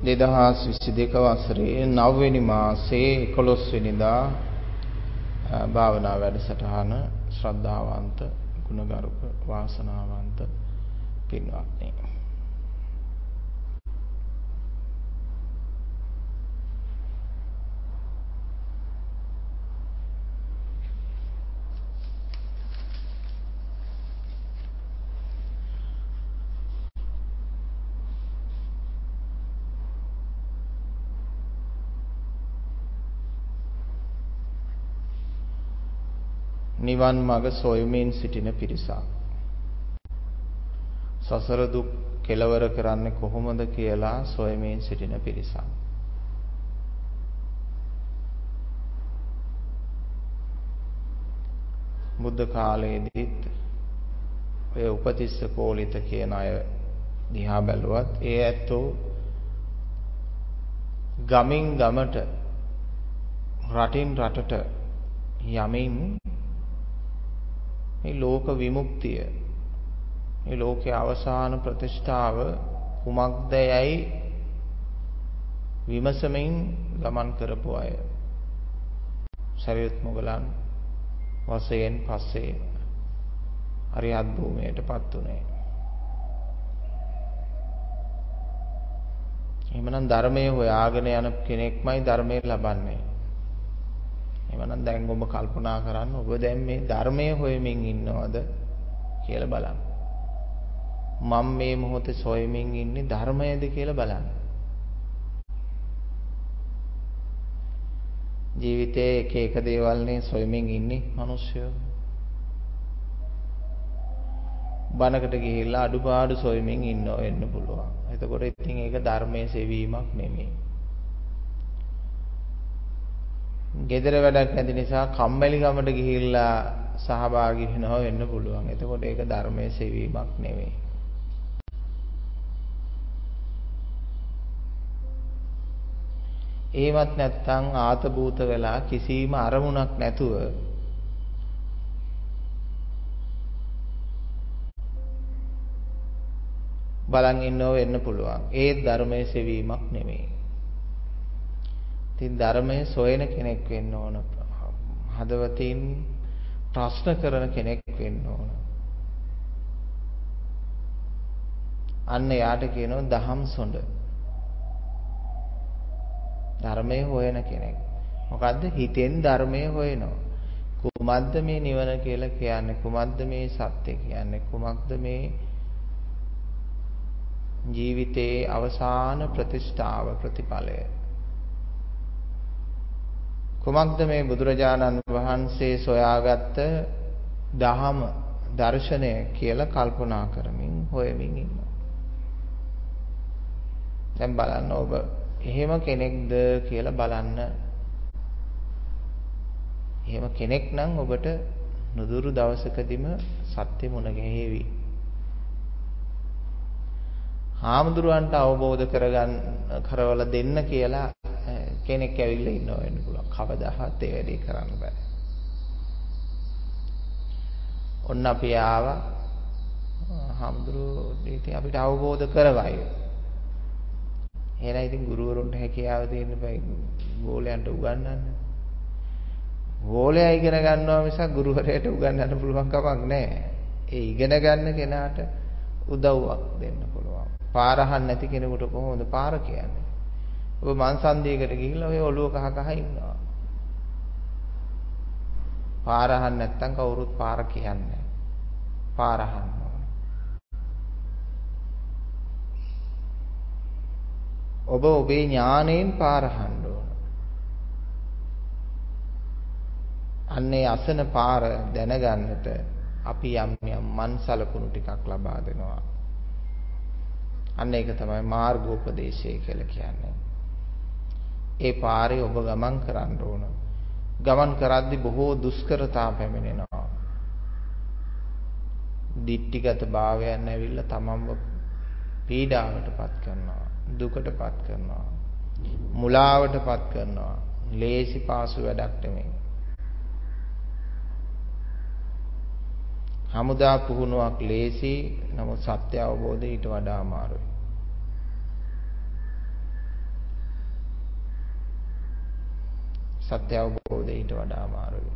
2022 වසරේ 9 වෙනි මාසයේ 11 වෙනිදා භාවනා වැඩසටහන ශ්‍රද්ධාවන්ත ගුණගරුක වාසනාවන්ත පින්වත්නි, නිවන් මඟ සොයමින් සිටින පිරිසක් සසර දුක් කෙලවර කරන්නේ කොහොමද කියලා සොයමින් සිටින පිරිසක්. බුද්ධ කාලයේදීත් ඔය උපතිස්ස කෝලිත කියන අය දිහා බැලුවත් ඒ ඇත්තෝ ගමින් ගමට රටින් රටට යමින් මේ ලෝක විමුක්තිය, මේ ලෝකයේ අවසාන ප්‍රතිෂ්ඨාව කුමක්ද යයි විමසමින් ගමන් කරපු අය. සරියුත් මුගලන් වශයෙන් පස්සේ අරියත් භූමියටපත් උනේ. එහෙමනම් ධර්මයේ හොයාගෙන යන කෙනෙක්මයි ධර්මය ලබන්නේ. එවනම් දැන් ඔබ කල්පනා කරන්න, ඔබ දැන් මේ ධර්මයේ හොයමින් ඉන්නවද කියලා බලන්න. මම මේ මොහොතේ සොයමින් ඉන්නේ ධර්මයේද කියලා බලන්න. ජීවිතේ එක එක දේවල් නේ සොයමින් ඉන්නේ මිනිස්සු. බණකට ගිහිල්ලා අඩුපාඩු සොයමින් ඉන්නව වෙන්න පුළුවන්. එතකොට ඉතින් ඒක ධර්මයේ සෙවීමක් නෙමෙයි. ගෙදර වැඩක් නැති නිසා කම්මැලි ගමට ගිහිල්ලා සහභාගී වෙනවා වෙන්න පුළුවන්. එතකොට ඒක ධර්මයේ සෙවීමක් නෙවෙයි. එහෙමත් නැත්නම් ආතබූත වෙලා කිසිම අරමුණක් නැතුව බලන් ඉන්නව වෙන්න පුළුවන්. ඒ ධර්මයේ සෙවීමක් නෙවෙයි. ඉතින් ධර්මයේ සොයන කෙනෙක් වෙන්න ඕන. හදවතින් ප්‍රශ්න කරන කෙනෙක් වෙන්න ඕන. අන්න යාට කියනවා දහම් සොඬ. ධර්මයේ හොයන කෙනෙක්. මොකද්ද? හිතෙන් ධර්මයේ හොයනවා. කුමක්ද මේ නිවන කියලා කියන්නේ? කුමක්ද මේ සත්‍ය කියන්නේ? කුමක්ද මේ ජීවිතයේ අවසාන ප්‍රතිෂ්ඨාව ප්‍රතිඵලය? කුමක්ද මේ බුදුරජාණන් වහන්සේ සොයාගත්ත දහම දර්ශනය කියලා කල්පනා කරමින් හොයමින් ඉන්නවා. දැන් බලන්න ඔබ එහෙම කෙනෙක්ද කියලා බලන්න. එහෙම කෙනෙක් නම් ඔබට නුදුරු දවසකදීම සත්‍ය මුණ ගැහෙවි. හාමුදුරුවන්ට අවබෝධ කරවල දෙන්න කියලා කෙනෙක් ඇවිල්ලා ඉන්නවා වෙන්න පුළුවන්. කවදාවත් ඒ වැඩේ කරන්න බෑ. ඔන්න අපි ආවා. හාමුදුරුවෝ ඉතින් අපිට අවබෝධ කරවයි. එහෙනම් ඉතින් ගුරුවරුන්ට හැකියාව දෙන්න බෑ ගෝලයන්ට උගන්වන්න. ගෝලයා ඉගෙන ගන්නවා මිසක් ගුරුවරයාට උගන්වන්න පුළුවන් කමක් නැහැ. ඒ ඉගෙන ගන්න කෙනාට උදව්වක් දෙන්න පුළුවන්. පාර අහන්න නැති කෙනෙකුට කොහොමද පාර කියන්නේ? ඔබ මන්සන්දියකට ගිහිල්ලා ඔය ඔළුව කහ කහ ඉන්නවා. පාර අහන්න නැත්නම් කවුරුත් පාර කියන්නේ. පාර අහන්න ඕන. ඔබ ඔබේ ඥාණයෙන් පාර අහන්න ඕන. අන්නේ අසන පාර දැනගන්නට අපි යම් මන්සලකුණු ටිකක් ලබා දෙනවා. අන්න ඒක තමයි මාර්ගෝපදේශය කියලා කියන්නේ. ඒ පාරේ ඔබ ගමන් කරන්න ඕන. ගමන් කරද්දී බොහෝ දුෂ්කරතා පැමිණෙනවා. දිට්ඨිගත භාවයන් ඇවිල්ලා තමන්ව පීඩාවටපත් කරනවා, දුකටපත් කරනවා, මුලාවටපත් කරනවා. ලේසි පාසු වැඩක් නෙමෙයි. හමුදා පුහුණුවක් ලේසි, නමුත් සත්‍ය අවබෝධය ඊට වඩා අමාරුයි. සත්‍ය අවබෝධය ඊට වඩා අමාරුයි.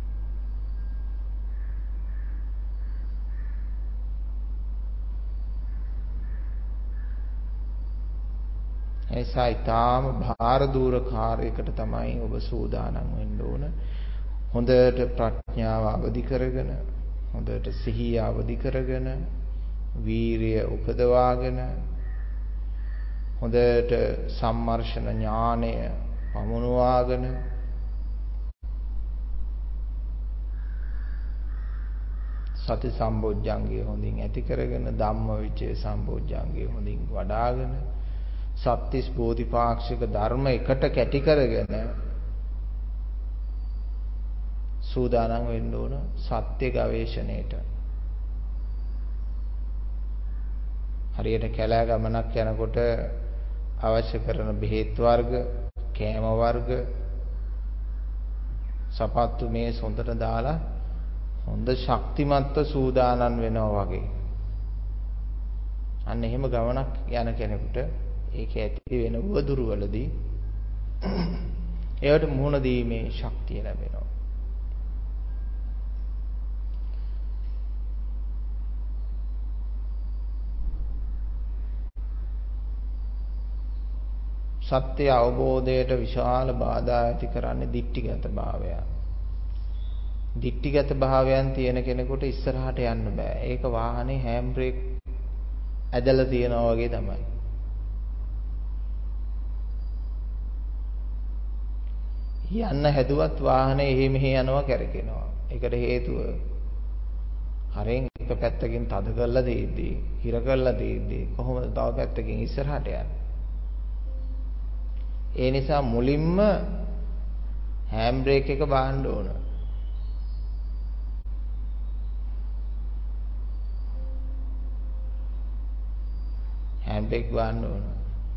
එනිසා ඊටාම භාර දූර කාර්යයකට තමයි ඔබ සූදානම් වෙන්න ඕන. හොඳට ප්‍රඥාව අවදි කරගෙන, හොඳට සිහිය අවදි කරගෙන, වීරිය උපදවාගෙන, හොඳට සම්මර්ෂණ ඥානය පමුණුවාගෙන, සති සම්බොජ්ජංගය හොඳින් ඇති කරගෙන, ධම්මවිචය සම්බොජ්ජංගය හොඳින් වඩාගෙන, සත්‍තිස් බෝධිපාක්ෂික ධර්ම එකට කැටි කරගෙන සූදානම් වෙන්න ඕන සත්‍ය ගවේෂණයට. හරියට කැලෑ ගමනක් යනකොට අවශ්‍ය කරන බෙහෙත් වර්ග, කෑම වර්ග, සපත්තු මේ හොඳට දාලා හොඳ ශක්තිමත්ව සූදානම් වෙනවා වගේ. අන්න එහෙම ගමනක් යන කෙනෙකුට ඒක ඇති වෙන වදුරු වලදී ඒවට මුහුණ දීමේ ශක්තිය ලැබෙනවා. සත්‍ය අවබෝධයට විශාල බාධා ඇති කරන්නේ දික්ටිගත භාවය. දික්ටිගත භාවයන් තියෙන කෙනෙකුට ඉස්සරහට යන්න බෑ. ඒක වාහනේ හෑම් බ්‍රේක් ඇදලා තියනවා වගේ තමයි. යන්න හැදුවත් වාහනේ එහෙ මෙහෙ යනවා කැරකෙනවා. ඒකට හේතුව හරෙන් එක පැත්තකින් තද කරලා දෙද්දී, හිර කරලා දෙද්දී කොහොමද තව පැත්තකින් ඉස්සරහට යන්නේ? ඒ නිසා මුලින්ම හෑම් බ්‍රේක් එක බාන්න ඕන. හෑම් බ්‍රේක් බාන්න ඕන.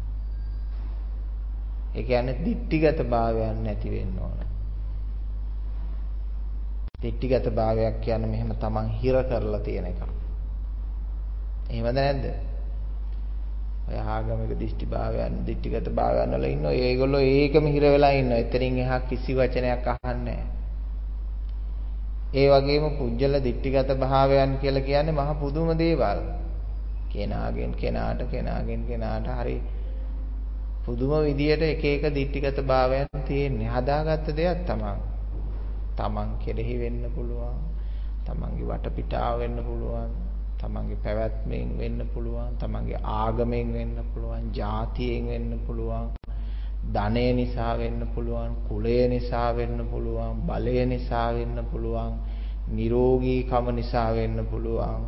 ඒ කියන්නේ දික්ටිගත භාවයක් නැති වෙන්න ඕන. දික්ටිගත භාවයක් කියන්නේ මෙහෙම තමන් හිර කරලා තියෙන එක. එහෙමද නැද්ද? ඔය ආගමික දික්ටි භාවයන්, දික්ටිගත භාවයන් වල ඉන්නවා. ඒගොල්ලෝ ඒකම හිර වෙලා ඉන්නවා. එතනින් එහා කිසි වචනයක් අහන්නේ නැහැ. ඒ වගේම පුජ්‍යල දික්ටිගත භාවයන් කියලා කියන්නේ මහ පුදුම දේවල්. කෙනාගෙන් කෙනාට හරි පුදුම විදියට එක එක දික්ටිගත භාවයන් තියෙන්නේ. හදාගත්ත දෙයක් තමන් කෙරෙහි වෙන්න පුළුවන්. තමන්ගේ වටපිටාව වෙන්න පුළුවන්. තමන්ගේ පැවැත්මෙන් වෙන්න පුළුවන්. තමන්ගේ ආගමෙන් වෙන්න පුළුවන්. ජාතියෙන් වෙන්න පුළුවන්. ධනය නිසා වෙන්න පුළුවන්. කුලය නිසා වෙන්න පුළුවන්. බලය නිසා වෙන්න පුළුවන්. නිරෝගීකම නිසා වෙන්න පුළුවන්.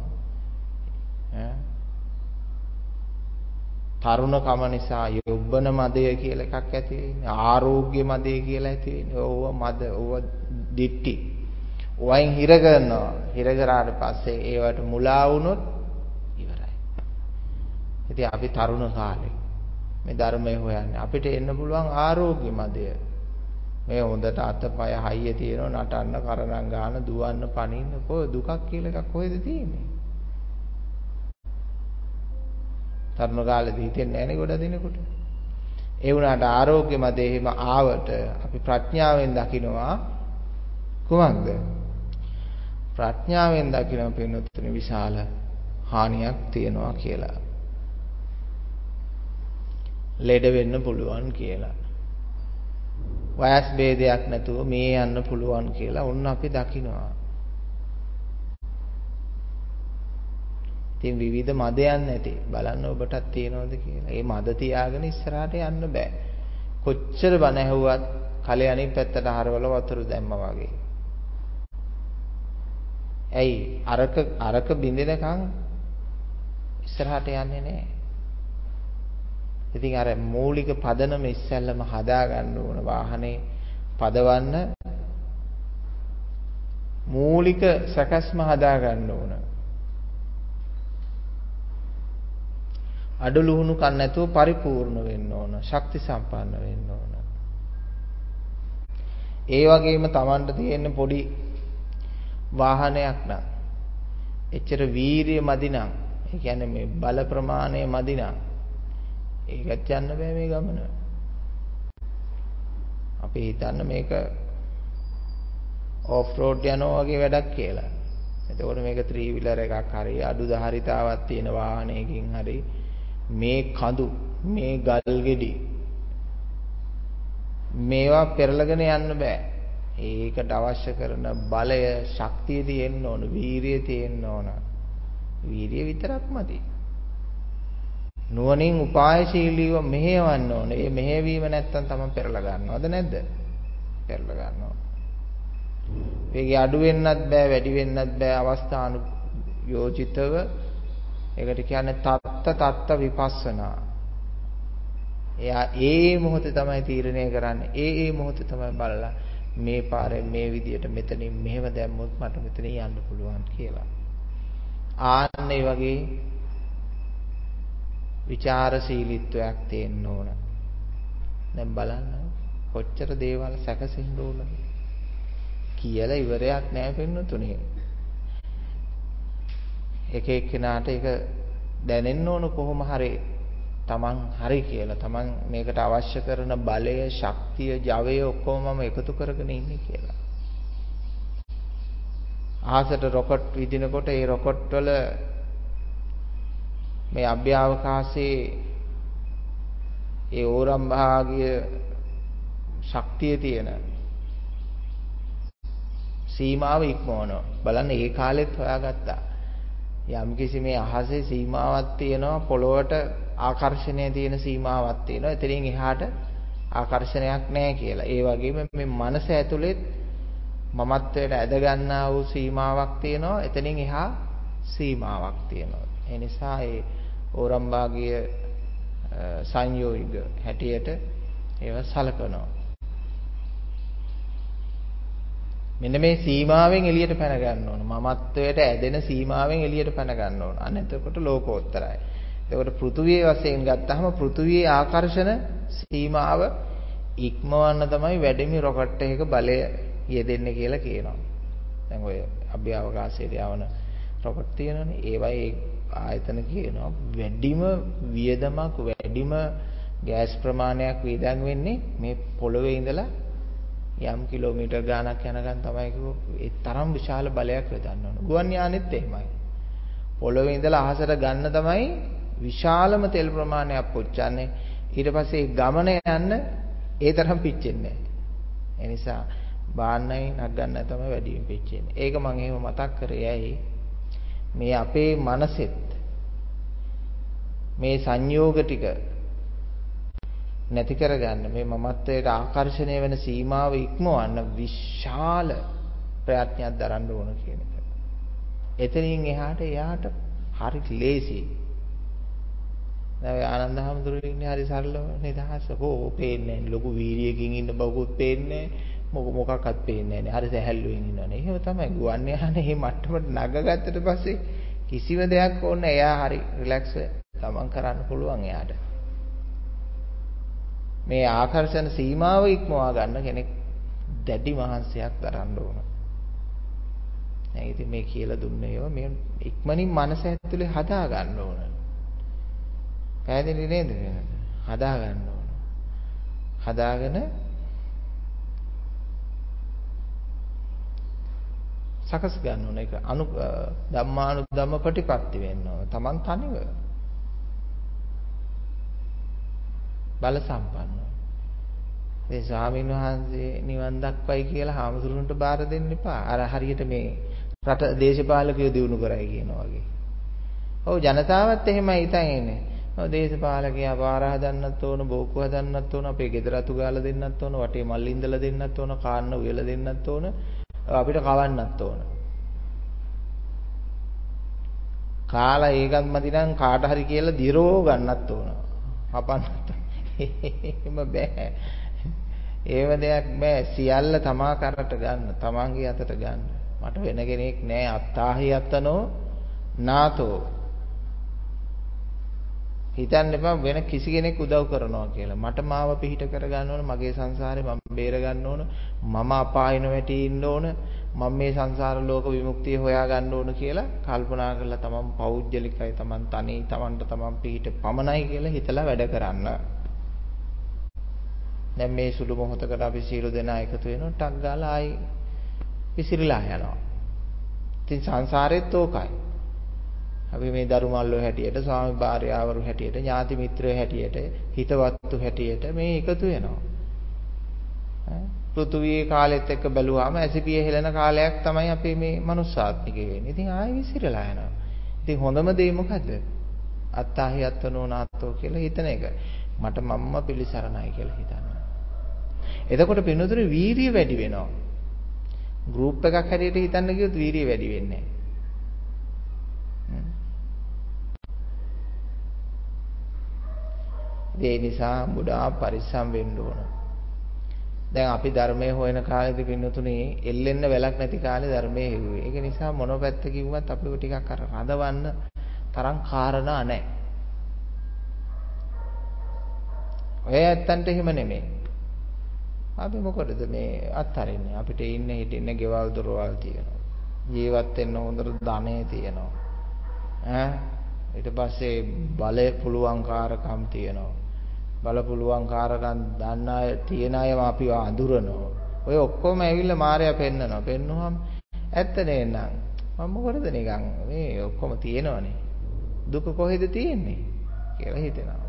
තරුණකම නිසා යොබ්බන මදය කියලා එකක් ඇති වෙන්නේ. ආරෝග්‍ය මදය කියලා ඇති වෙන්නේ. ඕව දිට්ටි. වයින් හිර කරනවා. හිර කරාට පස්සේ ඒවට මුලා වුණොත් ඉවරයි. ඉතින් අපි තරුණ කාලේ මේ ධර්මය හොයන්නේ. අපිට එන්න පුළුවන් ආරෝග්‍ය මදය. මේ හොඳට අතපය හයිය තියෙනවා, නටන්න, කරණම් ගන්න, දුවන්න, පනින්න. කොහොම දුකක් කියලා එකක් කොහෙද තියෙන්නේ? තරුණ කාලේදී හිතෙන්නේ නැහැ නේ ගොඩ දිනකොට. ඒ වුණාට ආරෝග්‍ය මදේ එහෙම ආවට අපි ප්‍රඥාවෙන් දකිනවා කුමක්ද? ප්‍රඥාවෙන් දකිනවා පින්නතුනි විශාල හානියක් තියෙනවා කියලා. ලෙඩ වෙන්න පුළුවන් කියලා. වයස් ભેදයක් නැතුව මේ යන්න පුළුවන් කියලා ඔන්න අපි දකිනවා. ඉතින් විවිධ මදයන් නැති බලන්න ඔබටත් තියෙනවද කියලා. මේ මද තියාගෙන ඉස්සරහට යන්න බෑ. කොච්චර බණ ඇහුවත් කලේ අනිත් පැත්තට හරවල වතුර දැම්මා වගේ. ඇයි අරක බින්දිනකම් ඉස්සරහට යන්නේ නැහැ. ඉතින් අර මූලික පදනම ඉස්සෙල්ලම හදා ගන්න ඕන. වාහනේ පදවන්න මූලික සැකස්ම හදා ගන්න ඕන. අඩලුහුණු කන් නැතුව පරිපූර්ණ වෙන්න ඕන. ශක්ති සම්පන්න වෙන්න ඕන. ඒ වගේම Tamanට තියෙන පොඩි වාහනයක් නම් එච්චර වීරිය මදි නම්, ඒ කියන්නේ මේ බල ප්‍රමාණය මදි නම් ඒකත් යන්න බෑ මේ ගමන. අපි හිතන්න මේක ඔෆ් රෝඩ් යනවා වගේ වැඩක් කියලා. එතකොට මේක 3 wheeler එකක් හරි අඩු ධාරිතාවක් තියෙන වාහනයකින් හරි මේ කඳු මේ ගල් ගෙඩි මේවා පෙරලගෙන යන්න බෑ. ඒකට අවශ්‍ය කරන බලය, ශක්තිය තියෙන්න ඕන, වීරිය තියෙන්න ඕන. වීරිය විතරක් මදි. නුවණින් උපායශීලීව මෙහෙයවන්න ඕන. මේ මෙහෙයවීම නැත්තම් තමන් පෙරලා ගන්නවද නැද්ද? පෙරලා ගන්නවා. වේගය අඩු වෙන්නත් බෑ, වැඩි වෙන්නත් බෑ. අවස්ථානු යෝජිතව ඒකට කියන්නේ තත්ත විපස්සනා. එයා ඒ මොහොතේ තමයි තීරණය කරන්නේ. ඒ මොහොතේ තමයි බලලා මේ පාරේ මේ විදියට මෙතනින් මෙහෙම දැම්මොත් මට මෙතනින් යන්න පුළුවන් කියලා. ආන්න ඒ වගේ විචාරශීලීත්වයක් තියෙන්න ඕන. දැන් බලන්න කොච්චර දේවල් සැකසෙන්න ඕනද කියලා ඉවරයක් නැහැ පින්නතුනේ. එක එක්කෙනාට ඒක දැනෙන්න ඕන කොහොම හරි තමන් හරි කියලා. තමන් මේකට අවශ්‍ය කරන බලය, ශක්තිය, ජවය ඔක්කොම මම එකතු කරගෙන ඉන්නේ කියලා. අහසට රොකට් විදිනකොට ඒ රොකට් වල මේ අභ්‍යවකාශයේ ඒ ඕරම් භාගීය ශක්තිය තියෙන සීමාව ඉක්මවනවා. බලන්න ඒ කාලෙත් හොයාගත්තා. යම්කිසි මේ අහසේ සීමාවක් තියෙනවා, පොළොවට ආකර්ෂණය තියෙන සීමාවක් තියෙනවා. එතනින් එහාට ආකර්ෂණයක් නැහැ කියලා. ඒ වගේම මේ මනස ඇතුළෙත් මමත්වයට ඇද ගන්නා වූ සීමාවක් තියෙනවා. එතනින් එහා සීමාවක් තියෙනවා. ඒ නිසා ඒ ඕරම් භාගීය සංයෝග හැටියට ඒවා සලකනවා. මෙන්න මේ සීමාවෙන් එළියට පැන ගන්න ඕන. මමත්වයට ඇදෙන සීමාවෙන් එළියට පැන ගන්න ඕන. අන්න එතකොට ලෝකෝත්තරයි. එතකොට පෘථුවියේ වශයෙන් ගත්තාම පෘථුවියේ ආකර්ෂණ සීමාව ඉක්මවන්න තමයි වැඩිමි රොකට් එකක බලය යෙදෙන්නේ කියලා කියනවා. දැන් ඔය අභ්‍යවකාශයට යවන රොකට් තියෙනවනේ. ඒවයි ආයතන කියනවා වැඩිම වියදමක්, වැඩිම ගෑස් ප්‍රමාණයක් වියදම් වෙන්නේ මේ පොළවේ ඉඳලා යම් කිලෝමීටර් ගාණක් යනකම් තමයි කිව්වෝ. ඒ තරම් විශාල බලයක් යොදන්න ඕන. ගුවන් යානෙත් එහෙමයි. පොළවේ ඉඳලා අහසට ගන්න තමයි විශාලම තෙල් ප්‍රමාණයක් පුච්චන්නේ. ඊට පස්සේ ගමන යන්න ඒ තරම් පිච්චෙන්නේ නැහැ. ඒ නිසා බාන්නයි නගන්න තමයි වැඩියෙන් පිච්චෙන්නේ. ඒක මම එහෙම මතක් කරේ ඇයි? මේ අපේ මනසෙත් මේ සංයෝග ටික නැති කරගන්න, මේ මමත්වයට ආකර්ෂණය වෙන සීමාව ඉක්මවන්න විශාල ප්‍රයත්නයක් දරන්න ඕන කියන එක. එතනින් එහාට එයාට හරි ලේසි. දැන් ආනන්ද හැමතුරු ඉන්නේ හරි සරලව නිදහස. පේන්නේ ලොකු වීර්යයකින් ඉන්න බවකුත් පේන්නේ මොකක්වත් පේන්නේ නැහැ. හරි සැහැල්ලුවෙන් ඉන්නවනේ. එහෙම තමයි ගුවන් යානේ මේ මට්ටමට නගගත්තට පස්සේ කිසිම දෙයක් ඕනේ. එයා හරි රිලැක්ස් ගමන් කරන්න පුළුවන් එයාට. මේ ආකර්ෂණ සීමාව ඉක්මවා ගන්න කෙනෙක් දැඩි මහන්සියක් දරන්න ඕන. දැන් ඉතින් මේ කියලා දුන්නේ ඒවා මේ ඉක්මනින් මනස ඇතුලේ හදා ගන්න ඕන. පැහැදිලි නේද? හදා ගන්න ඕන. හදාගෙන සකස් ගන්න ඕන. ඒක ධම්මානුධම්ම ප්‍රතිපත්ති වෙන්න ඕන. Taman තනිව බල සම්පන්න. මේ ස්වාමීන් වහන්සේ නිවන් දක්වයි කියලා හාමුදුරුවන්ට බාර දෙන්න එපා. අර හරියට මේ රට දේශපාලකයෝ දිනු කරයි කියනවා වගේ. ඔව් ජනතාවත් එහෙමයි හිතන් ඉන්නේ. ඔව් දේශපාලකයා පාර හදන්නත් ඕන, බෝක්කු හදන්නත් ඕන, අපේ ගෙදර අතු ගාලා දෙන්නත් ඕන, වටේ මල් ඉඳලා දෙන්නත් ඕන, කාන්න උයලා දෙන්නත් ඕන, අපිට කවන්නත් ඕන. කාලා ඒකත් මදි නම් කාට හරි කියලා දිරෝ ගන්නත් ඕන. හපන්නත්. එහෙම බෑ. ඒව දෙයක් බෑ. සියල්ල තමා කරට ගන්න, තමන්ගේ අතට ගන්න. මට වෙන කෙනෙක් නෑ. අත්තාහි අත්තනෝ නාතෝ. හිතන්න එපා වෙන කිසි කෙනෙක් උදව් කරනවා කියලා. මට මාව පිහිට කර ගන්න ඕන, මගේ සංසාරේ මම බේර ගන්න ඕන, මම අපායන වැටි ඉන්න ඕන, මම මේ සංසාර ලෝක විමුක්තිය හොයා ගන්න ඕන කියලා කල්පනා කරලා තමන් පෞද්ගලිකයි, තමන් තනි, තමන්ට තමන් පිහිට පමණයි කියලා හිතලා වැඩ කරන්න. දැන් මේ සුළු මොහොතකට අපි සියලු දෙනා එකතු වෙනවා ටක් ගාලා ආයි විසිරීලා යනවා. ඉතින් සංසාරෙත් ඕකයි. අපි මේ දරුමල්ලෝ හැටියට, ස්වාමි භාර්යාවරු හැටියට, ඥාති මිත්‍රයෝ හැටියට, හිතවත්තු හැටියට මේ එකතු වෙනවා. පෘථුවියේ කාලෙත් එක්ක බැලුවාම ඇසිපිය හෙලන කාලයක් තමයි අපි මේ මනුස්සාත්මිකේ වෙන්නේ. ඉතින් ආයෙ විසිරලා යනවා. ඉතින් හොඳම දේ මොකද්ද? අත්තාහි අත්තනෝ නාත්තෝ කියලා හිතන එක. මට මම්ම පිළිසරණයි කියලා හිතනවා. එතකොට පින්නතුනේ වීරිය වැඩි වෙනවා. ගෲප් එකක් හැටියට හිතන්න කිව්වොත් වීරිය වැඩි වෙන්නේ නැහැ. ඒ නිසා මුඩා පරිස්සම් වෙන්න ඕන. දැන් අපි ධර්මයේ හොයන කාලේදී පින්නතුනේ එල්ලෙන්න වැලක් නැති කාලේ ධර්මයේ හෙව්වේ. ඒක නිසා මොන පැත්ත කිව්වත් අපිව ටිකක් අර රඳවන්න තරම් කාරණා නැහැ. ඔය ඇත්තන්ට එහෙම නෙමෙයි. අපි මොකටද මේ අත්හරින්නේ? අපිට ඉන්න හිටින්න ගෙවල් දොරවල් තියෙනවා. ජීවත් වෙන්න හොඳට ධනෙ තියෙනවා. ඊට පස්සේ බලය පුළුවන්කාරකම් තියෙනවා. බල පුළුවන්කාරකම් දන්න අය තියෙන අයම අපිව අඳුරනවා. ඔය ඔක්කොම ඇවිල්ලා මායя පෙන්නනවා. පෙන්නුවම ඇත්ත නේනම් මම මොකටද නිකන් මේ ඔක්කොම තියෙනවනේ. දුක කොහෙද තියෙන්නේ කියලා හිතෙනවා.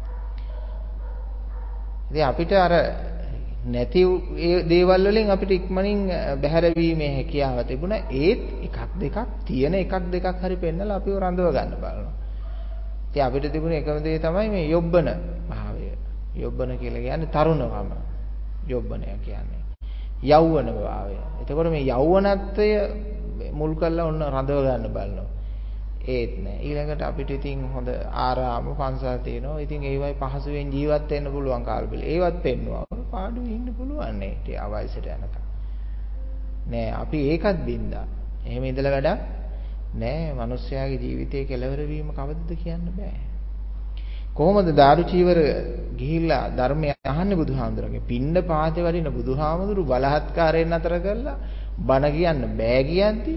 ඉතින් අපිට අර නැති දේවල් වලින් අපිට ඉක්මනින් බැහැර වීමේ හැකියාව තිබුණා. ඒත් එකක් දෙකක් තියෙන එකක් දෙකක් හරි පෙන්නලා අපිව රඳව ගන්න බලනවා. ඉතින් අපිට තිබුණ එකම දේ තමයි මේ යොබ්බන භාවය. යොබ්බන කියලා කියන්නේ තරුණකම. යොබ්බනය කියන්නේ යෞවන භාවය. එතකොට මේ යෞවනත්වය මුල් කරලා ඔන්න රඳව ගන්න බලනවා. ඒත් නෑ. ඊළඟට අපිට ඉතින් හොඳ ආරාම පන්සල් තියෙනවා. ඉතින් ඒවයි පහසුවෙන් ජීවත් වෙන්න පුළුවන් කාල පිළ. ඒවත් පෙන්නවා. පාඩුවේ ඉන්න පුළුවන් නේ. ඒ අවයසට යනකම්. නෑ අපි ඒකත් බින්දා. එහෙම ඉඳලා වැඩක් නෑ. මිනිස්යාගේ ජීවිතයේ කෙලවර වීම කවදද කියන්න බෑ. කොහොමද දාරුචීවර ගිහිල්ලා ධර්මය අහන්නේ බුදුහාමුදුරන්ගේ? පින්න පාතේ වඩින බුදුහාමුදුරු බලහත්කාරයෙන් අතර කරලා බණ කියන්න බෑ කියන්ති.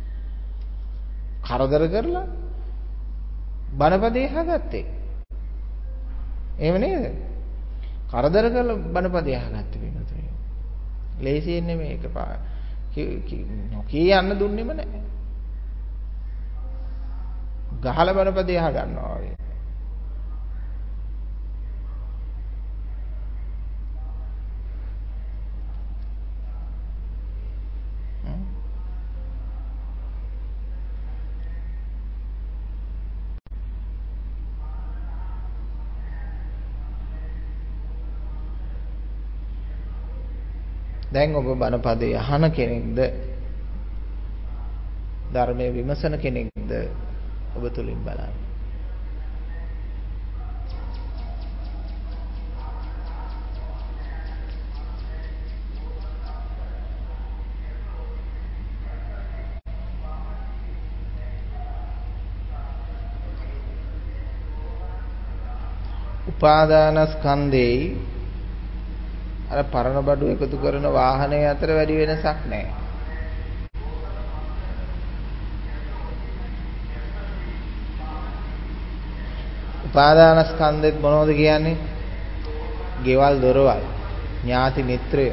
කරදර කරලා බණපදේ අහගත්තේ. එහෙම නේද? කරදර කරලා බණපදේ අහගත්තේ වෙනතුනේ. ලේසියෙන් නෙමෙයි ඒක කියන්න දුන්නෙම නැහැ. ගහලා බණපදේ අහගන්නවා වගේ. දැන් ඔබ බණපදේ අහන කෙනෙක්ද ධර්මයේ විමසන කෙනෙක්ද ඔබ තුලින් බලන්න. උපාදානස්කන්ධේ අර පරණ බඩු එකතු කරන වාහනය අතර වැඩි වෙනසක් නැහැ. උපාදානස්කන්ධෙත් මොනවද කියන්නේ? ගෙවල් දොරවල්, ඥාති මිත්‍රය,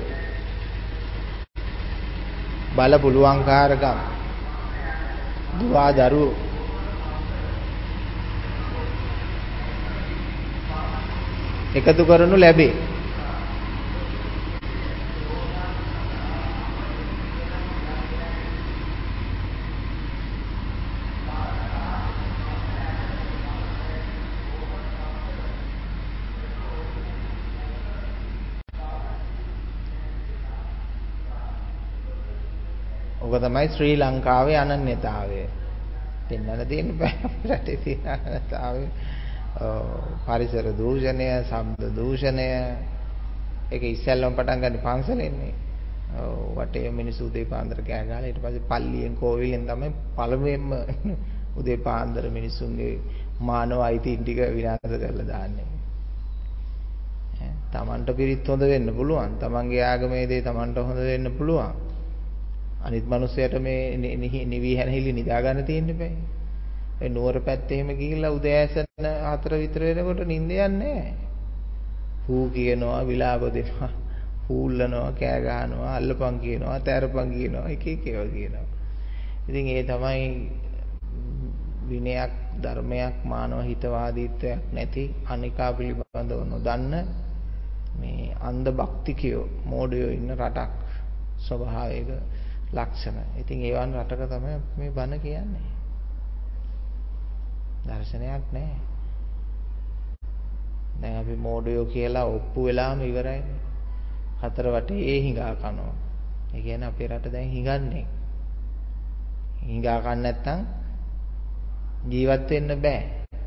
බල පුළුවන්කාරකම්, දුවා දරුවෝ, එකතු කරනු ලැබේ. ඔක තමයි ශ්‍රී ලංකාවේ අනන්‍යතාවය. දෙන්නන තියෙන රටේ තියෙන අනන්‍යතාවය. පරිසර දූෂණය, ශබ්ද දූෂණය. ඒක ඉස්සෙල්ලම පටන් ගන්න පන්සලෙන්නේ. වටේ මිනිස්සු උදේ පාන්දර කෑ ගහලා ඊට පස්සේ පල්ලියෙන් කෝවිලෙන් තමයි පළමුවෙන්ම උදේ පාන්දර මිනිස්සුන්ගේ මානව අයිතීන් ටික විනාශ කරලා දාන්නේ. තමන්ට පිරිත් හොඳ වෙන්න පුළුවන්. තමන්ගේ ආගමේ දේ තමන්ට හොඳ වෙන්න පුළුවන්. අනිත් මිනිස්සයාට මේ නිවි හැනහිලි නිදා ගන්න තියෙන්න බෑ. ඒ නුවර පැත්තේ එහෙම ගිහිල්ලා උදෑසන 4 විතර වෙනකොට නිින්ද යන්නේ නැහැ. හූ කියනවා, විලාප දෙනවා, හූල්ලනවා, කෑ ගහනවා, අල්ලපන් කියනවා, තෑරපන් කියනවා, එක එක ඒවා කියනවා. ඉතින් ඒ තමයි විනයක්, ධර්මයක්, මානව හිතවාදීත්වයක් නැති අනිකා පිළිබඳව නොදන්න මේ අන්ධ භක්තිකයෝ, මෝඩයෝ ඉන්න රටක් ස්වභාවික ලක්ෂණ. ඉතින් ඒවන් රටක තමයි මේ බණ කියන්නේ. දර්ශනයක් නැහැ. දැන් අපි මෝඩයෝ කියලා ඔප්පු වෙලාම ඉවරයි. හතර වටේ හිඟා කනවා. ඒ කියන්නේ අපේ රට දැන් හිඟන්නේ. හිඟා කන්න නැත්තම් ජීවත් වෙන්න බෑ.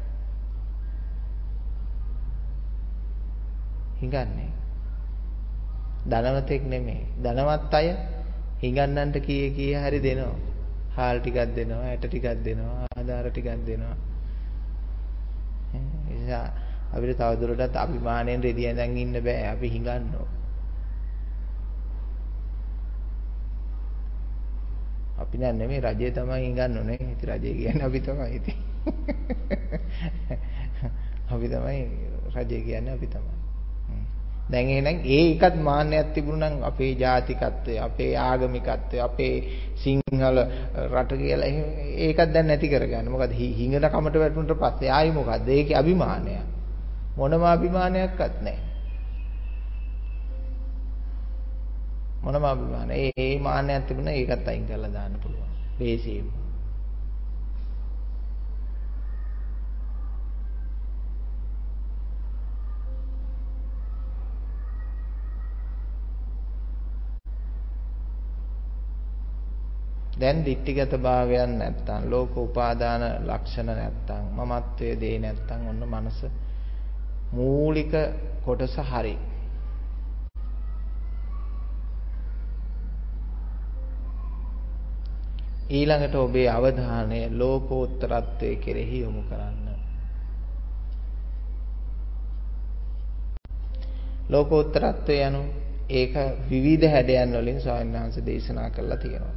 හිඟන්නේ. ධනවතෙක් නෙමෙයි. ධනවත් අය හිඟන්නන්ට කී හරි දෙනවා. හාල් ටිකක් දෙනවා, ඇට ටිකක් දෙනවා, ආධාර ටිකක් දෙනවා. එනිසා අපිට තවදුරටත් අභිමාණයෙන් රෙදි ඇඳන් ඉන්න බෑ. අපි හිඟන්නෝ. අපි නෑ නෙමෙයි රජය තමයි හිඟන්නෝ නේ. ඉතින් රජය කියන්නේ අපි තමයි ඉතින්. අපි තමයි රජය කියන්නේ අපි තමයි. දැන් එහෙනම් ඒකත් මාන්නයක් තිබුණා නම් අපේ ජාතිකත්වය, අපේ ආගමිකත්වය, අපේ සිංහල රට කියලා ඒකත් දැන් නැති කරගන්න. මොකද හිඟන කමට වැටුණට පස්සේ ආයි මොකද්ද? ඒකේ අභිමානය. මොනම අභිමානයක්වත් නැහැ. මොනම අභිමානය. ඒ මාන්නයක් තිබුණා ඒකත් අයින් කරලා දාන්න පුළුවන්. ලේසියෙම. දැන් ditthිගත භාවයන් නැත්තම්, ලෝක උපාදාන ලක්ෂණ නැත්තම්, මමත්වයේ දේ නැත්තම් ඔන්න මනස මූලික කොටස හරි. ඊළඟට ඔබේ අවධානය ලෝකෝත්තරත්වයේ කෙරෙහි යොමු කරන්න. ලෝකෝත්තරත්වය යනු ඒක විවිධ හැඩයන් වලින් ස්වාමීන් වහන්සේ දේශනා කළා තියෙනවා.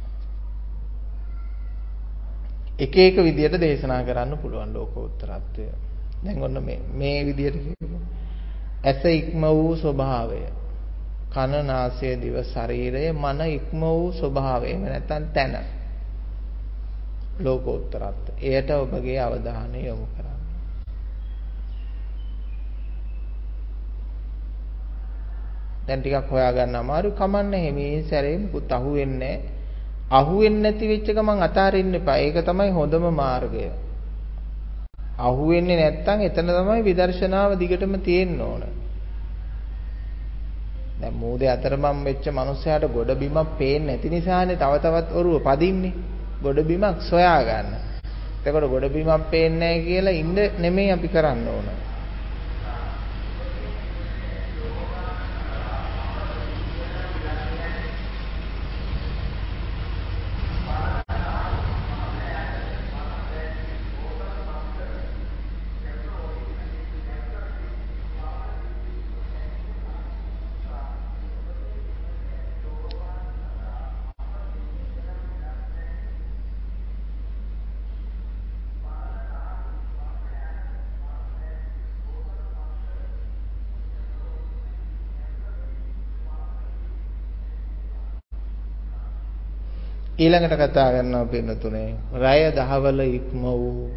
එක එක විදියට දේශනා කරන්න පුළුවන් ලෝකෝත්තරත්වය. දැන් ඔන්න මේ විදියට කියමු. ඇස ඉක්ම වූ ස්වභාවය, කන නාසය දිව ශරීරය මන ඉක්ම වූ ස්වභාවය. එහෙම නැත්නම් තන. ලෝකෝත්තරත්වය. එයට ඔබගේ අවධානය යොමු කරන්න. දැන් ටිකක් හොයාගන්න අමාරු කමන්නේ මේ සැරේ මුකුත් අහුවෙන්නේ නැහැ. අහුවෙන්නේ නැති වෙච්ච ගමන් අතාරින්න එපා. ඒක තමයි හොඳම මාර්ගය. අහුවෙන්නේ නැත්තම් එතන තමයි විදර්ශනාව දිගටම තියෙන්න ඕන. දැන් මූදේ අතරමං වෙච්ච මිනිස්සයාට ගොඩ බිමක් පේන්නේ නැති නිසානේ තව තවත් ඔරුව පදින්නේ. ගොඩ බිමක් සොයා ගන්න. එතකොට ගොඩ බිමක් පේන්නේ නැහැ කියලා ඉන්න නෙමෙයි අපි කරන්න ඕන. ඊළඟට කතා කරනවා පින්නතුනේ රය දහවල ඉක්ම වූ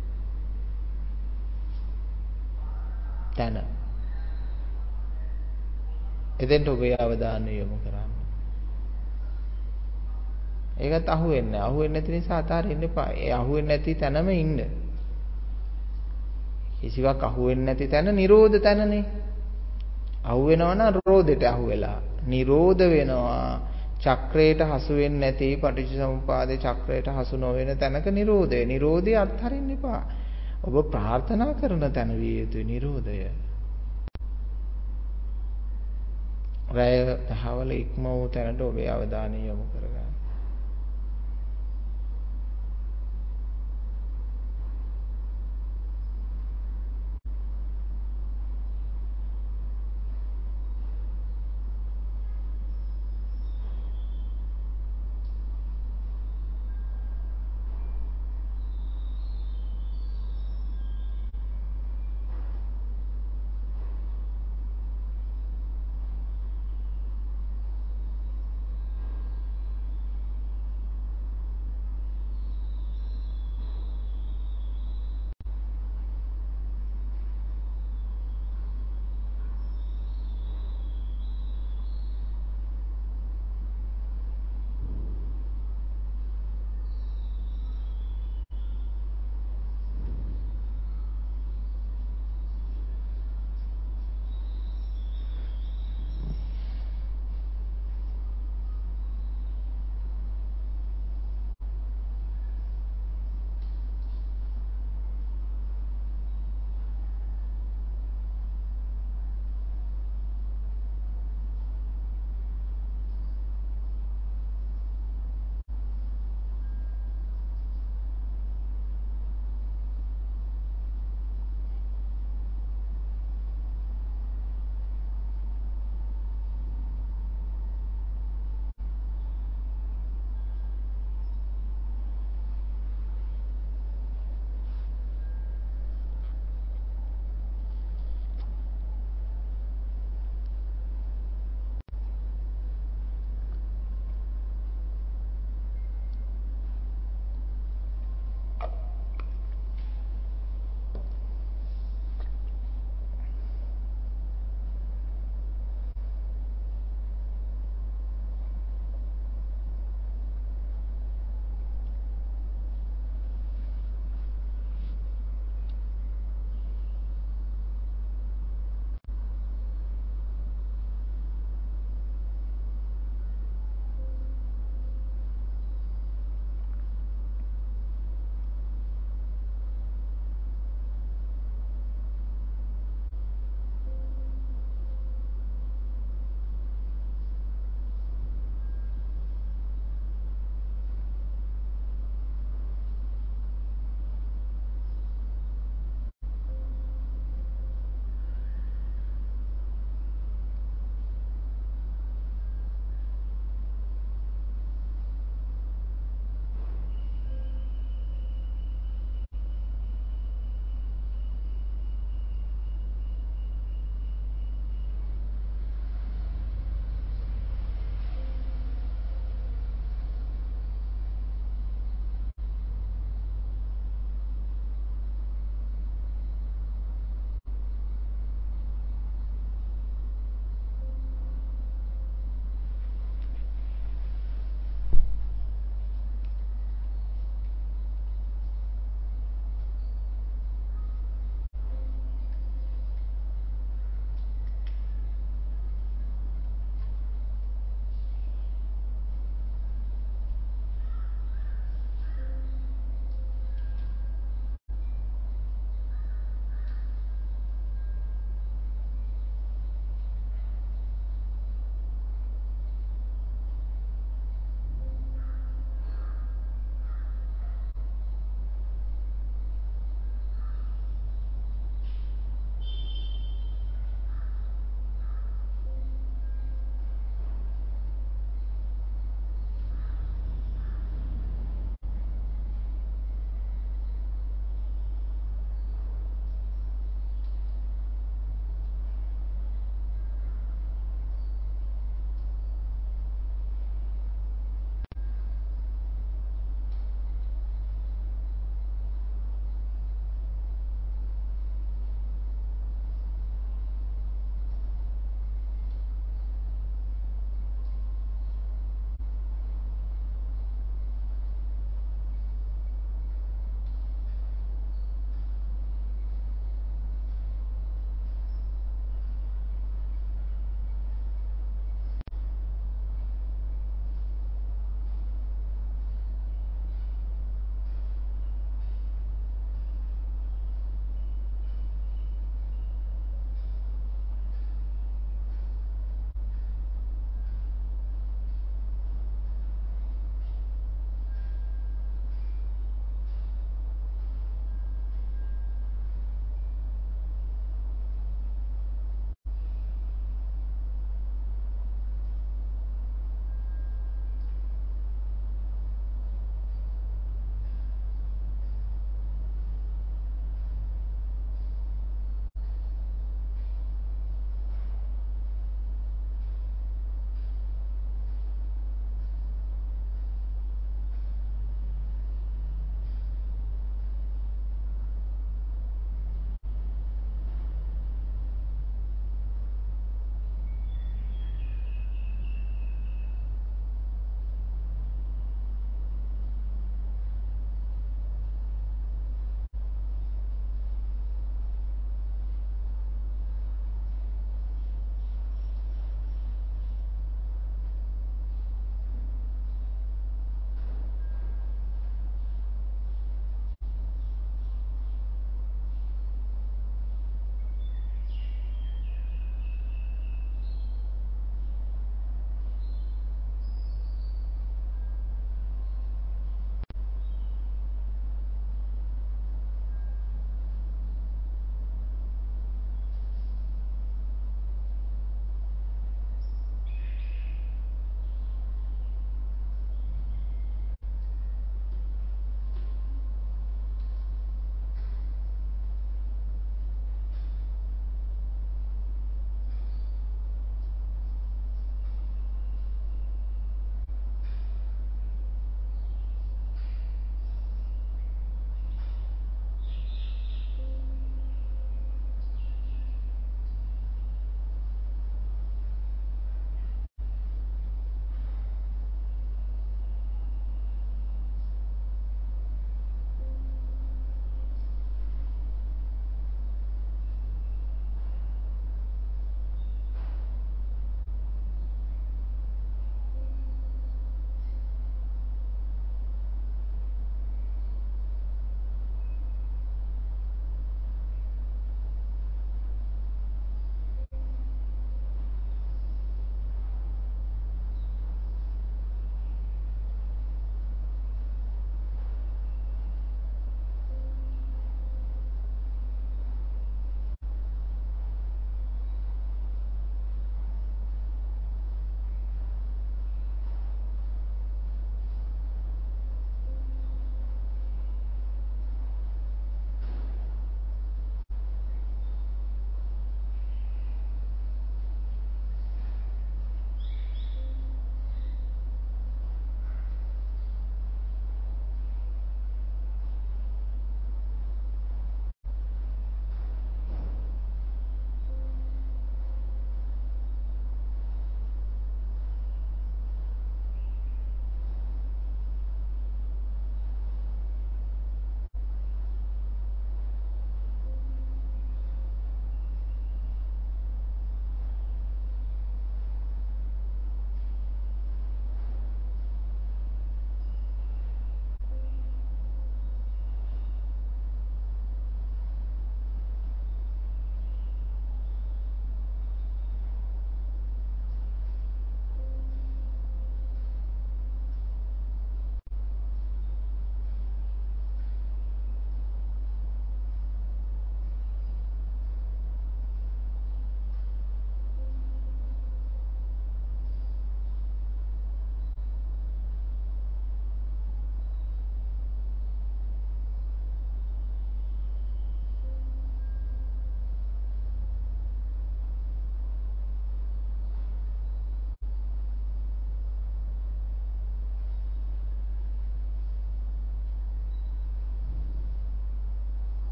තන. එතෙන්ට ඔබේ අවධානය යොමු කරන්න. ඒකත් අහුවෙන්නේ නැහැ. අහුවෙන්නේ නැති නිසා අතාරින්න එපා. ඒ අහුවෙන්නේ නැති තැනම ඉන්න. කිසිවක් අහුවෙන්නේ නැති තැන නිරෝධ තැනනේ. අහුවෙනවා නම් රෝදෙට අහුවෙලා. නිරෝධ වෙනවා. චක්‍රයට හසු වෙන්නේ නැති පටිච්චසමුපාදේ චක්‍රයට හසු නොවන තැනක නිරෝධය. නිරෝධය අත්හරින්න එපා. ඔබ ප්‍රාර්ථනා කරන තැන විය යුතුයි නිරෝධය. රය දහවල ඉක්ම වූ තැනට ඔබේ අවධානය යොමු කරගන්න.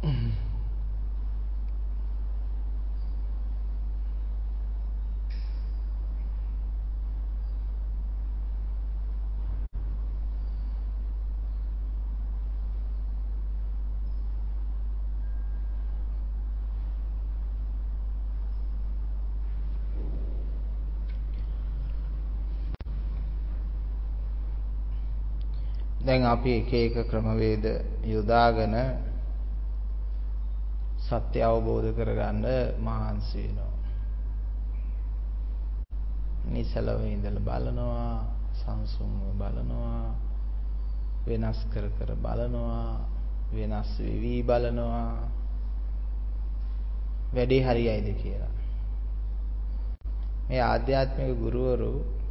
දැන් අපි එක එක ක්‍රමවේද යොදාගෙන සත්‍ය අවබෝධ කරගන්න මහන්සි වෙනවා. නිසලව ඉඳලා බලනවා, සංසුන්ව බලනවා, වෙනස් කර කර බලනවා, වෙනස් වෙවි බලනවා. වැඩි හරියයිද කියලා. මේ ආධ්‍යාත්මික ගුරුවරු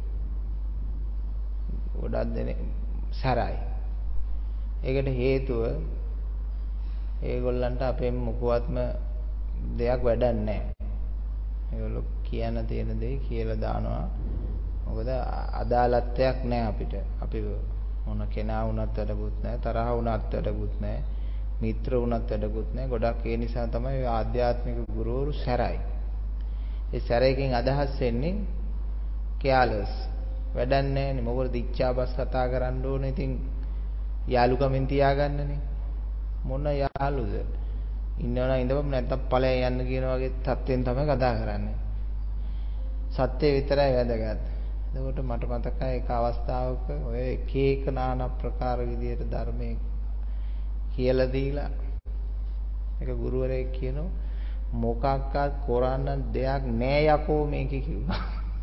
ගොඩක් දෙනෙක් සරයි. ඒකට හේතුව ඒගොල්ලන්ට අපෙන් මොකවත්ම දෙයක් වැඩක් නැහැ. ඒගොල්ලෝ කියන්න තියෙන දේ කියලා දානවා. මොකද අදාළත්වයක් නැහැ අපිට. අපි මොන කෙනා වුණත් වැඩකුත් නැහැ, තරහ වුණත් වැඩකුත් නැහැ, මිත්‍ර වුණත් වැඩකුත් නැහැ. ගොඩක් ඒ නිසා තමයි ආධ්‍යාත්මික ගුරුවරු සරයි. ඒ සැරයකින් අදහස් වෙන්නේ කෙයාලස් වැඩක් නැහැ නේ. මොකද ඉච්ඡාබස් කතා කරන්න ඕනේ. ඉතින් යාළුකමින් තියාගන්නනේ. මොන යාළුද? ඉන්නවනම් ඉඳපම් නැත්තම් ඵලයන් යන්න කියන වගේ තත්ත්වෙන් තමයි කතා කරන්නේ. සත්‍ය විතරයි වැදගත්. එතකොට මට මතකයි එක අවස්ථාවක ඔය එක එක নানা ප්‍රකාර විදියට ධර්මයේ කියලා දීලා එක ගුරුවරයෙක් කියනවා මොකක්වත් කරන්න දෙයක් නෑ යකෝ මේකේ කිව්වා.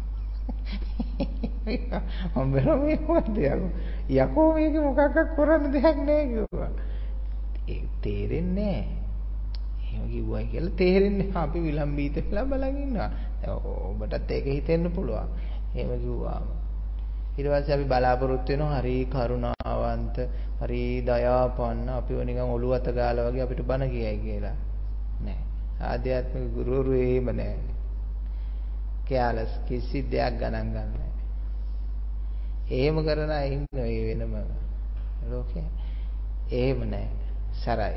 අම්බර මේ මොකද යකෝ මේකේ මොකක්වත් කරන්න දෙයක් නෑ කිව්වා. ඒ තේරෙන්නේ නෑ. එහෙම කිව්වයි කියලා තේරෙන්නේ අපි විලම්බීත වෙලා බලන් ඉන්නවා. ඔබටත් ඒක හිතෙන්න පුළුවන්. එහෙම කිව්වාම ඊට පස්සේ අපි බලාපොරොත්තු වෙනවා හරි කරුණාවන්ත, හරි දයාපන්න අපිව නිකන් ඔළුව අත ගාලා වගේ අපිට බන කියයි කියලා. නෑ. ආධ්‍යාත්මික ගුරුවරු එහෙම නෑ. කෙයාලස් කිසි දෙයක් ගණන් ගන්නෑ. එහෙම කරන අය ඉන්නේ මේ වෙනම ලෝකේ. එහෙම නෑ. සරයි.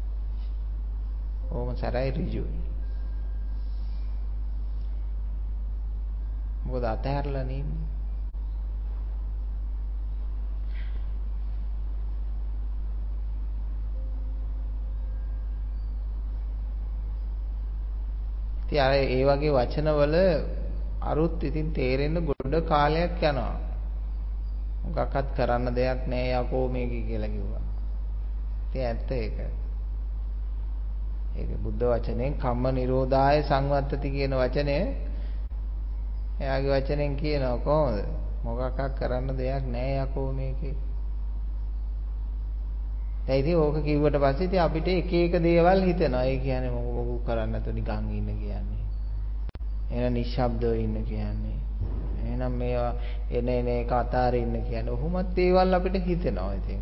ඕම සරයි ඍජුයි. මොකද අතහැරලා නෙන්නේ. ඉතින් අර ඒ වගේ වචනවල අරුත් ඉතින් තේරෙන්න ගොඩ කාලයක් යනවා. මොකක්වත් කරන්න දෙයක් නෑ යකෝ මේක කියලා කිව්වා. ඉතින් ඇත්ත ඒක. ඒක බුද්ධ වචනයෙන් කම්ම නිරෝධාය සංවත්තති කියන වචනය එයාගේ වචනෙන් කියනවා කොහොමද? මොකක්වත් කරන්න දෙයක් නෑ යකෝ මේකේ. දැන් ඉතින් ඕක කිව්වට පස්සේ ඉතින් අපිට එක එක දේවල් හිතෙනවා. ඒ කියන්නේ මොකක් කරන්නේ නැතුව නිකන් ඉන්න කියන්නේ. එහෙනම් නිශ්ශබ්දව ඉන්න කියන්නේ. එහෙනම් මේවා එන එක අතාරින්න ඉන්න කියන්නේ. ඔහොමත් දේවල් අපිට හිතෙනවා ඉතින්.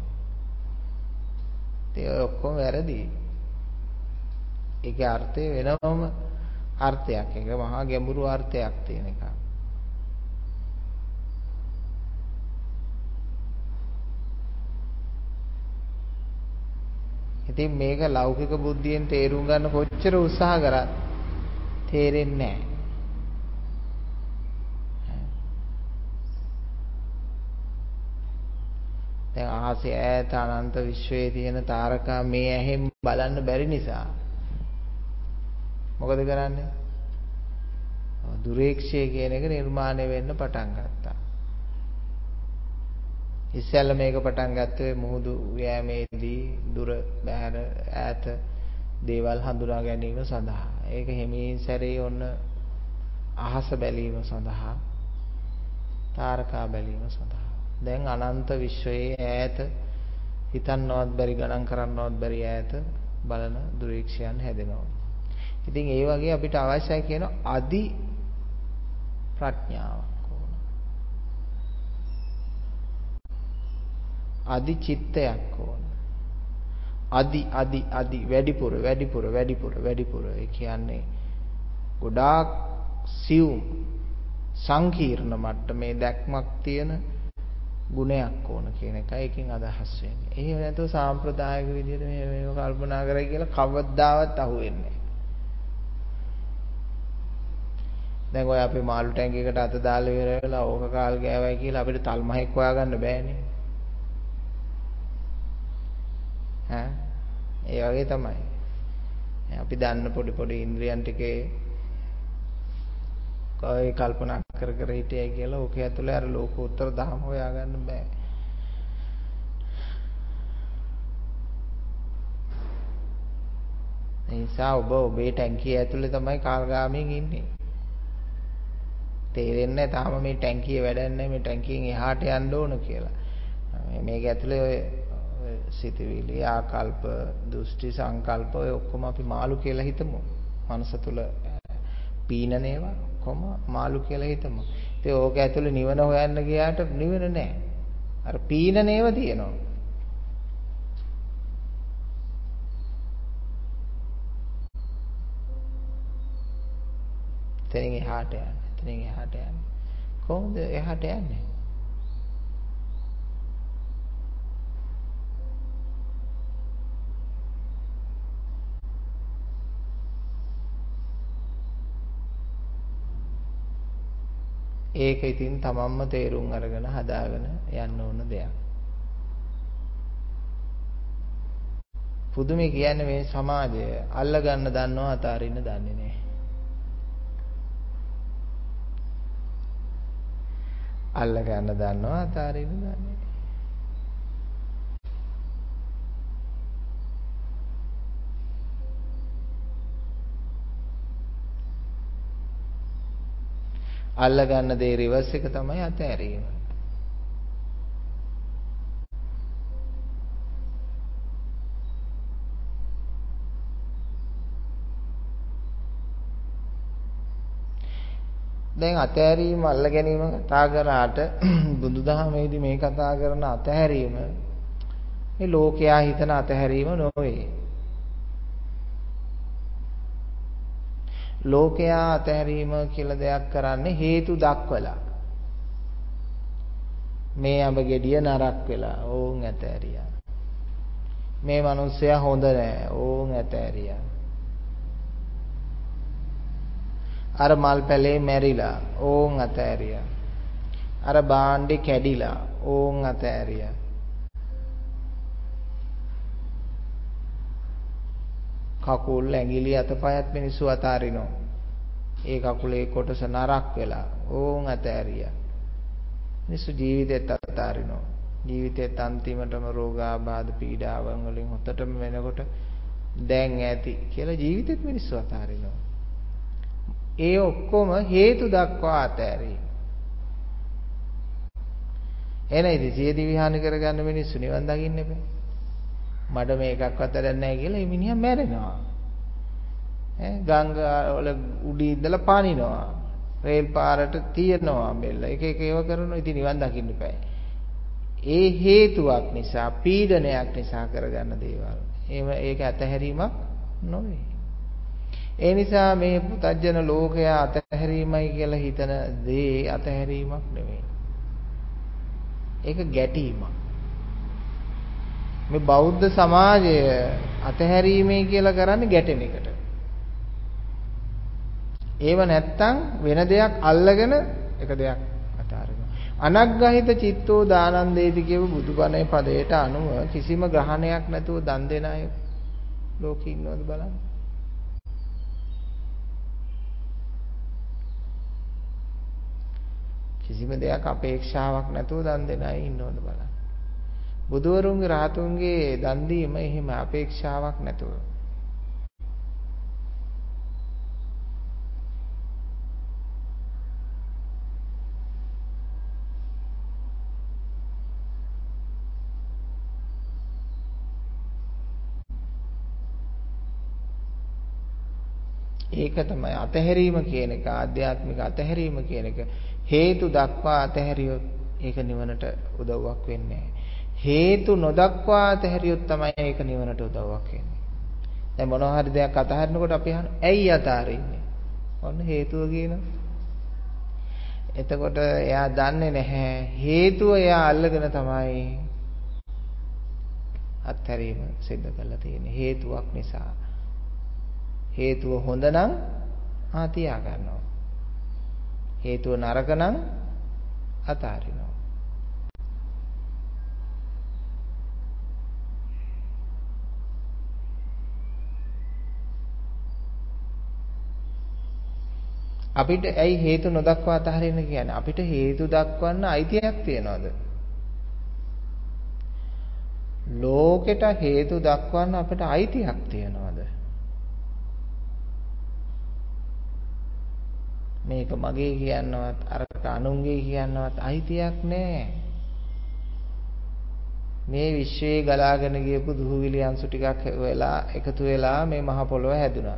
ඒ ඔක්කොම වැරදි. ඒකේ අර්ථය වෙනවම අර්ථයක්. ඒක මහා ගැඹුරු අර්ථයක් තියෙන එකක්. ඉතින් මේක ලෞකික බුද්ධියෙන් තේරුම් ගන්න කොච්චර උත්සාහ කරත් තේරෙන්නේ නැහැ. දැන් අහසේ ඈත අනන්ත විශ්වයේ තියෙන තාරකා මේ ඇහෙන් බලන්න බැරි නිසා මොකද කරන්නේ? දුරේක්ෂය කියන එක නිර්මාණය වෙන්න පටන් ගත්තා. ඉස්සෙල්ල මේක පටන් ගත්තේ මුහුදු යෑමේදී දුර බැහැර ඈත දේවල් හඳුනා ගැනීම සඳහා. ඒක හිමින් සැරේ ඔන්න අහස බැලීම සඳහා, තාරකා බැලීම සඳහා. දැන් අනන්ත විශ්වයේ ඈත හිතන්නවත් බැරි ගණන් කරන්නවත් බැරි ඈත බලන දුරීක්ෂයන් හැදෙනවා. ඉතින් ඒ වගේ අපිට අවශ්‍යයි කියන අදි ප්‍රඥාවක් ඕන. අදි චිත්තයක් ඕන. අදි වැඩිපුර ඒ කියන්නේ ගොඩාක් සියුම් සංකීර්ණ මට්ටමේ දැක්මක් තියෙන ගුණයක් ඕන කියන එකයි එකකින් අදහස් වෙන්නේ. එහෙම නැතුව සාම්ප්‍රදායික විදිහට මේව කල්පනා කරයි කියලා කවදාවත් අහුවෙන්නේ නැහැ. දැන් ඔය අපේ මාළු ටැංකියකට අත දාලා ඉවර වෙලා ඕක කාල් ගෑවයි කියලා අපිට තල්මහක් හොයාගන්න බෑනේ. ඈ ඒ වගේ තමයි. අපි දන්න පොඩි පොඩි ඉන්ද්‍රියන් ටිකේ කයි කල්පනා කර කර හිටියයි කියලා ඕක ඇතුලේ අර ලෝකෝත්තර ධර්ම හොයාගන්න බෑ. ඒ නිසා ඔබ ඔබේ ටැංකිය ඇතුලේ තමයි කාල්ගාමින් ඉන්නේ. තේරෙන්නේ තාම මේ ටැංකිය වැඩක් නැහැ මේ ටැංකියෙන් එහාට යන්න ඕන කියලා. මේක ඇතුලේ ඔය සිතවිලි ආකල්ප දෘෂ්ටි සංකල්ප ඔය ඔක්කොම අපි මාළු කියලා හිතමු. මනස තුල පීනනේවා ඔක්කොම මාළු කියලා හිතමු. ඉතින් ඕක ඇතුලේ නිවන හොයන්න ගියාට නිවන නැහැ. අර පීනනේව තියෙනවා. එතනින් එහාට යන්න. එතනින් එහාට යන්න. කොහොමද එහාට යන්නේ? ඒක ඉතින් තමන්ම තේරුම් අරගෙන හදාගෙන යන්න ඕන දෙයක්. පුදුමේ කියන්නේ මේ සමාජය අල්ල ගන්න දන්නවා අතාරින්න දන්නේ නැහැ. අල්ල ගන්න දන්නවා අතාරින්න දන්නේ නැහැ. අල්ල ගන්න දේ රිවර්ස් එක තමයි අතෑරීම. දැන් අතෑරීම අල්ල ගැනීම කතා කරාට බුදුදහමේදී මේ කතා කරන අතහැරීම මේ ලෝකයා හිතන අතහැරීම නොවේ. ලෝකයා අතහැරීම කියලා දෙයක් කරන්නේ හේතු දක්වලා. මේ අඹ ගෙඩිය නරක් වෙලා ඕන් ඇතෑරියා. මේ මිනිස්සයා හොඳ නෑ ඕන් ඇතෑරියා. අර මල් පැලේ මැරිලා ඕන් අතෑරියා. අර බාණ්ඩේ කැඩිලා ඕන් අතෑරියා. කකුල් ඇඟිලි අතපයත් මිනිස්සු අතාරිනවා. ඒ කකුලේ කොටස නරක් වෙලා ඕන් අතෑරියා. මිනිස්සු ජීවිතේත් අතාරිනවා. ජීවිතේත් අන්තිමටම රෝගාබාධ පීඩාවන් වලින් හොතටම වෙනකොට දැන් ඇති කියලා ජීවිතේත් මිනිස්සු අතාරිනවා. ඒ ඔක්කොම හේතු දක්වා අතෑරීම. එනේ ඉතින් සියදි විහාන කරගන්න මිනිස්සු නිවන් දකින්න බෑ. මඩ මේකක්වත් වැඩක් නැහැ කියලා මේ මිනිහා මැරෙනවා. ගංගා වල උඩින් ඉඳලා පානිනවා. රේල් පාරට තියනවා බෙල්ල. එක එක ඒවා කරනවා. ඉතින් නිවන් දකින්න බෑ. ඒ හේතුවක් නිසා පීඩනයක් නිසා කරගන්න දේවල්. ඒක අතහැරීමක් නොවේ. ඒ නිසා මේ පුතජන ලෝකයා අතහැරීමයි කියලා හිතන දේ අතහැරීමක් නෙවෙයි. ඒක ගැටීමක්. මේ බෞද්ධ සමාජය අතහැරීමේ කියලා කරන්නේ ගැටෙන එකට. ඒව නැත්තම් වෙන දෙයක් අල්ලගෙන එක දෙයක් අතාරිනවා. අනග්ගහිත චිත්තෝ දානන්දේති කියව බුදුබණේ පදයට අනුව කිසිම ග්‍රහණයක් නැතුව දන් දෙන අය ලෝකේ ඉන්නවද බලන්න. කිසිම දෙයක් අපේක්ෂාවක් නැතුව දන් දෙන අය ඉන්නවද බලන්න. බුදුවරුන්ගේ රහතුන්ගේ දන් දීම එහෙම අපේක්ෂාවක් නැතුව. ඒක තමයි අතහැරීම කියන එක ආධ්‍යාත්මික අතහැරීම කියන එක හේතු දක්වා අතහැරියොත් ඒක නිවනට උදව්වක් වෙන්නේ නැහැ. හේතු නොදක්වා අතහැරියොත් තමයි ඒක නිවනට උදව්වක් වෙන්නේ. දැන් මොනවා හරි දෙයක් අතහරිනකොට අපි අහන ඇයි අතාරින්නේ? ඔන්න හේතුව කියනවා. එතකොට එයා දන්නේ නැහැ හේතුව එයා අල්ලගෙන තමයි අත්හැරීම සිද්ධ කරලා තියෙන්නේ හේතුවක් නිසා. හේතුව හොඳ නම් තියා ගන්නවා. හේතුව නරක නම් අතාරිනවා. අපිට ඇයි හේතු නොදක්වා අතහරින්න කියන්නේ? අපිට හේතු දක්වන්න අයිතියක් තියනවාද? ලෝකෙට හේතු දක්වන්න අපිට අයිතියක් තියනවාද? මේක මගේ කියන්නවත් අරක අනුන්ගේ කියන්නවත් අයිතියක් නැහැ. මේ විශ්වයේ ගලාගෙන ගියපු දුහුවිලි අංශු ටිකක් වෙලා එකතු වෙලා මේ මහ පොළොව හැදුනා.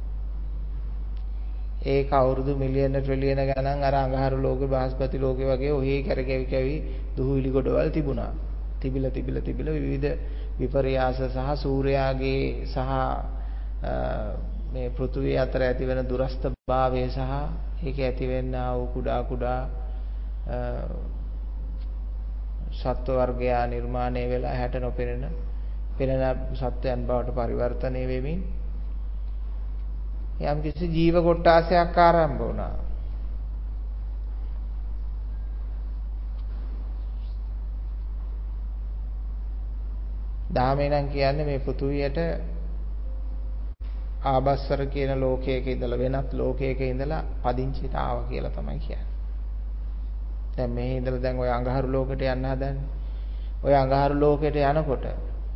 ඒක අවුරුදු මිලියන ට්‍රිලියන ගණන් අර අඟහරු ලෝකේ බ්‍රහස්පති ලෝකේ වගේ ඔහි කැරකෙවි කැවි දුහුවිලි ගොඩවල් තිබුණා. තිබිලා විවිධ විපර්යාස සහ සූර්යාගේ සහ මේ පෘථුවිය අතර ඇතිවන දුරස්ථභාවය සහ ඒක ඇතිවෙනා වූ කුඩා සත්ව වර්ගයා නිර්මාණය වෙලා හැට නොපෙනෙන සත්වයන් බවට පරිවර්තනය වෙමින් යම් කිසි ජීව කොටාසයක් ආරම්භ වුණා. ධාමේ නම් කියන්නේ මේ පෘථුවියට ආබස්සර කියන ලෝකයක ඉඳලා වෙනත් ලෝකයක ඉඳලා පදිංචිට ආවා කියලා තමයි කියන්නේ. දැන් මේ ඉඳලා දැන් ඔය අඟහරු ලෝකෙට යන්න හදන්නේ. ඔය අඟහරු ලෝකෙට යනකොට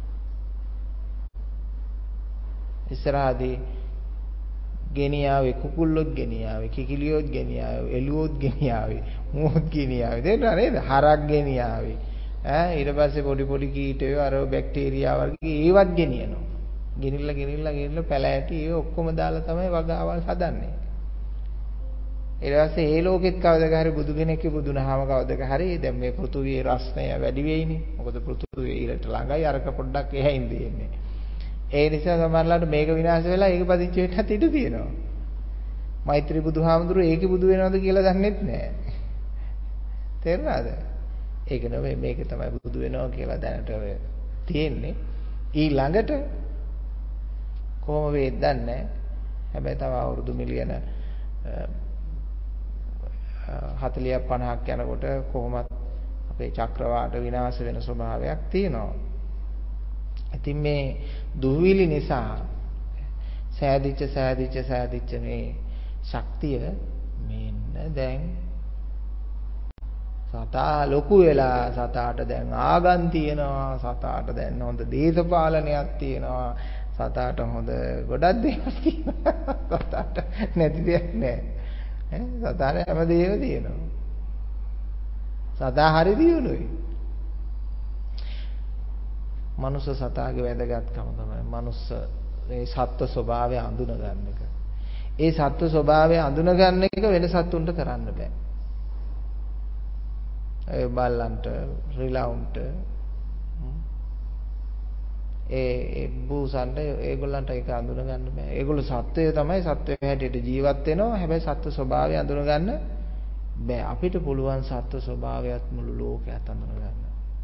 ඉස්සරහදී ගෙනියාවේ කුකුල්ලොත් ගෙනියාවේ කිකිලියොත් ගෙනියාවේ එළුවොත් ගෙනියාවේ මෝත් ගෙනියාවේ තේරුණා නේද? හරක් ගෙනියාවේ ඊට පස්සේ පොඩි කීටයෝ අර බැක්ටීරියා වර්ගයේ ඒවත් ගෙනියනවා. ගෙනිල්ලා පැලෑටි ඒ ඔක්කොම දාලා තමයි වගාවල් හදන්නේ. ඊට පස්සේ ඒ ලෝකෙත් කවදක හරි බුදු කෙනෙක් ඉපදුනහම කවදක හරි දැන් මේ පෘථුවියේ රස්නය වැඩි වෙයිනේ. මොකද පෘථුවිය ඊළට ළඟයි අරක පොඩ්ඩක් එහයින් දෙන්නේ. ඒ නිසා සමහරවිට මේක විනාශ වෙලා ඒක පදිංචි වෙන්නත් ඉඩ තියෙනවා. මෛත්‍රී බුදුහාමුදුරුවෝ ඒකේ බුදු වෙනවද කියලා දන්නෙත් නැහැ. තේරුණාද? ඒක නෙවෙයි මේක තමයි බුදු වෙනවා කියලා දැනට ඔය තියෙන්නේ. ඊළඟට කොහොම වේද දන්නේ නැහැ. හැබැයි තව අවුරුදු මිලියන 40ක් 50ක් යනකොට කොහොමත් අපේ චක්‍රවාට විනාශ වෙන ස්වභාවයක් තියෙනවා. ඉතින් මේ දුහවිලි නිසා සෑදිච්ච මේ ශක්තිය මෙන්න දැන් සතා ලොකු වෙලා සතාට දැන් ආගම් තියෙනවා සතාට දැන් හොඳ දේශපාලනයක් තියෙනවා සතාට හොඳ ගොඩක් දේවල් තියෙනවා සතාට නැති දෙයක් නැහැ සතාට හැමදේම තියෙනවා සතා හරි දියුණුයි මනුස්ස සතාගේ වැදගත්කම තමයි මනුස්ස මේ සත්ත්ව ස්වභාවය අඳුන ගන්න එක. ඒ සත්ත්ව ස්වභාවය අඳුන ගන්න එක වෙන සත්තුන්ට කරන්න බෑ. ඒ බල්ලන්ට, රිලවුන්ට ඒ බූසන්ට ඒගොල්ලන්ට ඒක අඳුන ගන්න බෑ. ඒගොල්ලෝ සත්වය තමයි සත්වය හැටියට ජීවත් වෙනවා. හැබැයි සත්ත්ව ස්වභාවය අඳුන ගන්න බෑ. අපිට පුළුවන් සත්ත්ව ස්වභාවයත් මුළු ලෝකයත් අඳුන ගන්න.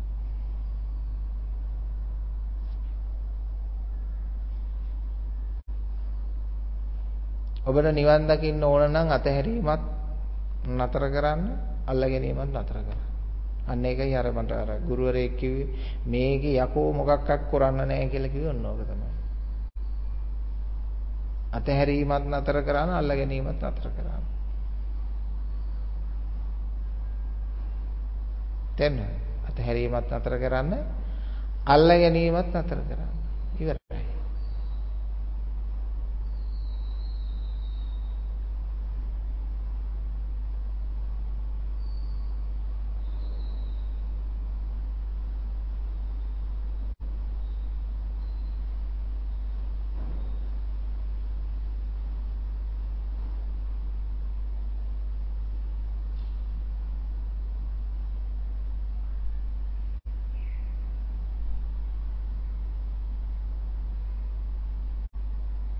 ඔබට නිවන් දකින්න ඕන නම් අතහැරීමත් නතර කරන්න, අල්ල ගැනීමත් නතර කරන්න. අන්න ඒකයි අර මට අර ගුරුවරයෙක් කිව්වේ මේකේ යකෝ මොකක්වත් කරන්න නැහැ කියලා කිව්වොත් ඕක තමයි. අතහැරීමත් නතර කරන්න, අල්ල ගැනීමත් නතර කරන්න. දැන් අතහැරීමත් නතර කරන්න, අල්ල ගැනීමත් නතර කරන්න. ඉවරයි.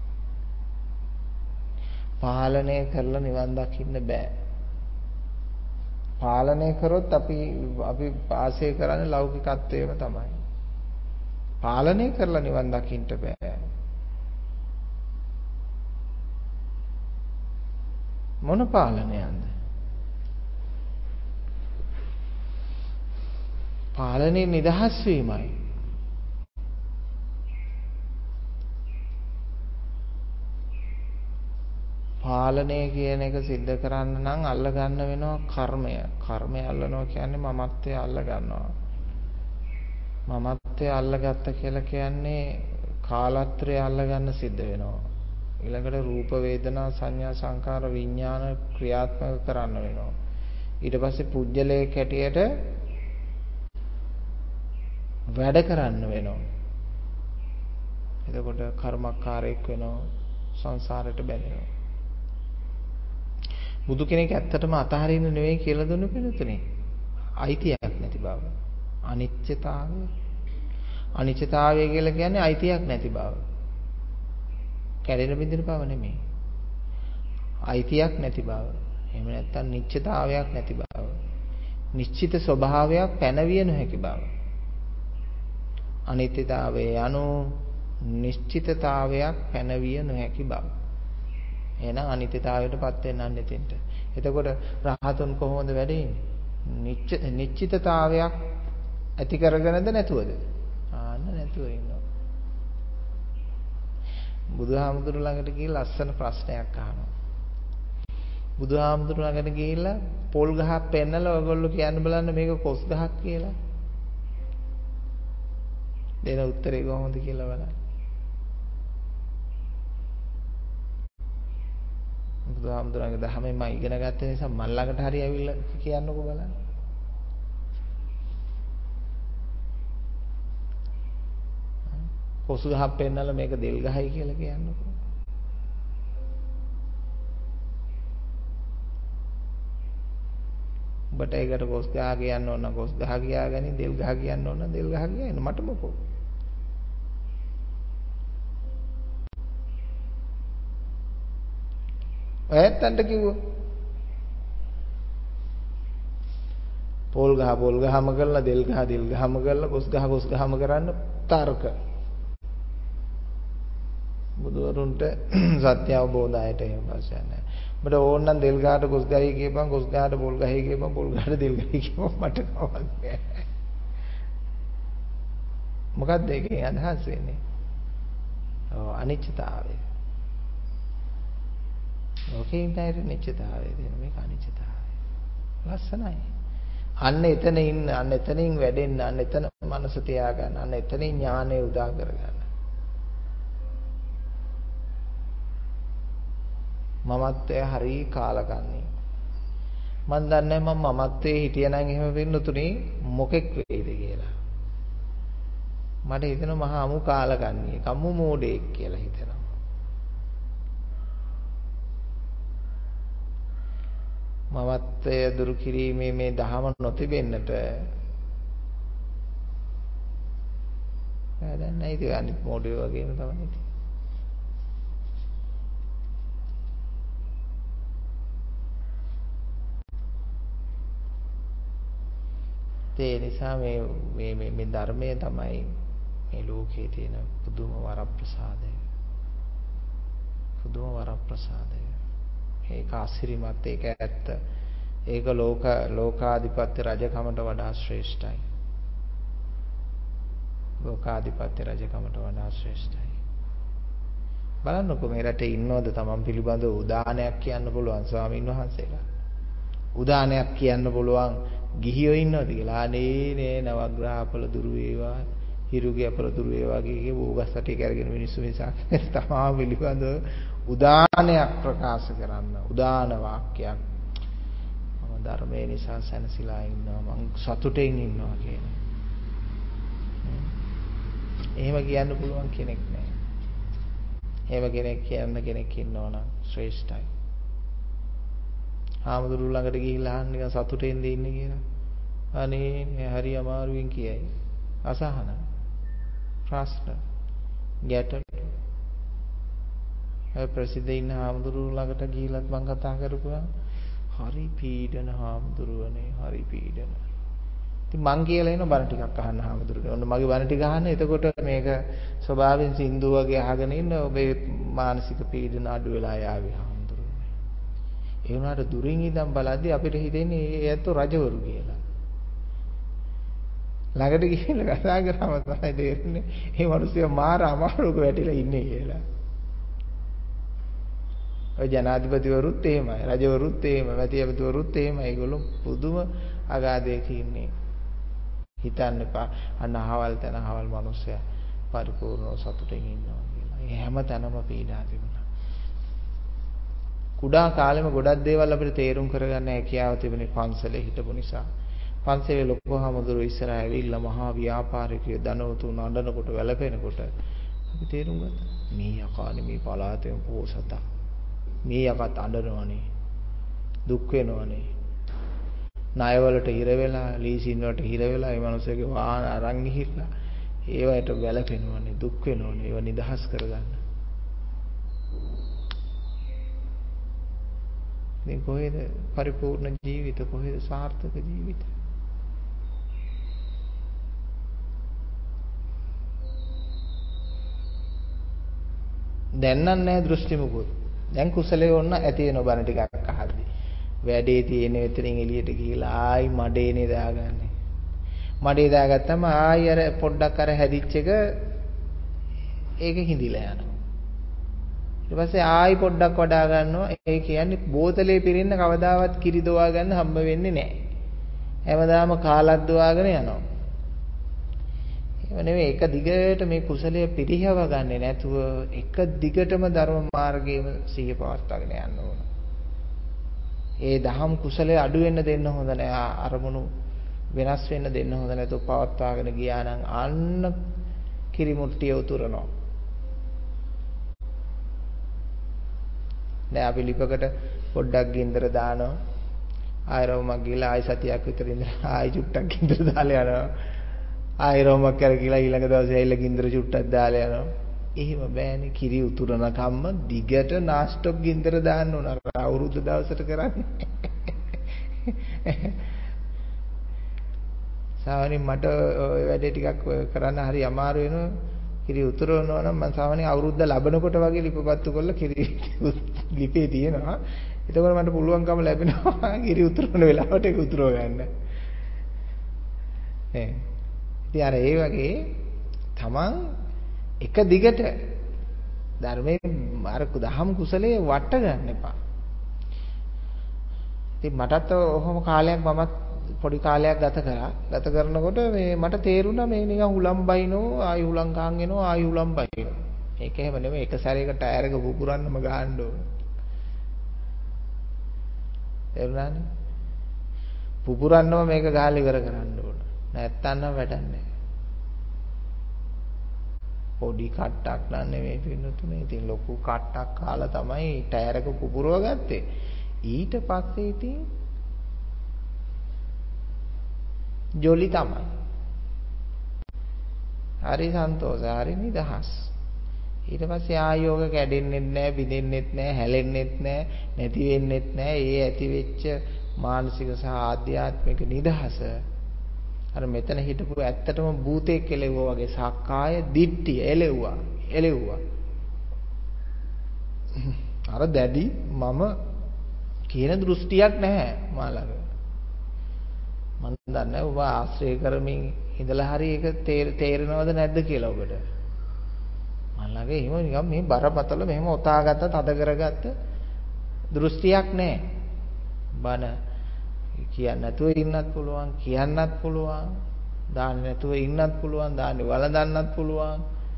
පාලනය කරලා නිවන් දකින්න බෑ. පාලනය කරොත් අපි ආශය කරන්නේ ලෞකිකත්වයේම තමයි. පාලනය කරලා නිවන් දකින්න බෑ. මොන පාලනයක්ද? පාලනේ නිදහස් වීමයි. පාලනය කියන එක सिद्ध කරන්න නම් අල්ල ගන්න වෙනවා කර්මය. කර්මය අල්ලනවා කියන්නේ මමත්වයේ අල්ල ගන්නවා. මමත්වයේ අල්ලගත්ත කියලා කියන්නේ කාලත්‍රය අල්ල ගන්න සිද්ධ වෙනවා. ඊළඟට රූප වේදනා සංඥා සංකාර විඥාන ක්‍රියාත්මක කරන්න වෙනවා. ඊට පස්සේ පුජ්‍යලයේ කැටියට වැඩ කරන්න වෙනවා. එතකොට කර්මකාරයෙක් වෙනවා, සංසාරයට බැඳෙනවා. බුදු කෙනෙක් ඇත්තටම අතහරින්න නෙවෙයි කියලා දුන්න පිළිතුරේ. අයිතියක් නැති බව. අනිත්‍යතාවය. අනිත්‍යතාවය කියලා කියන්නේ අයිතියක් නැති බව. කැඩෙන බිඳෙන බව නෙමෙයි. අයිතියක් නැති බව. එහෙම නැත්නම් නිශ්චිතතාවයක් නැති බව. නිශ්චිත ස්වභාවයක් පැනවිය නොහැකි බව. අනිත්‍යතාවයේ anu නිශ්චිතතාවයක් පැනවිය නොහැකි බව. එහෙනම් අනිත්‍යතාවයටපත් වෙන්නන් දෙතෙන්ට. එතකොට රහතුන් කොහොමද වැඩෙන්නේ? නිශ්චිතතාවයක් ඇති කරගෙනද නැතුවද? ආන්න නැතුව ඉන්නවා. බුදුහාමුදුරු ළඟට ගිහිල්ලා ලස්සන ප්‍රශ්නයක් අහනවා. බුදුහාමුදුරු ළඟට ගිහිල්ලා පොල් ගහක් පෙන්නලා ඔයගොල්ලෝ කියන්න බලන්න මේක කොස් ගහක් කියලා. දෙන උත්තරේ කොහොමද කියලා බලන්න. බුදුහාමුදුරන්ගේ දහමෙන් මම ඉගෙන ගත්ත නිසා මල් ළඟට හරි ඇවිල්ලා කියන්නකෝ බලන්න. කොසු ගහක් පෙන්නලා මේක දෙල් ගහයි කියලා කියන්නකෝ. ඔබට ඒකට කොස් ගහ කියන්න ඕන නම් කොස් ගහ කියාගනි, දෙල් ගහ කියන්න ඕන නම් දෙල් ගහ කියන්න. මට මොකෝ. ඇත්තන්ට කිව්වෝ පොල් ගහම කරලා දෙල් ගහම කරලා කොස් ගහම කරන්න තර්ක. බුදුවරුන්ට සත්‍ය අවබෝධයයට එහෙම ප්‍රශ්නයක් නැහැ. ඔබට ඕන නම් දෙල් ගහට කොස් ගහයි කියපන්, කොස් ගහට පොල් ගහයි කියපන්, පොල් ගහට දෙල් ගහයි කියපන් මට කවක් නැහැ. මොකක්ද ඒකෙන් අදහස් වෙන්නේ? අනිත්‍යතාවය. ඕකේ ඉඳලා නිශ්චිතතාවය දෙන මේක අනිශ්චිතතාවය. ලස්සනයි. අන්න එතන ඉන්න, අන්න එතනින් වැඩෙන්න, අන්න එතන මනස තියාගන්න, අන්න එතනින් ඥානය උදා කරගන්න. මමත්වය හරි කාලකන්ණි. මන් දන්නේ මම මමත්වයේ හිටියනම් එහෙම වෙන්නතුනේ මොකෙක් වෙයිද කියලා. මට හිතෙනවා මහා අමු කාලකන්ණියෙක්, අමු මෝඩයෙක් කියලා හිතෙනවා. මමත්වය දුරු කිරීමේ මේ දහම නොතිබෙන්නට දැන් නෑ ඉතින් අනිත් මොඩිය වගේම තමයි ඉතින්. ඒ නිසා මේ ධර්මයේ තමයි මේ ලෝකයේ තියෙන පුදුම වරප්‍රසාදය. පුදුම වරප්‍රසාදය. ඒක ආශිර්වාදත් ඒක ඇත්ත. ඒක ලෝකාධිපත්‍ය රජකමට වඩා ශ්‍රේෂ්ඨයි. ලෝකාධිපත්‍ය රජකමට වඩා ශ්‍රේෂ්ඨයි. බලන්නකො මේ රටේ ඉන්නවද තමන් පිළිබඳව උදානයක් කියන්න පුළුවන් ස්වාමීන් වහන්සේලා? උදානයක් කියන්න පුළුවන් ගිහියෝ ඉන්නවද කියලා? අනේ නවග්‍රහපල දුරු වේවා, හිරුගේ අපල දුරු වේවා කියේ බෝගස්සටි කරගෙන මිනිස්සු නිසා තමා පිළිබඳව උදානයක් ප්‍රකාශ කරන්න. උදාන වාක්‍යයක්. මම ධර්මයේ නිසා සැනසීලා ඉන්නවා, මං සතුටෙන් ඉන්නවා කියන. එහෙම කියන්න පුළුවන් කෙනෙක් නැහැ. එහෙම කෙනෙක් ඉන්නවනම් ශ්‍රේෂ්ඨයි. ආමුදුරු ළඟට ගිහිල්ලා අහන්න නිකන් සතුටෙන්ද ඉන්නේ කියලා. අනේ හරි අමාරුවෙන් කියයි. අසහන ප්‍රශ්න ගැටලු. ප්‍රසිද්ධ ඉන්න ආමුදුරු ළඟට ගිහිල්ලත් මම කතා කරපුවා හරි පීඩන හාමුදුරුවනේ හරි පීඩන. ඉතින් මං කියලා එන බණ ටිකක් අහන්න හාමුදුරුවනේ. ඔන්න මගේ බණ ටික අහන්න. එතකොට මේක ස්වභාවයෙන් සින්දු වගේ අහගෙන ඉන්න ඔබේ මානසික පීඩන අඩු වෙලා යාවි හාමුදුරුවනේ. ඒ වුණාට දුරින් ඉඳන් බලද්දි අපිට හිතෙන්නේ ඒ ඇත්තෝ රජවරු කියලා. ළඟට ගිහිල්ලා කතා කරාම තමයි තේරෙන්නේ මේ මිනිස්සු මාර අමාරුවක වැටිලා ඉන්නේ කියලා. ඔය ජනාධිපතිවරුත් එහෙමයි, රජවරුත් එහෙමයි, මැතිවරුත් එහෙමයි. ඒගොල්ලෝ පුදුම අගාධයක ඉන්නේ. හිතන්න එපා අන්න අහවල් තැන අහවල් මිනිස්සයා පරිපූර්ණව සතුටින් ඉන්නවා කියලා. ඒ හැම තැනම පීඩා තිබුණා. කුඩා කාලෙම ගොඩක් දේවල් අපිට තේරුම් කරගන්න හැකියාව තිබුණේ පන්සලේ හිටපු නිසා. පන්සලේ ලොකු හාමුදුරුවෝ ඉස්සරහ ඇවිල්ලා මහා ව්‍යාපාරිකයෝ ධනවතුන් අඬනකොට වැළපෙනකොට අපි තේරුම් ගත්තා. මේ යකානේ මේ පලාතේම පෝසතා. මේ යකත් අඬනවනේ. දුක් වෙනවනේ. ණයවලට හිර වෙලා, ලීසින් වලට හිර වෙලා, මේ මිනිස්සුගේ වාහන අරන් ගිහිල්ලා ඒවට වැළපෙනවනේ, දුක් වෙනවනේ. ඒව නිදහස් කරගන්න. මේ කොහෙද පරිපූර්ණ ජීවිත, කොහෙද සාර්ථක ජීවිත? දැන් නැහැ දෘෂ්ටි මුකුත්. දැන් කුසලයේ ඔන්න ඇති වෙන බණ ටිකක් අහද්දි. වැඩේ තියෙන එතනින් එළියට ගිහිලා ආයි මඩේනේ දාගන්නේ. මඩේ දාගත්තම ආයි අර පොඩ්ඩක් අර හැදිච්ච එක ඒක හිඳිලා යනවා. ඊට පස්සේ ආයි පොඩ්ඩක් වඩා ගන්නවා. ඒ කියන්නේ බෝතලේ පිරෙන්න කවදාවත් කිරි දොවා ගන්න හම්බ වෙන්නේ නැහැ. හැමදාම කාලක් දොවාගෙන යනවා. ඒව නෙවෙයි එක දිගට මේ කුසලයේ පිරිහව ගන්නේ නැතුව එක දිගටම ධර්ම මාර්ගයේම සිහිය පවත්වාගෙන යන්න ඕන. ඒ දහම් කුසලයේ අඩු වෙන්න දෙන්න හොඳ නැහැ. අරමුණු වෙනස් වෙන්න දෙන්න හොඳ නැතුව පවත්වාගෙන ගියා නම් අන්න කිරිමුට්ටිය උතුරනවා. දැන් අපි ලිපකට පොඩ්ඩක් ගින්දර දානවා. ආයරවමක් ගිහලා ආයි සතියක් විතර ඉඳලා ආයි චුට්ටක් ගින්දර දාලා යනවා. ආයරවමක් කරගිලා ඊළඟ දවසේ ඇවිල්ලා ගින්දර චුට්ටක් දාලා යනවා. එහෙම බෑනේ කිරි උතුරන කම්ම දිගට නාස්ටොප් ගින්දර දාන්න ඕන. අවුරුදු දවසට කරන්නේ. සාමාන්‍යයෙන් මට ඔය වැඩේ ටිකක් කරන්න හරි අමාරු වෙනවා. කිරි උතුරනවා නම් මම සාමාන්‍යයෙන් අවුරුද්ද ලැබනකොට වගේ ලිපපත්තු කරලා කිරි ලිපේ තියෙනවා. එතකොට මට පුළුවන්කම ලැබෙනවා කිරි උතුරන වෙලාවට ඒක උතුරව ගන්න. ඉතින් අර ඒ වගේ තමන් එක දිගට ධර්මයේ අර දහම් කුසලයේ වට ගන්න එපා. ඉතින් මටත් ඔහොම කාලයක් මමත් පොඩි කාලයක් ගත කරා. ගත කරනකොට මේ මට තේරුණා මේ නිකන් හුලම් බයිනෝ ආයි හුලම් කාන් එනවා ආයි හුලම් බයිනෝ. ඒක එහෙම නෙමෙයි එක සැරේක ටයර් එක පුපුරන්නම ගහන්න ඕන. තේරුණානේ? පුපුරන්නම මේක ගහලා ඉවර කරන්න ඕන. නැත්තම් නම් වැඩක් නැහැ. පොඩි කට්ටක් නන් නෙමෙයි පින්නතුනේ. ඉතින් ලොකු කට්ටක් කාලා තමයි ටයර් එක පුපුරව ගත්තේ. ඊට පස්සේ ඉතින් ජොලි තමයි. හරි සන්තෝෂයි, හරි නිදහස්. ඊට පස්සේ ආයෝග කැඩෙන්නෙත් නැහැ, බිඳෙන්නෙත් නැහැ, හැලෙන්නෙත් නැහැ, නැති වෙන්නෙත් නැහැ. ඒ ඇති වෙච්ච මානසික සහ ආධ්‍යාත්මික නිදහස අර මෙතන හිටපු ඇත්තටම භූතේ කෙලෙවුවා වගේ සක්කාය දිට්ඨිය එලෙව්වා. අර දැඩි මම කියන දෘෂ්ටියක් නැහැ මා ළඟ. මම දන්නේ ඔබ ආශ්‍රය කරමින් ඉඳලා හරි ඒක තේරෙනවද නැද්ද කියලා ඔබට. මම ළඟ එහෙම නිකන් මේ බරපතල මෙහෙම ඔතාගත්ත තද කරගත්ත දෘෂ්ටියක් නැහැ. බන කියන්න නැතුව ඉන්නත් පුළුවන්, කියන්නත් පුළුවන්, දාන්නේ නැතුව ඉන්නත් පුළුවන්, දාන්නේ වළඳන්නත් පුළුවන්.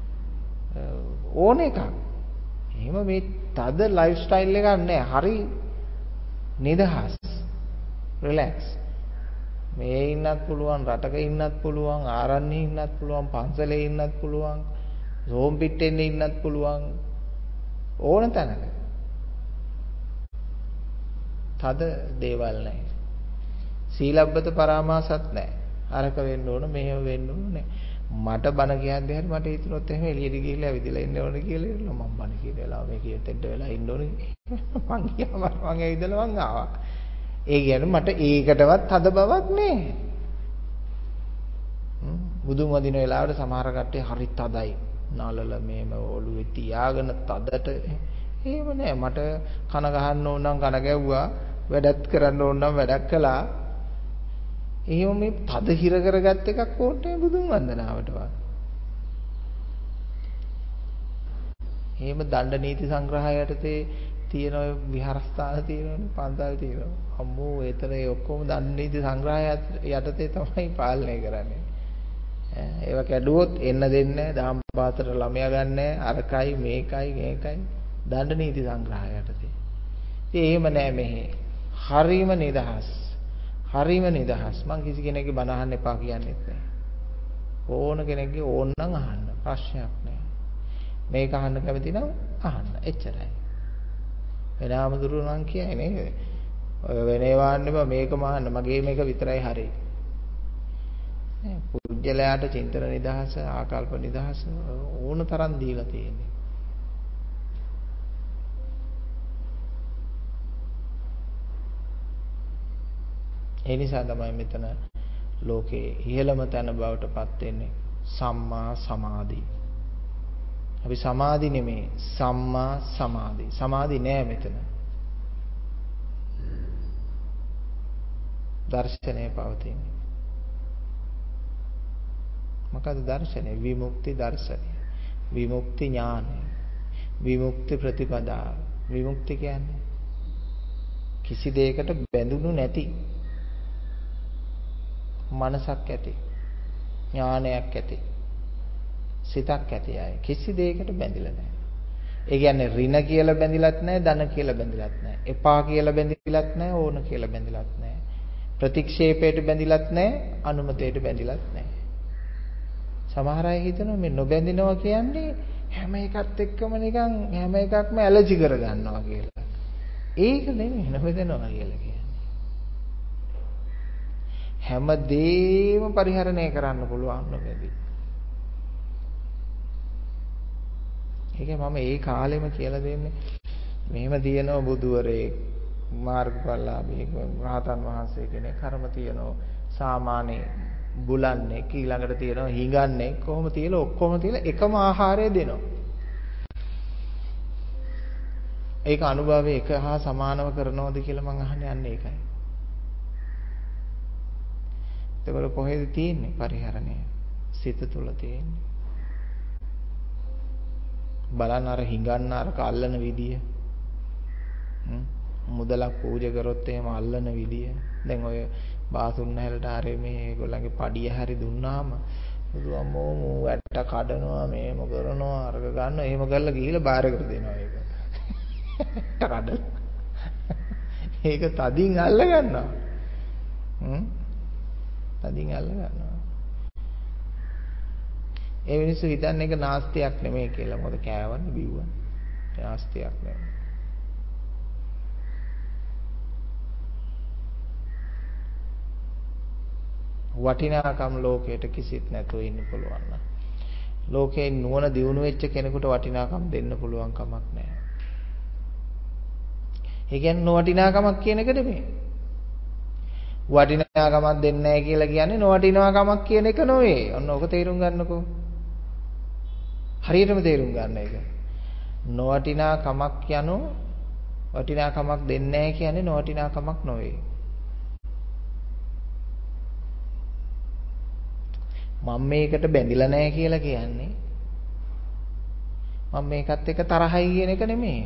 ඕන එකක්. එහෙම මේ තද ලයිෆ් ස්ටයිල් එකක් නැහැ. හරි නිදහස්. රිලැක්ස්. මේ ඉන්නත් පුළුවන්, රටක ඉන්නත් පුළුවන්, ආරණ්‍යයේ ඉන්නත් පුළුවන්, පන්සලේ ඉන්නත් පුළුවන්, සෝම් පිටෙන්න ඉන්නත් පුළුවන්. ඕන තැනක. තද දේවල් නැහැ. සීලබ්බත පරාමාසත් නැහැ. අරක වෙන්න ඕන, මෙහෙම වෙන්න ඕන නැහැ. මට බන කියද්දී හරි මට හිතුනොත් එහෙම එළියට ගිහිල්ලා ඇවිදලා ඉන්න ඕන කියලා ඉන්නවා. මම බන කියන වෙලාව මේ කීයටද වෙලා ඉන්න ඕනේ. මං ඇවිදලා මං ආවා. ඒ කියන්නේ මට ඒකටවත් හද බවක් නැහැ. බුදුන් වදින වෙලාවට සමහර කට්ටිය හරි තදයි. නලල මේම ඔළුවේ තියාගෙන තදට එහෙම නෑ. මට කන ගහන්න ඕන නම් කන ගැව්වා. වැඩත් කරන්න ඕන නම් වැඩක් කළා. එහෙම මේ තද හිර කරගත් එකක් ඕනේ බුදුන් වන්දනාවටවත්. එහෙම දණ්ඩ නීති සංග්‍රහය යටතේ තියෙන ඔය විහාරස්ථාන තියෙනවනේ පන්සල් තියෙනවා. අම්මෝ ඒතර ඒ ඔක්කොම දණ්ඩ නීති සංග්‍රහය යටතේ තමයි පාලනය කරන්නේ. ඒව කැඩුවොත් එන්න දෙන්නේ නැහැ. දාම් පාතර ළමයා ගන්නෑ. අරකයි මේකයි දණ්ඩ නීති සංග්‍රහය යටතේ. ඉතින් එහෙම නෑ මෙහෙ. හරීම නිදහස්. හරීම නිදහස්. මං කිසි කෙනෙක්ගේ බණ අහන්න එපා කියන්නේත් නෑ. ඕන කෙනෙක්ගේ ඕන නම් අහන්න. ප්‍රශ්නයක් නෑ. මේක අහන්න කැමති නම් අහන්න. එච්චරයි. වෙනාමඳුරු නම් කියයි නේද? ඔය වෙනේවා අහන්න මේකම අහන්න. මගේ මේක විතරයි හරි. පුජ්‍යලයාට චින්තන නිදහස, ආකල්ප නිදහස ඕන තරම් දීලා තියෙන්නේ. ඒ නිසා තමයි මෙතන ලෝකේ ඉහළම තැන බවට පත් වෙන්නේ සම්මා සමාධි. අපි සමාධි නෙමේ සම්මා සමාධි. සමාධි නෑ මෙතන. දර්ශනය පවතින්නේ. මොකද දර්ශනය? විමුක්ති දර්ශනය. විමුක්ති ඥානය. විමුක්ති ප්‍රතිපදාව. විමුක්ති කියන්නේ කිසි දෙයකට බැඳුණු නැති මනසක් ඇති, ඥානයක් ඇති, සිතක් ඇති අය. කිසි දෙයකට බැඳිලා නැහැ. ඒ කියන්නේ ඍණ කියලා බැඳිලත් නැහැ, ධන කියලා බැඳිලත් නැහැ. එපා කියලා බැඳිලත් නැහැ, ඕන කියලා බැඳිලත් නැහැ. ප්‍රතික්ෂේපයට බැඳිලත් නැහැ, අනුමතයට බැඳිලත් නැහැ. සමහර අය හිතනවා මේ නොබැඳිනවා කියන්නේ හැම එකත් එක්කම නිකන් හැම එකක්ම ඇලර්ජි කර ගන්නවා කියලා. ඒක නෙමෙයි නොබැඳිනවා කියලා කියන්නේ. හැම දෙයක්ම පරිහරණය කරන්න පුළුවන් නොබැඳි. ඒකේ මම ඒ කාලෙම කියලා දෙන්නේ මෙහෙම තියෙනවා බුදුවරේ මාර්ගඵලලාභී රහතන් වහන්සේ කෙනෙක් කර්ම තියෙනවා සාමාන්‍ය බුලන්නේ ඊළඟට තියෙනවා හිඟන්නේ කොහොම තියලා ඔක්කොම තියලා එකම ආහාරය දෙනවා. ඒක අනුභවයේ එක හා සමානව කරනවද කියලා මං අහන්නේ යන්නේ ඒකයි. ඒකවල කොහෙද තියෙන්නේ පරිහරණය? සිත තුළ තියෙන්නේ. බලන්න අර හිඟන්න අර අල්ලන විදිය. මුදලක් පූජා කරොත් එහෙම අල්ලන විදිය. දැන් ඔය බාසුන් හැලට ආරේ මේ ඒගොල්ලන්ගේ පඩිය හැරි දුන්නාම බුදුම්මෝ මූ වැට්ට කඩනවා මේම කරනවා අරක ගන්නවා එහෙම කරලා ගිහිල්ලා බාරකට දෙනවා ඒක. කඩලා. ඒක තදින් අල්ල ගන්නවා. තදින් අල්ල ගන්නවා. ඒ මිනිස්සු හිතන්නේ ඒක නාස්තියක් නෙමෙයි කියලා. මොකද කෑවන්නේ බිව්වන්නේ. නාස්තියක් නෙමෙයි. වටිනාකම් ලෝකයට කිසිත් නැතුව ඉන්න පුළුවන් නම් ලෝකේ නුවණ දියුණු වෙච්ච කෙනෙකුට වටිනාකම් දෙන්න පුළුවන් කමක් නැහැ. ඒ කියන්නේ නොවටිනාකමක් කියන එක නෙමෙයි. වටිනාකමක් දෙන්නේ නැහැ කියලා කියන්නේ නොවටිනාකමක් කියන එක නෙවෙයි. ඔන්න ඔක තේරුම් ගන්නකෝ. හරියටම තේරුම් ගන්න එක. නොවටිනාකමක් යනු වටිනාකමක් දෙන්නේ නැහැ කියන්නේ නොවටිනාකමක් නෙවෙයි. මම මේකට බැඳිලා නැහැ කියලා කියන්නේ මම මේකත් එක්ක තරහයි කියන එක නෙමෙයි.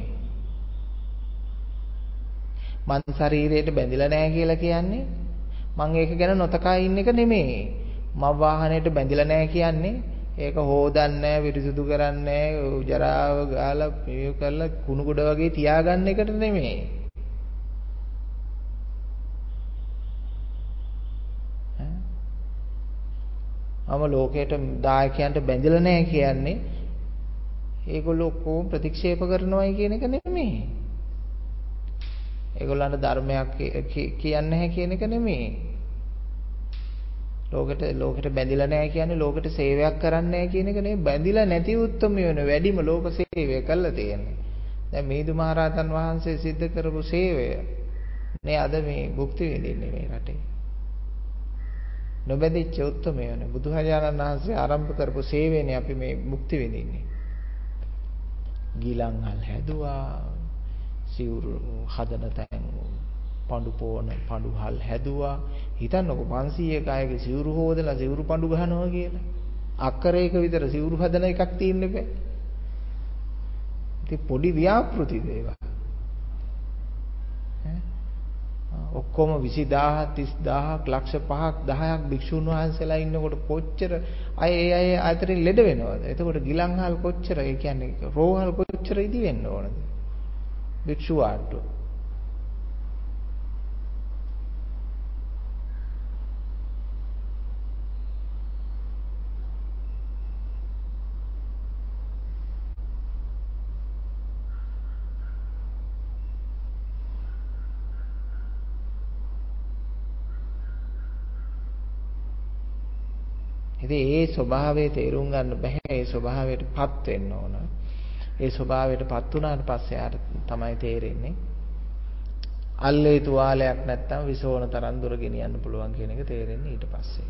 මං ශරීරයට බැඳිලා නැහැ කියලා කියන්නේ මං ඒක ගැන නොතකා ඉන්න එක නෙමෙයි. මම වාහනයට බැඳිලා නැහැ කියන්නේ ඒක හොදන්නේ නැහැ, පිරිසුදු කරන්නේ නැහැ, ජරාව ගාලා මේව කරලා කුණු ගොඩ වගේ තියාගන්න එකට නෙමෙයි. මම ලෝකයට දායකයන්ට බැඳිලා නැහැ කියන්නේ ඒගොල්ලෝ කොහොම ප්‍රතික්ෂේප කරනවයි කියන එක නෙමෙයි. ඒගොල්ලන්ට ධර්මයක් කියන්නේ නැහැ කියන එක නෙමෙයි. ලෝකෙට බැඳිලා නැහැ කියන්නේ ලෝකෙට සේවයක් කරන්නේ නැහැ කියන එක නෙමෙයි. බැඳිලා නැති උත්තරම වෙන වැඩිම ලෝක සේවය කළා තියෙන්නේ. දැන් මිහිඳු මහරහතන් වහන්සේ සිද්ධ කරපු සේවය නේ අද මේ භුක්ති විඳින්නේ මේ රටේ. නොබැදිච්ච උත්තරමයනේ බුදුහාමුදුරන් වහන්සේ ආරම්භ කරපු සේවයනේ අපි මේ භුක්ති විඳින්නේ. ගිලන්හල් හැදුවා, සිවුරු හදන තැන් පඳු පොන පඳුහල් හැදුවා. හිතන්නකො 500ක අයගේ සිවුරු හොදලා සිවුරු පඳු ගහනවා කියලා. අක්කරයක විතර සිවුරු හදන එකක් තියෙන්න බෑ. ඉතින් පොඩි ව්‍යාපෘතිද ඒවා. ඔක්කොම 20000 30000ක් ලක්ෂ 5ක් 10ක් භික්ෂුන් වහන්සේලා ඉන්නකොට කොච්චර අය අතරින් ලෙඩ වෙනවද? එතකොට ගිලන්හල් කොච්චර ඒ කියන්නේ රෝහල් කොච්චර ඉදි වෙන්න ඕනද? භික්ෂු ආට්ටු. ඉතින් ඒ ස්වභාවයේ තේරුම් ගන්න බෑ. ඒ ස්වභාවයටපත් වෙන්න ඕන. ඒ ස්වභාවයටපත් වුණාට පස්සේ ආර තමයි තේරෙන්නේ. අල්ලේ තුවාලයක් නැත්තම් විසෝන තරම් දුර ගෙනියන්න පුළුවන් කියන එක තේරෙන්නේ ඊට පස්සේ.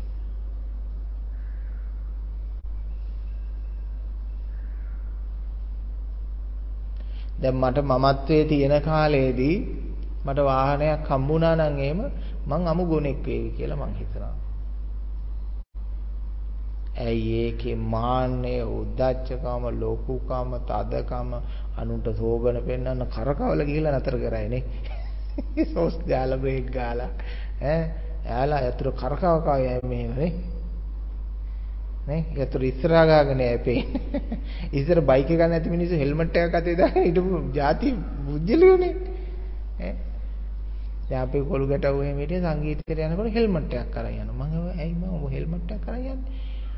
දැන් මට මමත්වයේ තියෙන කාලේදී මට වාහනයක් හම්බුණා නම් එහෙම මං අමු ගොනෙක් වේවි කියලා මං හිතනවා. ඇයි ඒකේ මාන්නය, උද්දච්චකම, ලෝකුකම, තදකම, අනුන්ට සෝබන පෙන්නන්න කරකවල ගිහිල්ලා නතර කරයිනේ. සෝස් ගාලා බ්‍රේක් ගාලා එයාලා යතුරු කරකව කව මෙහෙමනේ. නේ යතුරු ඉස්සරහා ගාගෙන යපේ. ඉස්සර බයික් එක ගන්න නැති මිනිස්සු හෙල්මට් එකක් අතේ දාගෙන හිටපු ಜಾති බුද්ධිලියෝනේ. දැන් අපි කොළු ගැටව එහෙම හිටිය සංගීතයට යනකොට හෙල්මට් එකක් අරන් යනවා. මම ඇයි මම හෙල්මට් එකක් අරන් යන්නේ?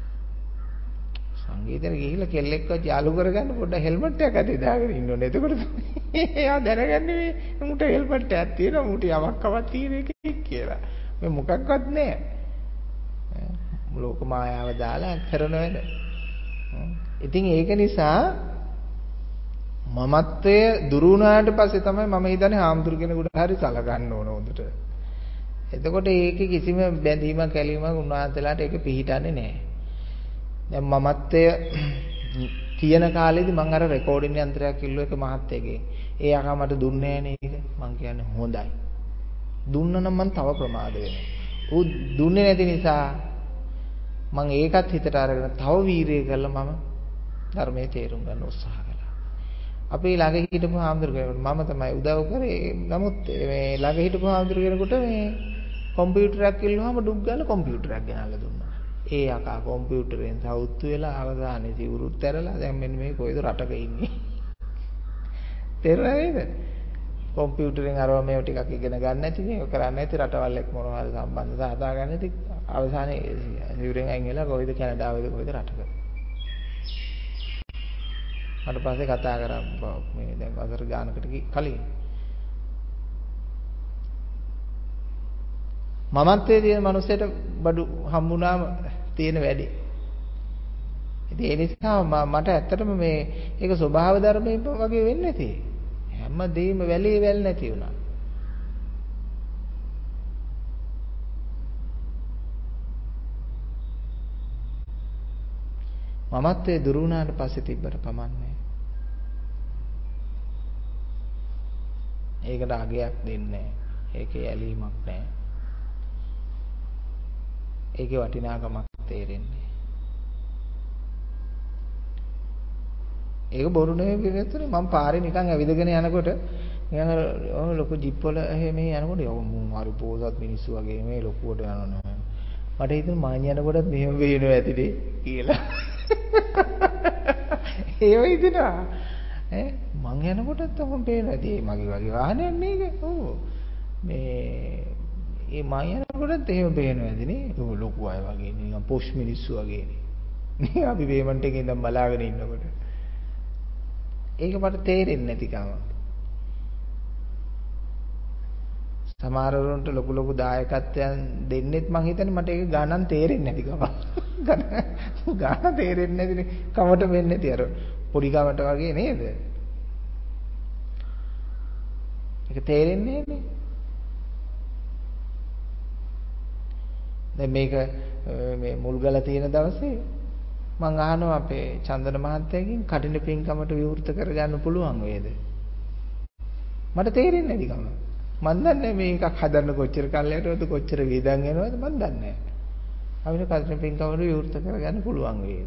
සංගීතයට ගිහිල්ලා කෙල්ලෙක්ව යාළු කරගන්න පොඩ්ඩක් හෙල්මට් එකක් අතේ දාගෙන ඉන්න ඕනේ. එතකොට එයා දැනගන්නේ මේ මුට හෙල්මට් එකක් තියෙනවා, මුට යමක් කවක් තියෙන එකක් කියලා. මේ මොකක්වත් නැහැ. ලෝක මායාව දාලා කරන වැඩ. ඉතින් ඒක නිසා මමත්වය දුරු වුණාට පස්සේ තමයි මම හිතන්නේ හාමුදුරු කෙනෙකුට හරි සලකන්න ඕන උදට. එතකොට ඒකේ කිසිම බැඳීමක් ඇලීමක් උන්වහන්සේලාට ඒක පිළිහිටන්නේ නැහැ. දැන් මමත්වය තියෙන කාලෙදි මම අර රෙකෝඩින් යන්ත්‍රයක් කිල්ලුව එක මහත්තයෙක්ගේ. ඒ අකා මට දුන්නේ නැහැ නේද? මං කියන්නේ හොඳයි. දුන්න නම් මං තව ප්‍රමාද වෙනවා. ඌ දුන්නේ නැති නිසා මං ඒකත් හිතට අරගෙන තව වීරිය කළා මම ධර්මයේ තේරුම් ගන්න උත්සාහ කළා. අපි ළඟ හිටපු හාමුදුරු කෙනෙකුට මම තමයි උදව් කරේ. නමුත් මේ ළඟ හිටපු හාමුදුරු කෙනෙකුට මේ කම්පියුටරයක් කිල්ලුවාම ඩුක් ගාලා කම්පියුටරයක් ගෙනල්ලා දුන්නා. ඒ අකා කම්පියුටරෙන් සවුත්තු වෙලා අවසානයේ සිවුරුත් ඇරලා දැන් මෙන්න මේ කොයිද රටක ඉන්නේ. තේරුණා නේද? කම්පියුටරෙන් අරවා මේව ටිකක් ඉගෙන ගන්න නැති නේ කරන්නේ නැති රටවල් එක්ක මොනවා හරි සම්බන්ධතා හදාගන්න නැති අවසානයේ සිවුරෙන් අයින් වෙලා කොයිද කැනඩාවේද කොයිද රටක. ඊට පස්සේ කතා කරා මේ දැන් වසර ගානකට කලින් මමත්වයේ තියෙන මනුස්සයට බඩු හම්බුනාම තියෙන වැඩි. ඉතින් ඒ නිසා මට ඇත්තටම මේ ඒක ස්වභාව ධර්මයෙන් වගේ වෙන්නේ නැති. හැමදේම වැලේ වැල් නැති වුණා. මමත්වයේ දුරු වුණාට පස්සේ තිබ්බට කමන්නේ. ඒකට අගයක් දෙන්නේ නැහැ. ඒකේ ඇලීමක් නැහැ. ඒකේ වටිනාකමක් තේරෙන්නේ. ඒක බොරු නෙවෙයි පිළිතුරේ මම පාරේ නිකන් ඇවිදගෙන යනකොට නිකන් ලොකු ජිප් වල මෙහෙ යනකොට හරි පොසත් මිනිස්සු වගේ මේ ලොකුවට යනවා. මට හිතෙනවා මාන් යනකොටත් මෙහෙම වෙනවා ඇතිනේ කියලා. ඒව හිතෙනවා. මං යනකොටත් ඔහොම පේනවා. ඉතින් මගේ වගේ වාහනයක් මේක. ඔව්. මේ මං යනකොටත් එහෙම පේනවා ඇතිනේ. ඔව් ලොකු අය වගේ නිකන් පොෂ් මිනිස්සු වගේනේ. මේ අපි පේමන්ට් එකේ ඉඳන් බලාගෙන ඉන්නකොට. ඒක මට තේරෙන්නේ නැතිකම. සමහරවරුන්ට ලොකු දායකත්වයන් දෙන්නෙත් මං හිතන්නේ මට ඒක ගණන් තේරෙන්නේ නැතිකම. ගණන් තේරෙන්නේ නැතිනේ. කමට වෙන්නේ නැති අර පොඩි කමට වගේ නේද? ඒක තේරෙන්නේ නැනේ. දැන් මේක මේ මුල්ගල තියෙන දවසේ මං අහනවා අපේ චන්දන මහත්තයාගෙන් කටින පින්කමට විවෘත කරගන්න පුළුවන් වේද? මට තේරෙන්නේ නැති කම. මන් දන්නේ මේකක් හදන්න කොච්චර කාලයකටද කොච්චර වේදන් වෙනවද මන් දන්නේ නැහැ. අපිට කටින පින්කමට විවෘත කරගන්න පුළුවන් වේද?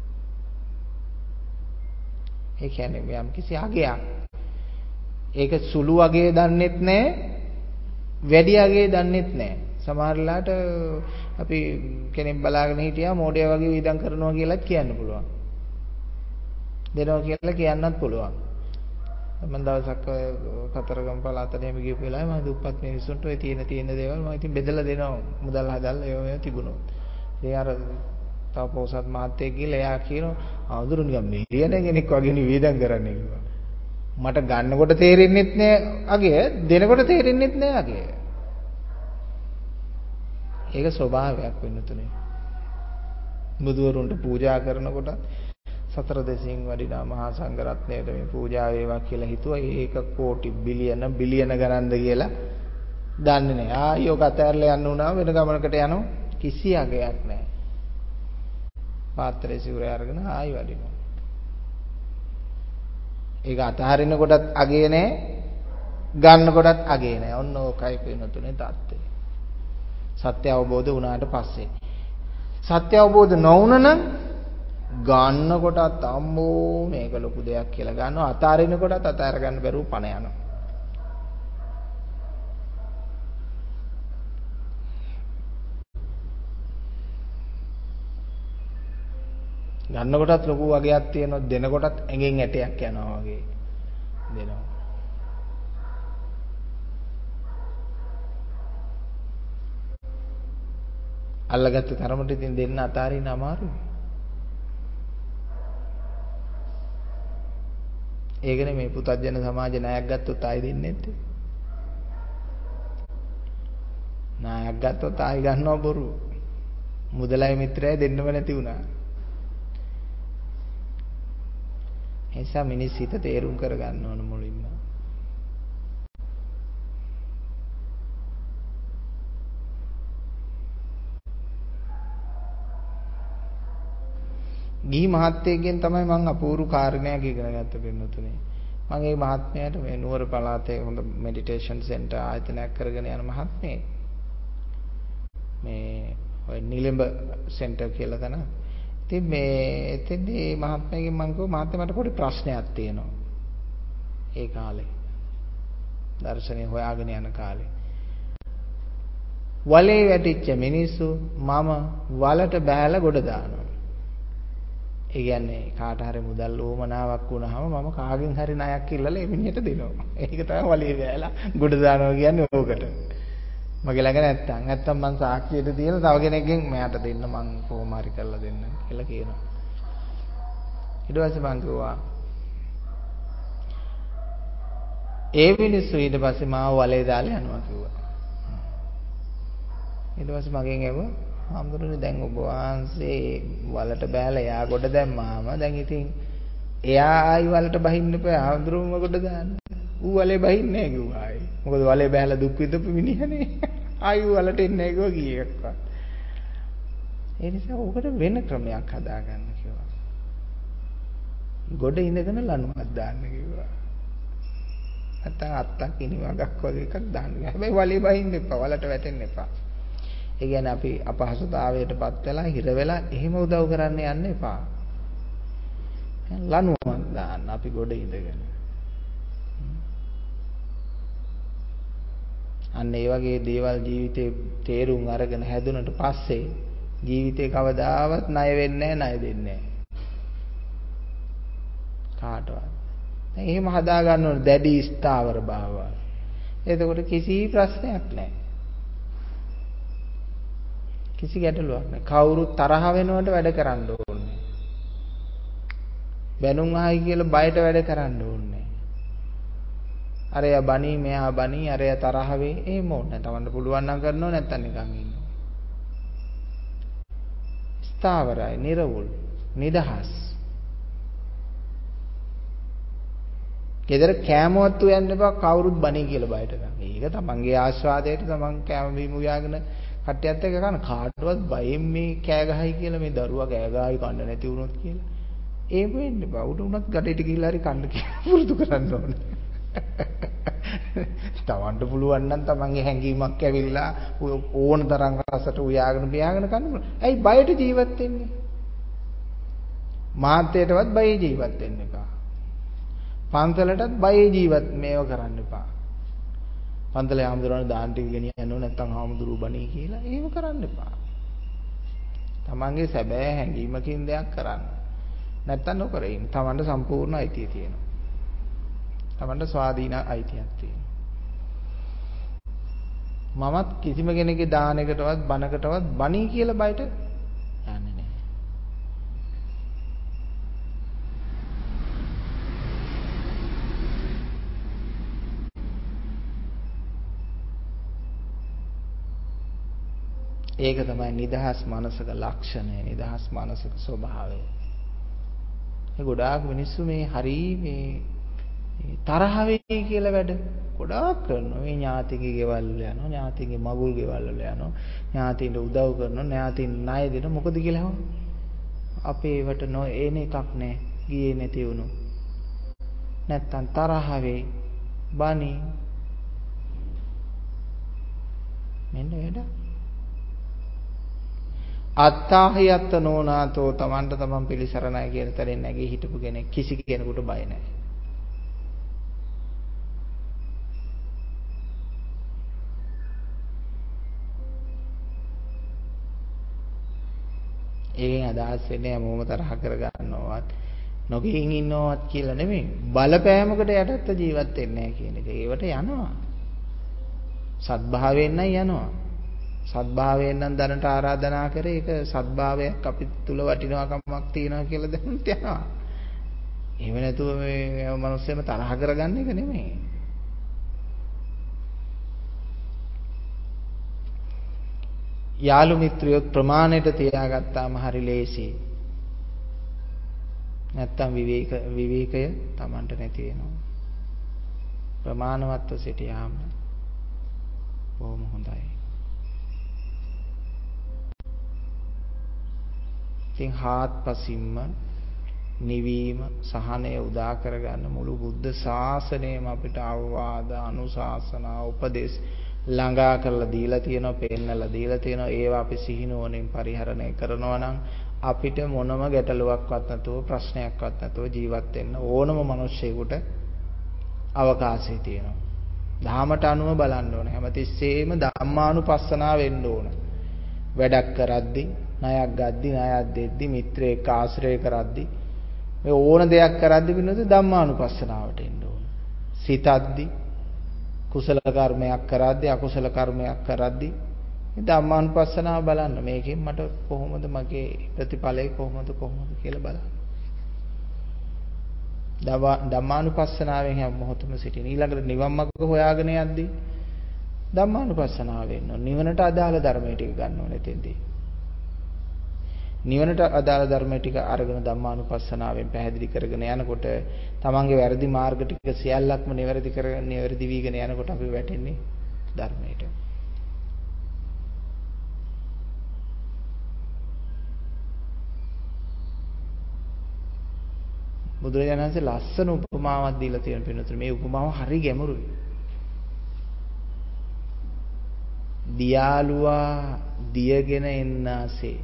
ඒ කියන්නේ යම් කිසි අගයක්. ඒක සුළු අගය දන්නෙත් නැහැ, වැඩි අගය දන්නෙත් නැහැ. සමහරලාට අපි කෙනෙක් බලාගෙන හිටියා මෝඩයා වගේ වේදම් කරනවා කියලාත් කියන්න පුළුවන්. දෙනවා කියලා කියන්නත් පුළුවන්. මම දවසක් කතරගම පළාතට එහෙම ගිහපු වෙලාවේ මම දුප්පත් මිනිස්සුන්ට ඔය තියෙන දේවල් මම ඉතින් බෙදලා දෙනවා මුදල් හදලා ඒව තිබුණොත්. ඉතින් අර තව පොසත් මහත්තයෙක් ගිහලා එයා කියනවා ආඳුරු නිකන් මිලියන කෙනෙක් වගේ නිවේදම් කරන්නේ කිව්වා. මට ගන්නකොට තේරෙන්නෙත් නෑ අගය, දෙනකොට තේරෙන්නෙත් නෑ අගය. ඒක ස්වභාවයක් වෙන්න තුනේ. බුදුවරුන්ට පූජා කරනකොට සතර දෙසින් වඩිනා මහා සංඝරත්නයට මේ පූජා වේවා කියලා හිතුවා. ඒක කෝටි බිලියන ගණන්ද කියලා දන්නේ නෑ. ආයි ඔක අතහැරලා යන්න උනා වෙන ගමනකට යනවා. කිසි අගයක් නෑ. පාත්‍රයේ සිවුර අරගෙන ආයි වඩිනවා. ඒක අතහරින කොටත් අගේ නෑ, ගන්න කොටත් අගේ නෑ. ඔන්න ඕකයි වෙන තුනේ தත්ත්වය. සත්‍ය අවබෝධ වුණාට පස්සේ සත්‍ය අවබෝධ නොවුන නම් ගන්න කොටත් අම්මෝ මේක ලොකු දෙයක් කියලා ගන්නවා, අතාරින කොටත් අතාර ගන්න බැරුව පණ යනවා. ගන්න කොටත් ලොකු වගයක් තියෙනවා, දෙන කොටත් ඇඟෙන් ඇටයක් යනවා වගේ දෙනවා. අල්ලගත්ත තරමට ඉතින් දෙන්න අතාරින්න අමාරුයි. ඒකනේ මේ පුතත්ජන සමාජේ ණයක් ගත්තොත් ආයි දෙන්නේ නැත්තේ. ණයක් ගත්තොත් ආයි ගන්නව බොරු. මුදලයි මිත්‍රයයි දෙන්නම නැති වුණා. එනිසා මිනිස් හිත තේරුම් කර ගන්න ඕන මුලින්ම. ගිහි මහත්තයෙක්ගෙන් තමයි මම අපූර්ව කාරණයක් ඉගෙන ගත්ත පින්නතුනේ. මම මේ මහත්මයාට මේ නුවර පළාතේ හොඳ මෙඩිටේෂන් සෙන්ටර් ආයතනයක් කරගෙන යන මහත්මයෙක්. මේ ඔය නිලඹ සෙන්ටර් කියලා තන. ඉතින් මේ එතෙන්දී මහත්මයාගෙන් මම කිව්වා මහත්මයා මට පොඩි ප්‍රශ්නයක් තියෙනවා. ඒ කාලේ දර්ශනය හොයාගෙන යන කාලේ. වලේ වැටිච්ච මිනිස්සු මම වලට බෑලා ගොඩ දානවා. ඒ කියන්නේ කාට හරි මුදල් ඕමනාවක් වුණාම මම කාගෙන් හරි ණයක් ඉල්ලලා ඒ මිනිහට දෙනවා. ඒක තමයි වලේ වැයලා ගොඩ දානවා කියන්නේ ඕකට. මගේ ළඟ නැත්තම් මං සාක්ෂියට තියලා තව කෙනෙක්ගෙන් මෙයාට දෙන්න මං කොහොම හරි කරලා දෙන්න කියලා කියනවා. ඊට පස්සේ මං කිව්වා ඒ මිනිස්සු ඊට පස්සේ මාව වලේ දාලා යනවා කිව්වා. ඊට පස්සේ මගෙන් ඇහුවා හාමුදුරනේ දැන් ඔබ වහන්සේ වලට බෑලා එයා ගොඩ දැම්මාම දැන් ඉතින් එයා ආයි වලට බහින්න එපා හාමුදුරුවම ගොඩ දාන්න. ඌ වලේ බහින්නේ නැහැ කිව්වා ආයි. මොකද වලේ බෑලා දුක් විඳපු මිනිහනේ. ආයි ඌ වලට එන්නේ නැහැ කිව්වා කීයක්වත්. ඒ නිසා ඔකට වෙන ක්‍රමයක් හදාගන්න කිව්වා. ගොඩ ඉඳගෙන ලණුවක් දාන්න කිව්වා. නැත්තම් අත්තක් ඉනිවගක් වගේ එකක් දාන්න. හැබැයි වලේ බහින්න එපා. වලට වැටෙන්න එපා. ඒ කියන්නේ අපි අපහසුතාවයටපත් වෙලා හිර වෙලා එහෙම උදව් කරන්න යන්න එපා. ලණුවක් දාන්න අපි ගොඩ ඉඳගෙන. අන්න ඒ වගේ දේවල් ජීවිතේ තේරුම් අරගෙන හැදුනට පස්සේ ජීවිතේ කවදාවත් ණය වෙන්නේ නැහැ, ණය දෙන්නේ නැහැ. කාටවත්. දැන් එහෙම හදා ගන්න ඕන දැඩි ස්ථාවර භාවය. එතකොට කිසි ප්‍රශ්නයක් නැහැ. කිසි ගැටලුවක් නැහැ. කවුරුත් තරහ වෙනවට වැඩ කරන්න ඕනේ. බැනුම් ආයි කියලා බයට වැඩ කරන්න ඕනේ. අරයා බණී මෙයා බණී අරයා තරහ වෙයි එහෙම ඕනේ. තමන්ට පුළුවන් නම් කරනව නැත්තම් නිකන් ඉන්නවා. ස්ථාවරයි, නිර්වුල්, නිදහස්. ගෙදර කෑමවත් උයන්න එපා කවුරුත් බණී කියලා බයට ගන්න. ඒක තමන්ගේ ආස්වාදයට තමන් කෑම බීම උයාගෙන කට්ටියත් එක්ක කන කාටවත් බයෙන් මේ කෑ ගහයි කියලා මේ දරුවා කෑ ගහයි කන්න නැති වුණොත් කියලා. ඒක වෙන්න බෑ. උඩ උනත් ගඩේට ගිහිල්ලා හරි කන්න කියලා පුරුදු කරන්න ඕනේ. තවන්න පුළුවන් නම් තමන්ගේ හැඟීමක් ඇවිල්ලා ඕන තරම් රසට උයාගෙන පියාගෙන කන්න පුළුවන්. ඇයි බයට ජීවත් වෙන්නේ? මාත්‍යයටවත් බයේ ජීවත් වෙන්න එපා. පන්සලටත් බයේ ජීවත් මේව කරන්න එපා. පන්සලේ ආමුදුරන දාන ටික ගෙනියන්න ඕන නැත්නම් ආමුදුරු බණී කියලා ඒව කරන්න එපා. තමන්ගේ සැබෑ හැඟීමකින් දෙයක් කරන්න. නැත්නම් නොකර ඉන්න. තමන්ට සම්පූර්ණ අයිතිය තියෙනවා. තමන්ට ස්වාධීන අයිතියක් තියෙනවා. මමත් කිසිම කෙනෙකුගේ දානයකටවත් බණකටවත් බණී කියලා බයට යන්නේ නැහැ. ඒක තමයි නිදහස් මනසක ලක්ෂණය, නිදහස් මනසක ස්වභාවය. ඒ ගොඩාක් මිනිස්සු මේ හරි මේ තරහ වෙයි කියලා වැඩ ගොඩාක් කරනවා. මේ ඥාතිගේ ගෙවල් වල යනවා, ඥාතිගේ මගුල් ගෙවල් වල යනවා, ඥාතින්ට උදව් කරනවා, ඥාතින් ණය දෙනවා. මොකද කියලා අපේ ඒවට එන එකක් නැහැ. ගියේ නැති වුණු. නැත්තම් තරහ වෙයි, බනි. මෙන්න වැඩ. අත්තාහි අත්ත නෝනාතෝ තමන්ට තමන් පිළිසරණයි කියන තරෙන් නැගී හිටපු කෙනෙක් කිසි කෙනෙකුට බය නැහැ. ඒකෙන් අදහස් වෙන්නේ හැමෝම තරහ කරගන්නවත් නොගින් ඉන්නවත් කියලා නෙමෙයි. බලපෑමකට යටත්ව ජීවත් වෙන්නේ නැහැ කියන එක. ඒවට යනවා. සත්භාවයෙන් නම් යනවා. සත්භාවයෙන් නම් ධනට ආරාධනා කරේ ඒක සත්භාවයක් අපි තුල වටිනාකමක් තියෙනවා කියලා දැනුත් යනවා. එහෙම නැතුව මේ මිනිස්සෙම තරහ කරගන්න එක නෙමෙයි. යාළු මිත්‍රයොත් ප්‍රමාණයට තියාගත්තාම හරි ලේසි. නැත්තම් විවේකය Tamanට නැති වෙනවා. ප්‍රමාණවත්ව සිටියාම බොහොම හොඳයි. ඉතින් හාත්පසින්ම නිවීම සහනය උදා කරගන්න මුළු බුද්ධ ශාසනයම අපිට අවවාද අනුශාසනා උපදේශ ළඟා කරලා දීලා තියෙනවා, පෙන්නලා දීලා තියෙනවා. ඒවා අපි සිහිනුවණින් පරිහරණය කරනවා නම් අපිට මොනම ගැටලුවක්වත් නැතුව ප්‍රශ්නයක්වත් නැතුව ජීවත් වෙන්න ඕනම මිනිස්සෙකුට අවකාශය තියෙනවා. ධහමට අනුව බලන්න ඕනේ. හැමතිස්සෙම ධම්මානුපස්සනාව වෙන්න ඕන. වැඩක් කරද්දී, ණයක් ගද්දී, ණයක් දෙද්දී, මිත්‍රයෙක් ආශ්‍රය කරද්දී, මේ ඕන දෙයක් කරද්දී වෙනද ධම්මානුපස්සනාවට එන්න ඕන. සිතද්දී කුසල කර්මයක් කරද්දී, අකුසල කර්මයක් කරද්දී මේ ධම්මානුපස්සනාව බලන්න. මේකෙන් මට කොහොමද මගේ ප්‍රතිඵලය කොහොමද කියලා බලන්න. ධම්මානුපස්සනාවෙන් හැම මොහොතම සිටින. ඊළඟට නිවන් මාර්ග හොයාගෙන යද්දී ධම්මානුපස්සනාව වෙන්න ඕන. නිවනට අදාළ ධර්මයේ ටික ගන්න ඕනේ එතෙන්දී. නිවනට අදාළ ධර්ම ටික අරගෙන ධම්මානුපස්සනාවෙන් පැහැදිලි කරගෙන යනකොට තමන්ගේ වැරදි මාර්ග ටික සියල්ලක්ම නිවැරදි කරගෙන නිවැරදි වීගෙන යනකොට අපි වැටෙන්නේ ධර්මයට. බුදුරජාණන් වහන්සේ ලස්සන උපමාවක් දීලා තියෙන පිළිතුරු. මේ උපමාව හරි ගැඹුරුයි. දියාලුවා දියගෙන එන්නාසේ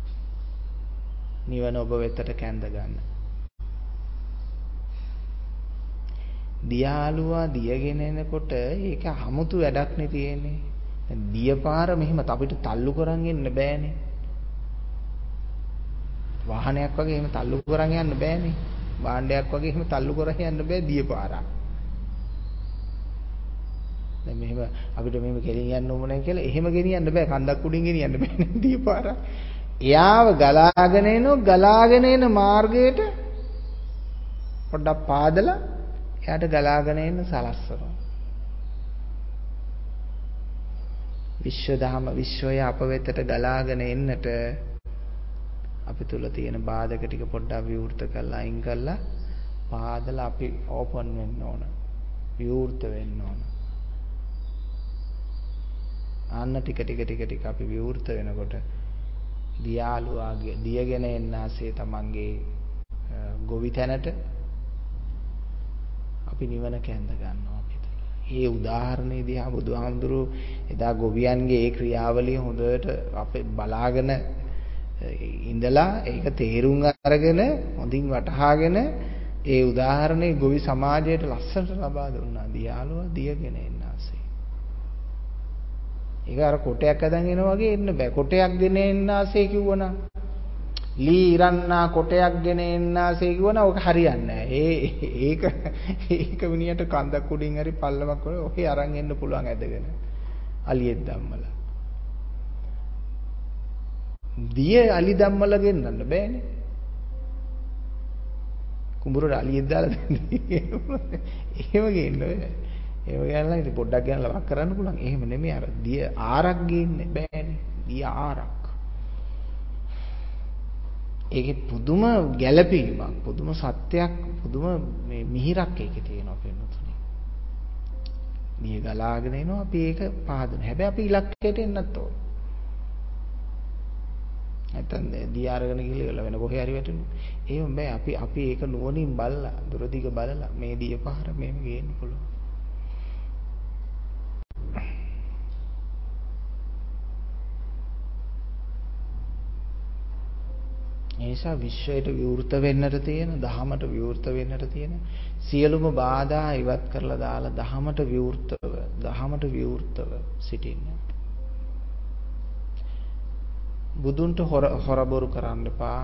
නිවන ඔබ වෙතට කැඳ ගන්න. දියාලුවා දියගෙන එනකොට ඒක 아무තු වැඩක් නේ තියෙන්නේ. දැන් දියපාර මෙහෙම අපිට තල්ලු කරන් එන්න බෑනේ. වාහනයක් වගේ එහෙම තල්ලු කරන් යන්න බෑනේ. භාණ්ඩයක් වගේ එහෙම තල්ලු කරන් යන්න බෑ දියපාරක්. දැන් මෙහෙම අපිට මෙහෙම ගෙලින් යන්න ඕනේ කියලා එහෙම ගෙනියන්න බෑ. කන්දක් උඩින් ගෙනියන්න බෑනේ දියපාරක්. එයාව ගලාගෙන එන මාර්ගයට පොඩ්ඩක් පාදලා එයාට ගලාගෙන එන්න සලස්වනවා. විශ්වධම විශ්වය අප වෙතට ගලාගෙන එන්නට අපි තුල තියෙන බාධක ටික පොඩ්ඩක් විවෘත කරලා අයින් කරලා පාදලා අපි ඕපන් වෙන්න ඕන. විවෘත වෙන්න ඕන. අන්න ටික අපි විවෘත වෙනකොට දියාලුවාගේ දියගෙන එන්නාසේ තමන්ගේ ගොවි තැනට අපි නිවන කැඳ ගන්නවා අපිට. මේ උදාහරණේ දිහා බුදුහාමුදුරුවෝ එදා ගොවියන්ගේ ඒ ක්‍රියාවලිය හොඳට අපේ බලාගෙන ඉඳලා ඒක තේරුම් අරගෙන හොඳින් වටහාගෙන ඒ උදාහරණේ ගොවි සමාජයට ලස්සනට ලබා දුන්නා. දියාලුවා දියගෙන එන්නාසේ. ඒක අර කොටයක් අදන් එනවා වගේ එන්න බෑ. කොටයක් ගෙන එන්නාසේ කිව්වනම් ලී ඉරන්නා කොටයක් ගෙන එන්නාසේ කිව්වනම් ඔක හරියන්නේ නෑ. ඒක මිනිහට කන්දක් උඩින් හරි පල්ලමක් වල ඔහේ අරන් එන්න පුළුවන් ඇදගෙන. අලියෙක් ධම්මලා. දිය අලි ධම්මලා ගෙන්නන්න බෑනේ. කුඹුරට අලියෙක් දාලා දෙන්නේ. එහෙම ගේන්න බෑ. එහෙම ගියලා ඉතින් පොඩ්ඩක් ගන්න ලවක් කරන්න පුළුවන්. එහෙම නෙමෙයි අර දිය ආරක් ගේන්න බෑනේ. දිය ආරක්. ඒකේ පුදුම ගැළපීමක්, පුදුම සත්‍යයක්, පුදුම මේ මිහිරක් ඒකේ තියෙනවා පින්නතුනේ. දිය ගලාගෙන එනවා අපි ඒක පාදන. හැබැයි අපි ඉලක්කයට එන්නත් ඕන. නැත්නම් දිය අරගෙන ගිහලා වෙන කොහේ හරි වැටෙනවා. එහෙම බෑ. අපි ඒක නුවණින් බලලා, දුරදිග බලලා මේ දිය පාර මෙහෙම ගේන්න පුළුවන්. නිසා විශ්වයට විවෘත වෙන්නට තියෙන, දහමට විවෘත වෙන්නට තියෙන සියලුම බාධා ඉවත් කරලා දාලා දහමට විවෘතව සිටින්න. බුදුන්ට හොරබොරු කරන්න එපා.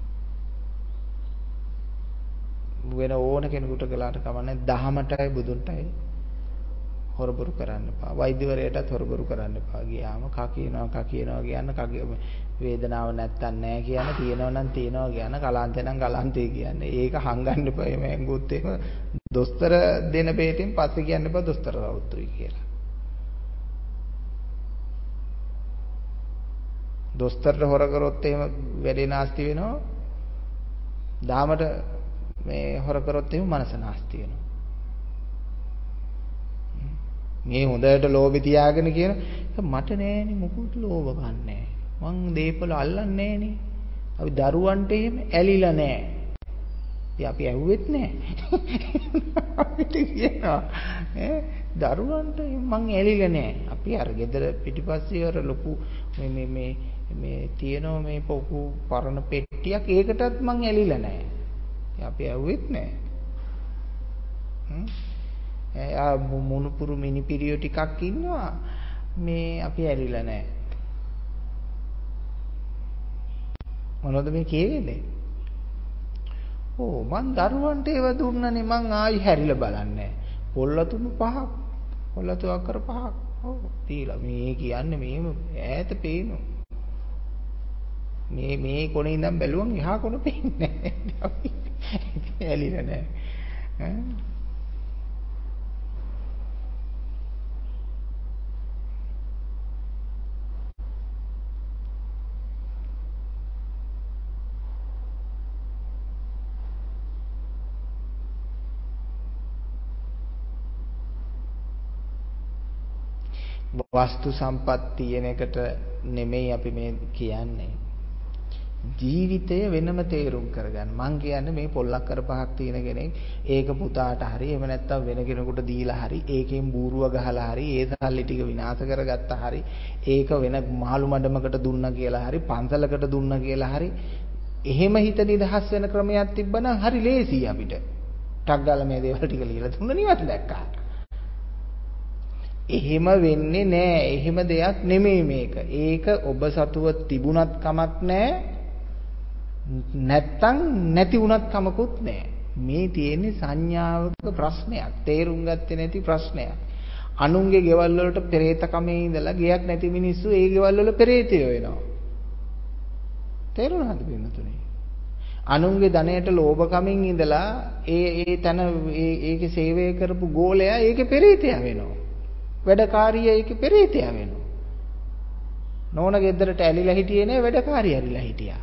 වෙන ඕන කෙනෙකුට කළාට කමන්නේ දහමටයි බුදුන්ටයි හොරබොරු කරන්න එපා. වෛද්‍යවරයාටත් හොරබොරු කරන්න එපා. ගියාම කා කියනවා කියන්න වේදනාව නැත්තන් නැහැ කියන, තියෙනවා නම් තියෙනවා කියන, කලාන්තේ නම් කලාන්තේ කියන්නේ. ඒක හංගන්න එපා. එහෙම ඇඟුත් එහෙම දොස්තර දෙන බේතෙන් පස්සේ කියන්න එපා දොස්තර සෞත්‍රි කියලා. දොස්තරට හොර කරොත් එහෙම වැඩේ නාස්ති වෙනවා. දාමට මේ හොර කරොත් එහෙම මනස නාස්ති වෙනවා. මේ හොඳට ලෝභය තියාගෙන කියන මට නෑනේ මොකුත් ලෝභ ගන්නෑ. මං දීපල අල්ලන්නේ නෑනේ. අපි දරුවන්ට එහෙම ඇලිලා නෑ. ඉතින් අපි ඇහුවෙත් නෑ. අපිට කියනවා දරුවන්ට මං ඇලිලා නෑ. අපි අර ගෙදර පිටිපස්සේ අර ලොකු මේ තියෙනවා මේ පොකු පරණ පෙට්ටියක් ඒකටත් මං ඇලිලා නෑ. ඉතින් අපි ඇහුවෙත් නෑ. මුණුපුරු මිනිපිරියෝ ටිකක් ඉන්නවා මේ අපි ඇරිලා නැහැ. මොනවද මේ කියවෙන්නේ? මං දරුවන්ට ඒව දුන්නනේ මං ආයි හැරිලා බලන්නේ. පොල්ලතුණු පහක්. පොල්ලතු අක්කර පහක්. දීලා මේ කියන්නේ මේම ඈත පේනවා. මේ කොනේ ඉඳන් බැලුවම් එහා කොන පේන්නේ නැහැ. අපි ඇලිලා නැහැ. වස්තු සම්පත් තියෙන එකට නෙමෙයි අපි මේ කියන්නේ. ජීවිතය වෙනම තේරුම් කරගන්න. මං කියන්නේ මේ පොල්ලක් කර පහක් තියෙන කෙනෙක් ඒක පුතාට හරි එහෙම නැත්නම් වෙන කෙනෙකුට දීලා හරි ඒකෙන් බූරුව ගහලා හරි ඒ සල්ලි ටික විනාශ කරගත්තා හරි ඒක වෙන මාළු මඩමකට දුන්නා කියලා හරි පන්සලකට දුන්නා කියලා හරි එහෙම හිත නිදහස් වෙන ක්‍රමයක් තිබ්බනම් හරි ලේසියි අපිට. ටක් ගාලා මේ දේවල් ටික ලියලා දුන්න නිවන් දැක්කා. එහෙම වෙන්නේ නෑ. එහෙම දෙයක් නෙමෙයි මේක. ඒක ඔබ සතුව තිබුණත් කමක් නෑ. නැත්තම් නැති වුණත් කමකුත් නෑ. මේ තියෙන්නේ සංඥාවක ප්‍රශ්නයක්. තේරුම් ගත්තේ නැති ප්‍රශ්නයක්. අනුන්ගේ ගෙවල් වලට පෙරේත කමේ ඉඳලා ගියක් නැති මිනිස්සු ඒ ගෙවල් වල පෙරේතයෝ වෙනවා. තේරුණාද පින්නතුනේ? අනුන්ගේ ධනයට ලෝභ කමින් ඉඳලා ඒ තන ඒකේ සේවය කරපු ගෝලයා ඒකේ පෙරේතයා වෙනවා. වැඩකාරිය ඒකේ පෙරේතයා වෙනවා. නෝන ගෙදරට ඇලිලා හිටියේ නේ වැඩකාරිය ඇලිලා හිටියා.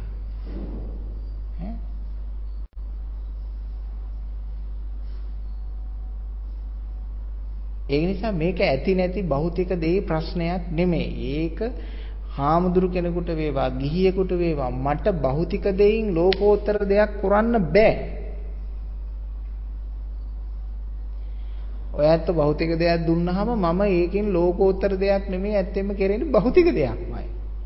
ඒ නිසා මේක ඇති නැති භෞතික දේ ප්‍රශ්නයක් නෙමෙයි. ඒක හාමුදුරු කෙනෙකුට වේවා ගිහියෙකුට වේවා මට භෞතික දෙයින් ලෝකෝත්තර දෙයක් කරන්න බෑ. ඔයත් භෞතික දෙයක් දුන්නාම මම ඒකෙන් ලෝකෝත්තර දෙයක් නෙමෙයි ඇත්තෙම කරන්නේ භෞතික දෙයක්මයි.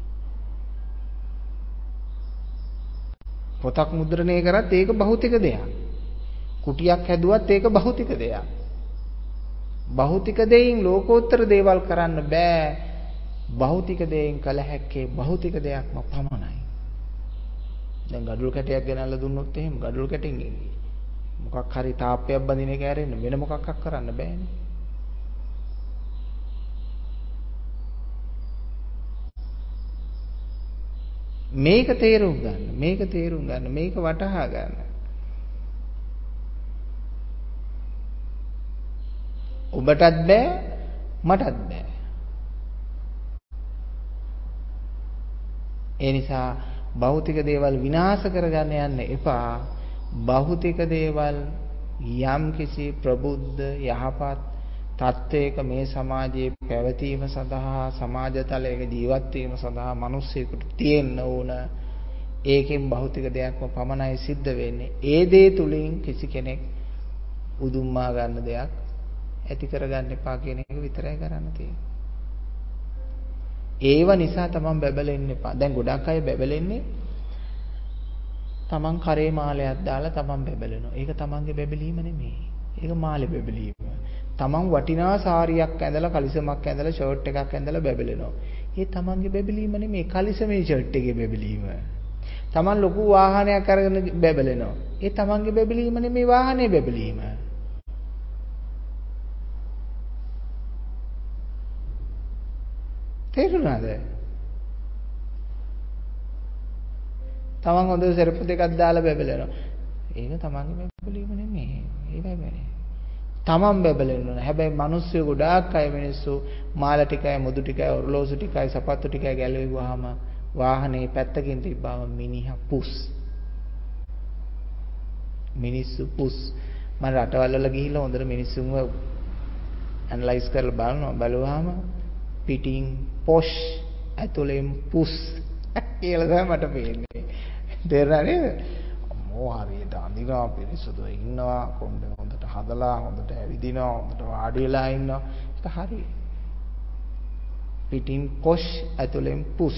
පොතක් මුද්‍රණය කරත් ඒක භෞතික දෙයක්. කුටියක් හැදුවත් ඒක භෞතික දෙයක්. භෞතික දෙයින් ලෝකෝත්තර දේවල් කරන්න බෑ. භෞතික දෙයින් කල හැක්කේ භෞතික දෙයක්ම පමණයි. දැන් ගඩොල් කැටයක් ගෙනල්ලා දුන්නොත් එහෙම ගඩොල් කැටින් මොකක් හරි තාප්පයක් බඳින එක ඇරෙන්න වෙන මොකක්ක් කරන්න බෑනේ. මේක තේරුම් ගන්න, මේක තේරුම් ගන්න, මේක වටහා ගන්න. ඔබටත් බෑ, මටත් බෑ. ඒ නිසා භෞතික දේවල් විනාශ කරගන්න යන්න එපා. භෞතික දේවල් යම් කිසි ප්‍රබුද්ධ යහපත් තත්වයක මේ සමාජයේ පැවතීම සඳහා සමාජතලයක ජීවත් වීම සඳහා මිනිස්සුෙකුට තියෙන්න ඕන. ඒකෙන් භෞතික දෙයක්ම පමණයි සිද්ධ වෙන්නේ. ඒ දේ තුලින් කිසි කෙනෙක් උදුම්මා ගන්න දෙයක් ඇති කරගන්න එපා කියන එක විතරයි කරන්න තියෙන්නේ. ඒව නිසා තමන් බැබලෙන්න එපා. දැන් ගොඩක් අය බැබලෙන්නේ තමන් කරේ මාලයක් දාලා තමන් බැබලෙනවා. ඒක තමන්ගේ බැබලීම නෙමෙයි. ඒක මාලේ බැබලීම. තමන් වටිනා සාරියක් ඇඳලා කලිසමක් ඇඳලා ෂර්ට් එකක් ඇඳලා බැබලෙනවා. ඒ තමන්ගේ බැබලීම නෙමෙයි කලිසමේ ෂර්ට් එකේ බැබලීම. තමන් ලොකු වාහනයක් අරගෙන බැබලෙනවා. ඒ තමන්ගේ බැබලීම නෙමෙයි වාහනේ බැබලීම. තේරුණාද? තමන් හොඳ සෙරප්පු දෙකක් දාලා බැබලෙනවා. ඒක තමන්ගේ බැබලීම නෙමෙයි. ඒ බැබලේ. තමන් බැබලෙන්න. හැබැයි මිනිස්සු ගොඩාක් අය මිනිස්සු මාල ටිකයි මුදු ටිකයි ඔරලෝසු ටිකයි සපත්තු ටිකයි ගැලවෙව්වහම වාහනේ පැත්තකින් තිබ්බම මිනිහා පුස්. මිනිස්සු පුස්. මම රටවල් වල ගිහිල්ලා හොඳට මිනිස්සුන්ව ඇනලයිස් කරලා බලුවාම පිටින් පොෂ් ඇතුලෙන් පුස් කියලා තමයි මට පේන්නේ. තේරුණා නේද? අම්මෝ හරියට අඳිනවා පිරිසුදු ඉන්නවා කොණ්ඩේ හොඳට හදලා හොඳට ඇවිදිනවා හොඳට වාඩි වෙලා ඉන්නවා. ඒක හරි. පිටින් පොෂ් ඇතුලෙන් පුස්.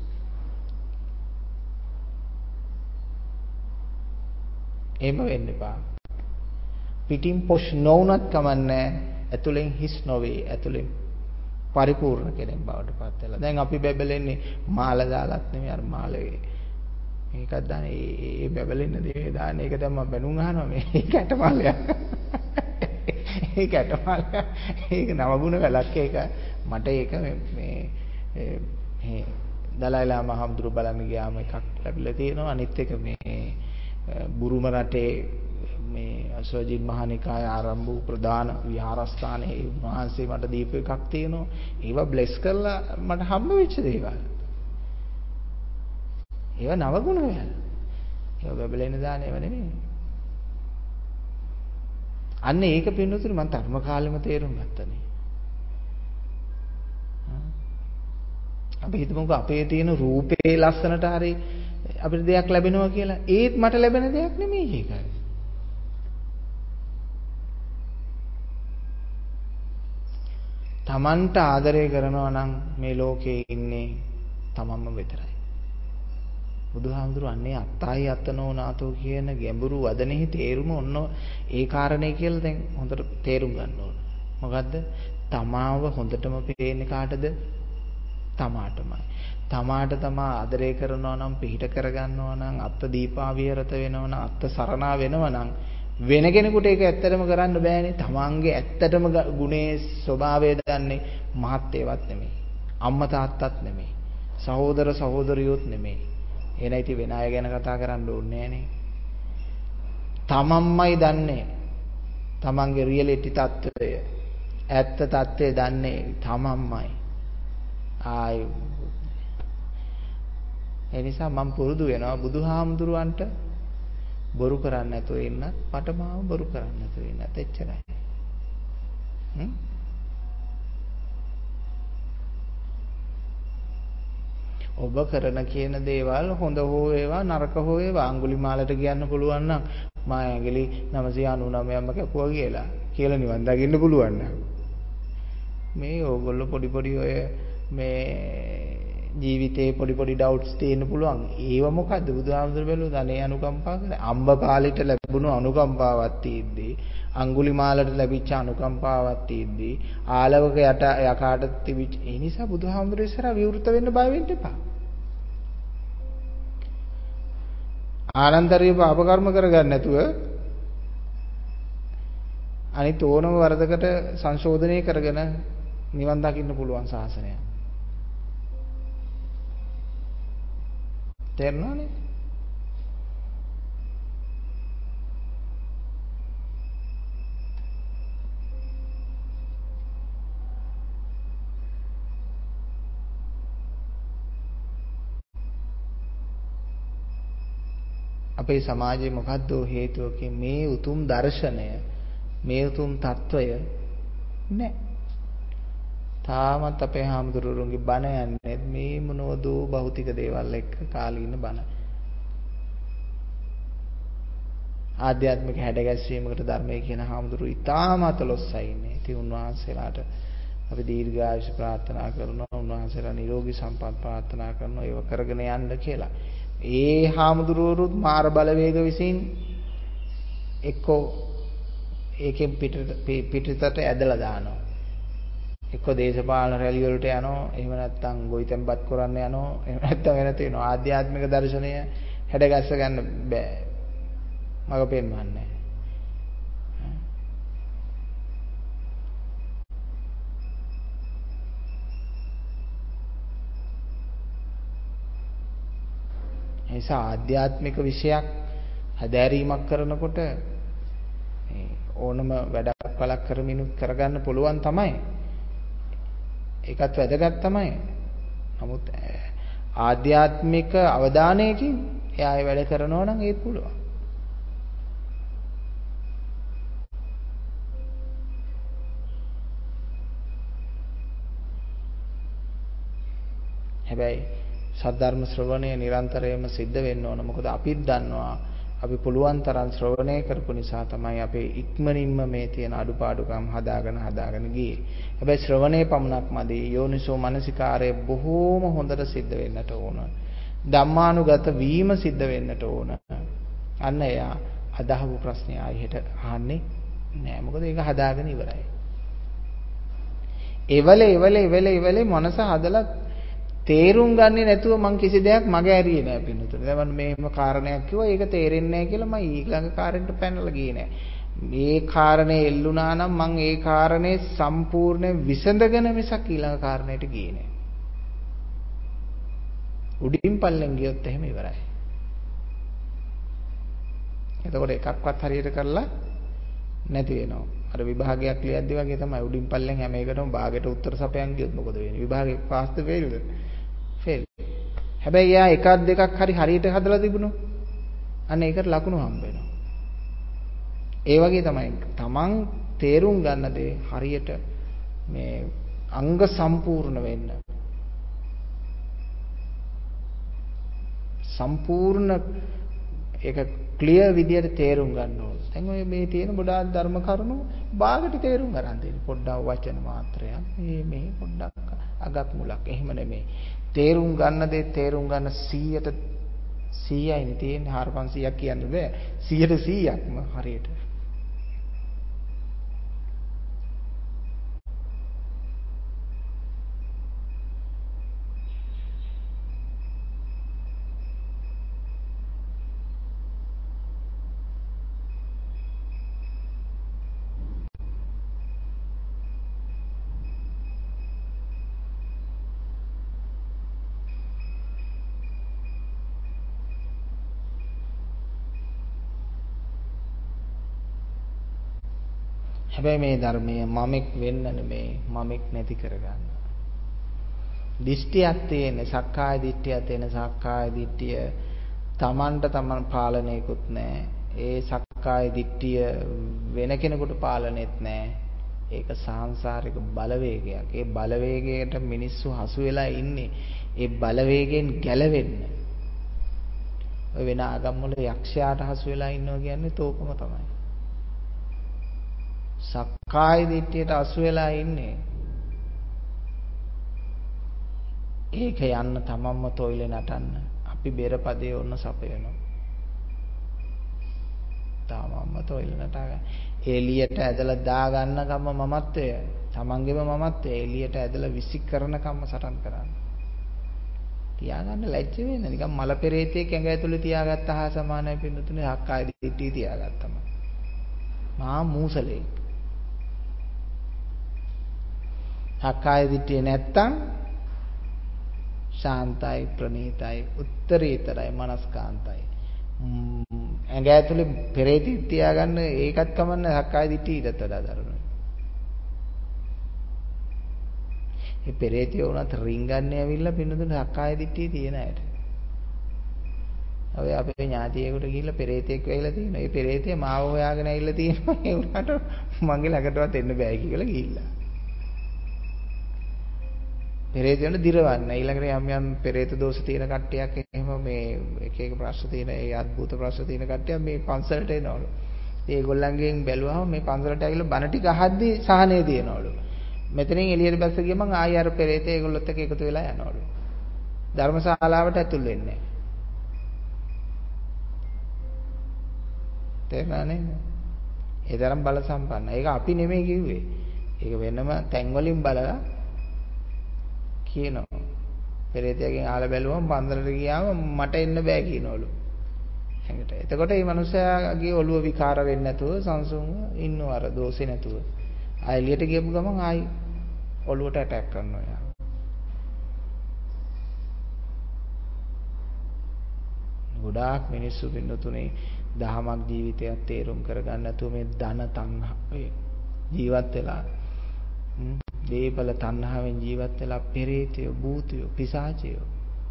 එහෙම වෙන්න එපා. පිටින් පොෂ් නොවුනත් කමන්නේ ඇතුලෙන් හිස් නොවේ ඇතුලෙන් පරිපූර්ණ කෙනෙක් බවට පත් වෙලා. දැන් අපි බැබලෙන්නේ මාල දාලත් නෙමෙයි අර මාලේ. මේකක් දාන ඒ බැබලෙන්න දේ දාන එක දැන් මම බැනුම් අහනවා මේ කැටමාලයක්. ඒ කැටමාලයක්. ඒක නවගුණ වැලක් ඒක. මට ඒක මේ දලයි ලාමා හඳුරු බලන්න ගියාම එකක් ලැබිලා තියෙනවා. අනිත් එක මේ බුරුම රටේ මේ අසවජිත් මහානිකාය ආරම්භ වූ ප්‍රධාන විහාරස්ථානයේ වහන්සේ මට දීපු එකක් තියෙනවා. ඒවා බ්ලෙස් කරලා මට හම්බ වෙච්ච දේවල්. ඒවා නවගුණ වෙලා. ඒවා බබලෙන්න දාන ඒවා නෙමෙයි. අන්න ඒක පින්නතුනේ මම ධර්ම කාලෙම තේරුම් ගත්තනේ. අපි හිතමුකෝ අපේ තියෙන රූපේ ලස්සනට හරි අපිට දෙයක් ලැබෙනවා කියලා. ඒත් මට ලැබෙන දෙයක් නෙමෙයි ඒක. තමන්ට ආදරය කරනවා නම් මේ ලෝකේ ඉන්නේ තමන්ම විතරයි. බුදුහාමුදුරුවෝ අන්නේ අත්තයි අත්තනෝ නාතෝ කියන ගැඹුරු වදනෙහි තේරුම ඔන්න ඒ කාරණේ කියලා දැන් හොඳට තේරුම් ගන්න ඕන. මොකද්ද? තමාව හොඳටම පේන්නේ කාටද? තමාටමයි. තමාට තමා ආදරය කරනවා නම් පිහිට කරගන්නවා නම් අත්ත දීපාවිරත වෙනවා නම් අත්ත සරණා වෙනවා නම් වෙන කෙනෙකුට ඒක ඇත්තටම කරන්න බෑනේ. තමන්ගේ ඇත්තටම ගුණේ ස්වභාවය දන්නේ මහත් ඒවත් නෙමෙයි. අම්මා තාත්තත් නෙමෙයි. සහෝදර සහෝදරියොත් නෙමෙයි. එන ඉතින් වෙන අය ගැන කතා කරන්න ඕනේ නෑනේ. තමන්මයි දන්නේ. තමන්ගේ රියැලිටි తত্ত্বය. ඇත්ත తত্ত্বය දන්නේ තමන්මයි. ආයි ඒ නිසා මම පුරුදු වෙනවා බුදුහාමුදුරුවන්ට බොරු කරන්නේ නැතුව ඉන්නත් මට මාව බොරු කරන්නේ නැතුව ඉන්නත් එච්චරයි. ඔබ කරන කියන දේවල් හොඳ හෝ වේවා නරක හෝ වේවා අඟුලිමාලට කියන්න පුළුවන් නම් මා ඇඟිලි 999ක්ම කැපුවා කියලා නිවන් දකින්න පුළුවන් නම් මේ ඕගොල්ලෝ පොඩි පොඩි ඔය මේ ජීවිතේ පොඩි පොඩි ඩවුට්ස් තියෙන්න පුළුවන්. ඒව මොකද්ද බුදුහාමුදුරු බැලුවද අනේ අනුකම්පා කරන්නේ. අම්බ කාලෙට ලැබුණු අනුකම්පාවක් තියෙද්දී, අඟුලිමාලට ලැබිච්ච අනුකම්පාවක් තියෙද්දී, ආලවක යකාට තිබිච්ච ඒ නිසා බුදුහාමුදුරු ඉස්සරහ විවෘත වෙන්න බය වෙන්න එපා. ආනන්තරිය පාප කර්ම කරගන්න නැතුව අනිත් ඕනම වරදකට සංශෝධනය කරගෙන නිවන් දකින්න පුළුවන් ශාසනයක්. තේරුණානේ? අපේ සමාජයේ මොකද්ද හේතුවකින් මේ උතුම් දර්ශනය මේ උතුම් తত্ত্বය නැහැ. තාමත් අපේ හාමුදුරුවෝගේ බණ යන්නේ මේ මොනවදෝ භෞතික දේවල් එක්ක කාලීන බණ. ආධ්‍යාත්මික හැඩගැස්වීමකට ධර්මයේ කියන හාමුදුරුවෝ ඉතාමත් ලොස්සයි ඉන්නේ. ඉතින් උන්වහන්සේලාට අපි දීර්ඝායුෂ ප්‍රාර්ථනා කරනවා. උන්වහන්සේලා නිරෝගී සම්පත් ප්‍රාර්ථනා කරනවා. ඒව කරගෙන යන්න කියලා. ඒ හාමුදුරුවෝරුත් මාර බලවේග විසින් එක්කෝ ඒකෙන් පිටතට ඇදලා දානවා. එක්ක දේශපාලන රැලි වලට යනවා. එහෙම නැත්නම් ගොවිතැන්පත් කරන්න යනවා. එහෙම නැත්නම් වෙන තියෙනවා. ආධ්‍යාත්මික දර්ශනය හැඩගස්ස ගන්න බෑ. මග පෙන්වන්නේ. නිසා ආධ්‍යාත්මික විෂයක් හැදෑරීමක් කරනකොට ඕනම වැඩක් කලක් කරමිනුත් කරගන්න පුළුවන් තමයි. ඒකත් වැදගත් තමයි. නමුත් ආධ්‍යාත්මික අවධානයකින් එයා ඒ වැඩ කරනවා නම් ඒත් පුළුවන්. හැබැයි සද්ධර්ම ශ්‍රවණය නිරන්තරයෙන්ම සිද්ධ වෙන්න ඕන. මොකද අපිත් දන්නවා අපි පුළුවන් තරම් ශ්‍රවණය කරපු නිසා තමයි අපේ ඉක්මනින්ම මේ තියෙන අඩුපාඩුකම් හදාගෙන ගියේ. හැබැයි ශ්‍රවණේ පමණක් මදි. යෝනිසෝ මනසිකාරය බොහෝම හොඳට සිද්ධ වෙන්නට ඕන. ධම්මානුගත වීම සිද්ධ වෙන්නට ඕන. අන්න එයා අදහපු ප්‍රශ්නේ ආයෙත් අහන්නේ නෑ. මොකද ඒක හදාගෙන ඉවරයි. එවලේ මනස හදලා තේරුම් ගන්නේ නැතුව මං කිසි දෙයක් මගේ ඇරියේ නෑ පින්නතුනේ. දැන් මම මේම කාරණයක් කිව්වා ඒක තේරෙන්නේ නෑ කියලා මම ඊළඟ කාරණයට පැනලා ගියේ නෑ. මේ කාරණේ එල්ලුණා නම් මං ඒ කාරණේ සම්පූර්ණයෙන් විසඳගෙන මිසක් ඊළඟ කාරණයට ගියේ නෑ. උඩින් පල්ලෙන් ගියොත් එහෙම ඉවරයි. එතකොට එකක්වත් හරියට කරලා නැති වෙනවා. අර විභාගයක් ලියද්දි වගේ තමයි උඩින් පල්ලෙන් හැම එකටම භාගයට උත්තර සපයන් ගියොත් මොකද වෙන්නේ? විභාගේ පාස්ද ෆේල්ද? ෆේල්. හැබැයි යා එකක් දෙකක් හරියට හදලා තිබුණොත් අන්න ඒකට ලකුණු හම්බ වෙනවා. ඒ වගේ තමයි තමන් තේරුම් ගන්න දේ හරියට මේ අංග සම්පූර්ණ වෙන්න. සම්පූර්ණ ඒක ක්ලියර් විදියට තේරුම් ගන්න ඕනේ. දැන් ඔය මේ තියෙන ගොඩාක් ධර්ම කරුණු බාගට තේරුම් ගන්න දෙන්න. පොඩ්ඩක් වචන මාත්‍රයක්. මේ පොඩ්ඩක් අගක් මුලක්. එහෙම නෙමෙයි. තේරුම් ගන්න දේ තේරුම් ගන්න 100ට 100යිනේ තියෙන්නේ. 400ක් කියන්න බෑ. 100ට 100ක්ම හරියට. හැබැයි මේ ධර්මයේ මමෙක් වෙන්න නෙමෙයි මමෙක් නැති කරගන්න. දිෂ්ටියක් තියෙන, සක්කාය දිට්ඨියක් තියෙන, සක්කාය දිට්ඨිය තමන්ට තමන් පාලනයකුත් නැහැ. ඒ සක්කාය දිට්ඨිය වෙන කෙනෙකුට පාලනෙත් නැහැ. ඒක සාංශාරික බලවේගයක්. ඒ බලවේගයට මිනිස්සු හසු වෙලා ඉන්නේ. ඒ බලවේගයෙන් ගැලවෙන්න. ඔය වෙන ආගම් වල යක්ෂයාට හසු වෙලා ඉන්නවා කියන්නේ තෝකම තමයි. සක්කාය දිට්ඨියට හසු වෙලා ඉන්නේ. ඒක යන්න තමන්ම තොইলে නටන්න. අපි බෙරපදේ ඔන්න සපයනවා. තමන්ම තොইলে නටගන්න. එළියට ඇදලා දා ගන්න කම මමත්වය. තමන්ගේම මමත්වය එළියට ඇදලා විසි කරන කම සටන් කරන්න. තියාගන්න ලැජ්ජ වෙන්න. නිකන් මල පෙරේතෙක් ඇඟ ඇතුලේ තියාගත්ත හා සමානයි පින්නතුනේ සක්කාය දිට්ඨිය තියාගත්තම. මහා මූසලෙක්. සක්කාය දිට්ඨිය නැත්තම් ශාන්තයි ප්‍රණීතයි උත්තරීතරයි මනස්කාන්තයි. ඇඟ ඇතුලේ පෙරේතෙක් තියාගන්න ඒකත් කමන්නේ සක්කාය දිට්ඨිය ඊටත් වඩා දරුණුයි. මේ පෙරේතයෝ උනත් රින්ගන්නේ ඇවිල්ලා පින්නතුනේ සක්කාය දිට්ඨිය තියෙන ඇයට. ඔය අපේ ඥාතියෙකුට ගිහිල්ලා පෙරේතෙක් වෙයිලා තියෙනවා. ඒ පෙරේතය මාව හොයාගෙන ඇවිල්ලා තියෙනවා. ඒ උනාට මගේ ළඟටවත් එන්න බෑ කියලා ගිහිල්ලා. පෙරේතයන්ට දිරවන්න. ඊළඟට යම් යම් පෙරේත දෝෂ තියෙන කට්ටියක් එහෙම මේ එක එක ප්‍රශ්න තියෙන ඒ අద్భుත ප්‍රශ්න තියෙන කට්ටිය මේ පන්සලට එනවලු. ඒගොල්ලන්ගෙන් බැලුවම මේ පන්සලට ඇවිල්ලා බණ ටික අහද්දී සහනය දිනනවලු. මෙතනින් එළියට බැස්ස ගියම ආයෙ අර පෙරේතය ඒගොල්ලොත් එක්ක එකතු වෙලා යනවලු. ධර්මශාලාවට ඇතුල් වෙන්නේ නැහැ. තේරුණා නේද? ඒ තරම් බල සම්පන්නයි. ඒක අපි නෙමෙයි කිව්වේ. ඒක වෙනම තැන් වලින් බලලා කියනවා. පෙරේතයාගෙන් ආලා බැලුවම පන්සලට ගියාම මට එන්න බෑ කියනවලු. එඟට. එතකොට මේ මනුස්සයාගේ ඔළුව විකාර වෙන්නේ නැතුව සංසුන්ව ඉන්නව අර දෝෂේ නැතුව. ආයෙ එළියට ගියපු ගමන් ආයි ඔළුවට ඇටැක් කරනවා යා. ගොඩාක් මිනිස්සු පින්නතුනේ දහමක් ජීවිතයක් තේරුම් කරගන්න නැතුව මේ ධන තණ්හාවේ ජීවත් වෙලා දේපල තණ්හාවෙන් ජීවත් වෙලා පෙරේතයෝ භූතයෝ පිසාචයෝ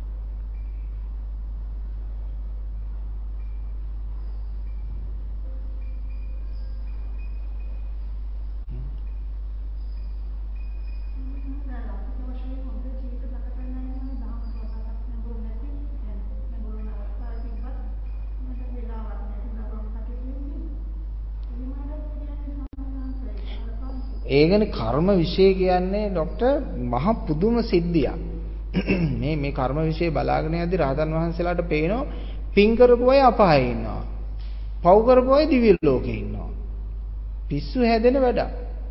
ඒකනේ කර්ම විශේෂ කියන්නේ ડોક્ટર මහ පුදුම සිද්ධියක්. මේ කර්ම විශේෂ බලාගෙන යද්දි රහතන් වහන්සේලාට පේනවා පින් කරපු අය අපායේ ඉන්නවා. පව් කරපු අය දිව්‍ය ලෝකේ ඉන්නවා. පිස්සු හැදෙන වැඩ.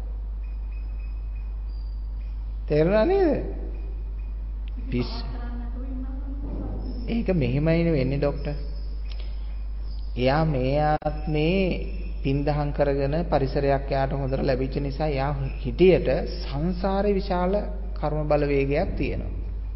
තේරුණා නේද? ඒක මෙහෙමයි වෙන්නේ ડોક્ટર. එයා මේ ආත්මේ පින්දහම් කරගෙන පරිසරයක් යාට හොඳට ලැබිච්ච නිසා යා හිටියට සංසාරේ විශාල කර්ම බලවේගයක් තියෙනවා.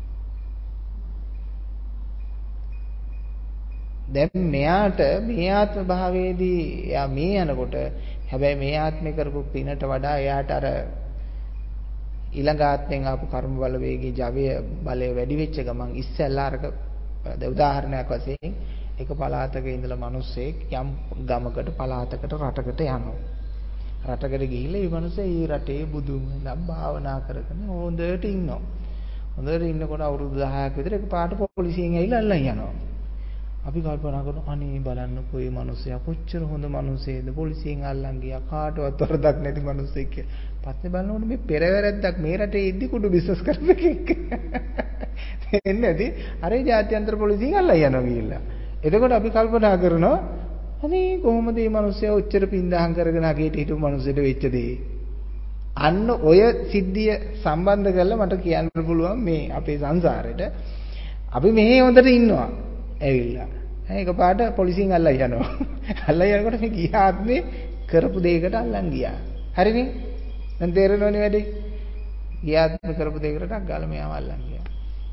දැන් මෙයාට මේ ආත්ම භාවයේදී එයා මේ යනකොට හැබැයි මේ ආත්මේ කරපු පිනට වඩා එයාට අර ඊළඟ ආත්මෙන් ආපු කර්ම බලවේගයේ ජවය බලය වැඩි වෙච්ච ගමන් ඉස්සෙල්ලා අරක උදාහරණයක් වශයෙන් එක පළාතක ඉඳලා මිනිස්සෙක් යම් ගමකට පළාතකට රටකට යනවා. රටකට ගිහිල්ලා මේ මිනිස්සේ ඊ රටේ බුදුන් නම් භාවනා කරගෙන හොඳට ඉන්නවා. හොඳට ඉන්නකොට අවුරුදු 10ක් විතර එකපාරට පොලිසියෙන් ඇවිල්ලා අල්ලන් යනවා. අපි කල්පනා කරනවා අනේ බලන්නකෝ මේ මිනිස්සයා කොච්චර හොඳ මිනිස්සෙක්ද පොලිසියෙන් අල්ලන් ගියා කාටවත් වරදක් නැති මිනිස්සෙක් කියලා. පස්සේ බලනකොට මේ පෙරවැරද්දක් මේ රටේ ඉද්දි කුඩු බිස්නස් කරපෙකෙක්. එන්නේ නැති අර ජාත්‍යන්තර පොලිසියෙන් අල්ලන් යනවා ගිහිල්ලා. එතකොට අපි කල්පනා කරනවා අනේ කොහොමද මේ මිනිස්සයා ඔච්චර පින්දහම් කරගෙන අගේට හිටපු මිනිස්සෙට වෙච්ච දේ. අන්න ඔය සිද්ධිය සම්බන්ධ කරලා මට කියන්න පුළුවන් මේ අපේ සංසාරෙට අපි මෙහි හොඳට ඉන්නවා. ඇවිල්ලා. එකපාරට පොලිසියෙන් අල්ලලා යනවා. අල්ලලා යනකොට මේ ගිය ආත්මේ කරපු දෙයකට අල්ලන් ගියා. හරිනේ? දැන් තේරෙනවනේ වැඩේ. ගිය ආත්මේ කරපු දෙයකට ටක් ගාලා මෙයාව අල්ලන් ගියා.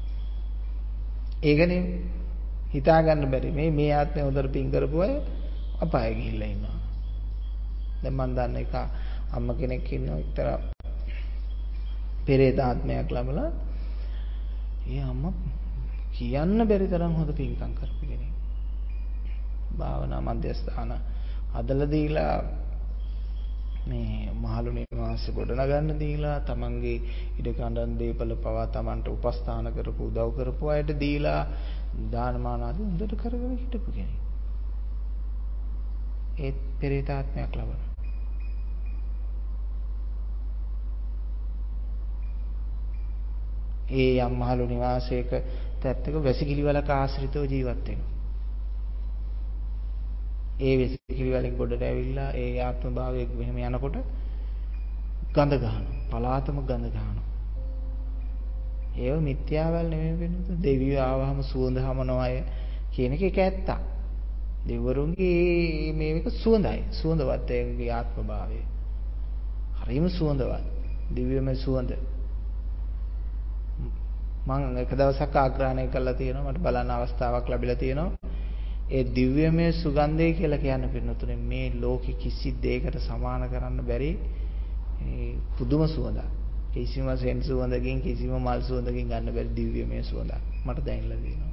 ඒකනේ හිතා ගන්න බැරි මේ ආත්මේ හොඳට පින් කරපු අය අපායේ ගිහිල්ලා ඉන්නවා. දැන් මම දන්න එක අම්ම කෙනෙක් ඉන්නවා එක්තරා පෙරේත ආත්මයක් ළමලා. ඒ අම්මා කියන්න බැරි තරම් හොඳ පින්කම් කරපු කෙනෙක්. භාවනා මධ්‍යස්ථාන හදලා දීලා මේ මහලු නිවාස ගොඩනගන්න දීලා තමන්ගේ ඉඩ කඩන් දීපල පවා තමන්ට උපස්ථාන කරපු උදව් කරපු අයට දීලා දානමාන ආදී හොඳට කරගෙන හිටපු කෙනෙක්. ඒ පෙරේතාත්මයක් ලබන. ඒ යම් මහලු නිවාසයක තැත්තක වැසිකිලි වලක ආශ්‍රිතව ජීවත් වෙනවා. ඒ වැසිකිලි වලින් ගොඩට ඇවිල්ලා ඒ ආත්ම භාවයේ මෙහෙම යනකොට ගඳ ගන්නවා. පලාතම ගඳ ගන්නවා. ඒව මිත්‍යාවල් නෙමෙයි වෙන්නේ. දෙවියෝ ආවහම සුවඳ හමනවා අය කියන එක ඇත්තක්. දෙවරුන්ගේ මේක සුවඳයි. සුවඳවත් ඒගේ ආත්ම භාවය. හරිම සුවඳවත්. දිව්‍යමය සුවඳ. මම එක දවසක් ආග්‍රහණය කළා තියෙනවා. මට බලන්න අවස්ථාවක් ලැබිලා තියෙනවා. ඒ දිව්‍යමය සුගන්ධය කියලා කියන්න පින්නතුනේ මේ ලෝකෙ කිසි දෙයකට සමාන කරන්න බැරි පුදුම සුවඳක්. කිසිම සෙන් සුවඳකින් කිසිම මල් සුවඳකින් ගන්න බැරි දිව්‍යමය සුවඳක් මට දැනෙලා තියෙනවා.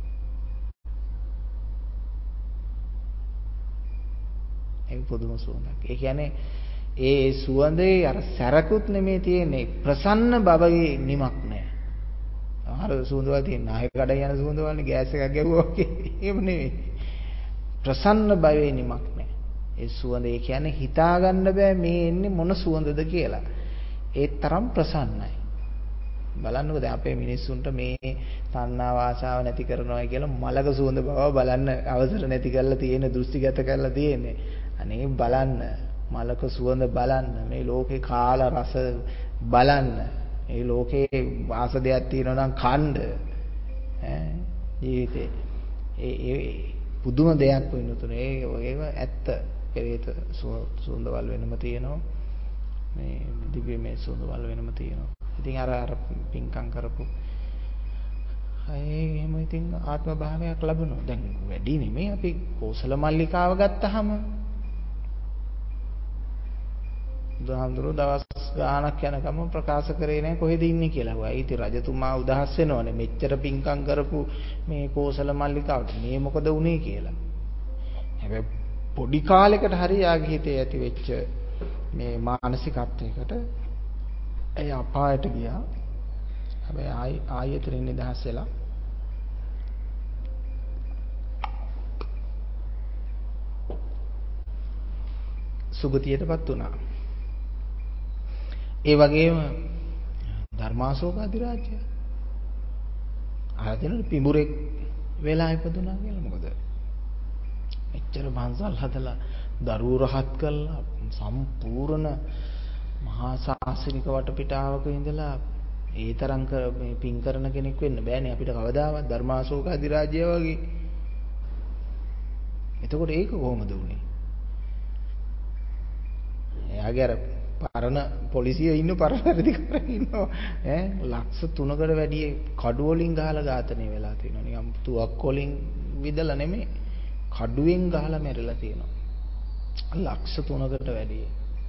ඒක පුදුම සුවඳක්. ඒ කියන්නේ ඒ සුවඳේ අර සැරකුත් නෙමෙයි තියෙන්නේ ප්‍රසන්න බවගේ නිමක් නෑ. අර සුවඳවල තියෙන නායක කඩේ යන සුවඳවල්නේ ගෑස් එකක් ගැහුවා වගේ. එහෙම නෙමෙයි. ප්‍රසන්න බවේ නිමක් නෑ. ඒ සුවඳ ඒ කියන්නේ හිතා ගන්න බෑ මේ එන්නේ මොන සුවඳද කියලා. ඒ තරම් ප්‍රසන්නයි. බලන්නකෝ දැන් අපේ මිනිස්සුන්ට මේ තණ්හාව ආශාව නැති කරනවා කියලා මලක සුවඳ බව බලන්න අවසර නැති කරලා තියෙන දෘෂ්ටිගත කරලා තියෙන්නේ. අනේ බලන්න මලක සුවඳ බලන්න මේ ලෝකේ කාල රස බලන්න. මේ ලෝකේ වාස දෙයක් තියෙනවා නම් කණ්ඩ ජීවිතේ ඒ පුදුම දෙයක් වෙනුතුනේ ඒව ඇත්ත. පෙරේත සුවඳවල් වෙනම තියෙනවා. මේ දිව්‍යමය සුවඳවල් වෙනම තියෙනවා. ඉතින් අර පින්කම් කරපු අය එහෙම ඉතින් ආත්ම භාවයක් ලැබුණා. දැන් වැඩි නෙමෙයි අපි කෝසල මල්ලිකාව ගත්තාම බුදුහාමුදුරුවෝ දවස් ගාණක් යනකම් ප්‍රකාශ කරේ නැහැ කොහෙද ඉන්නේ කියලා. වයි ඉතින් රජතුමා උදහස් වෙනවනේ මෙච්චර පින්කම් කරපු මේ කෝසල මල්ලිකාවට මේ මොකද වුනේ කියලා. හැබැයි පොඩි කාලයකට හරි යාගේ හිතේ ඇති වෙච්ච මේ මානසිකත්වයකට ඒ අපායට ගියා. හැබැයි ආයෙත් නිදහස් වෙලා සුගතියටපත් වුණා. ඒ වගේම ධර්මාශෝක අධිරාජ්‍ය ආයතන පිඹුරෙක් වෙලා ඉපදුනා කියලා. මොකද එච්චර බංසල් හදලා දරුවෝ රහත් කළා සම්පූර්ණ මහා ශාසනික වටපිටාවක ඉඳලා ඒ තරම් මේ පින් කරන කෙනෙක් වෙන්න බෑනේ අපිට කවදාවත් ධර්මාශෝක අධිරාජ්‍ය වගේ. එතකොට ඒක කොහොමද වුනේ? එයාගේ අර පරණ පොලිසිය ඉන්න පරණ අධිකාරිය ඉන්නවා ලක්ෂ 3කට වැඩි කඩු වලින් ගහලා ඝාතනය වෙලා තියෙනවා. නිකම් තුවක් වලින් විදලා නෙමෙයි කඩුවෙන් ගහලා මැරලා තියෙනවා. ලක්ෂ 3කට වැඩි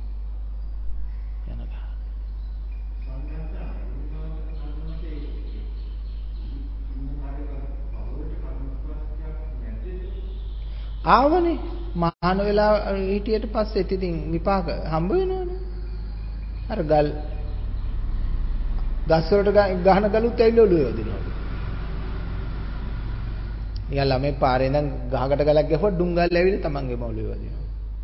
යන ගහ. ආවනේ මහාන වෙලා හිටියට පස්සෙත් ඉතින් විපාක හම්බ වෙනවනේ. අර ගස් වලට ගහන ගලුත් ඇවිල්ලා ඔළුවේ වදිනවා. නිකන් ළමයි පාරේ ඉඳන් ගහකට ගලක් ගැහුවා ඩුං ගාලා ඇවිල්ලා තමන්ගේම ඔළුවේ වදිනවා.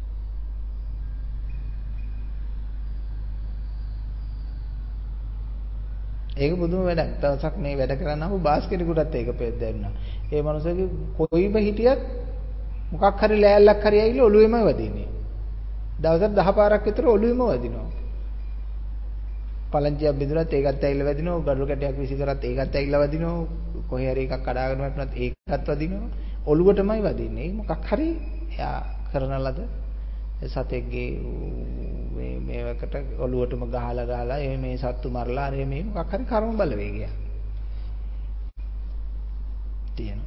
ඒක පුදුම වැඩක්. දවසක් මේ වැඩ කරන්න ආපු බාස්කට්කුටත් ඒක පෙත් දැන්නා. ඒ මනුස්සයාගේ කොයිම හිටියත් මොකක් හරි ලෑල්ලක් හරි ඇවිල්ලා ඔළුවෙම වදින්නේ. දවසට 10 පාරක් විතර ඔළුවෙම වදිනවා. පලංචියක් බිඳුනත් ඒකත් ඇවිල්ලා වදිනවා. ගඩොල් කැටයක් විසි කරත් ඒකත් ඇවිල්ලා වදිනවා. කොහේ හරි එකක් කඩාගෙන වැටුනත් ඒකත් වදිනවා. ඔළුවටමයි වදින්නේ. මොකක් හරි එයා කරන ලද සතෙක්ගේ මේවකට ඔළුවටම ගහලා මේ සත්තු මරලා අර මේ මොකක් හරි කර්ම බලවේගයක් තියෙනවා.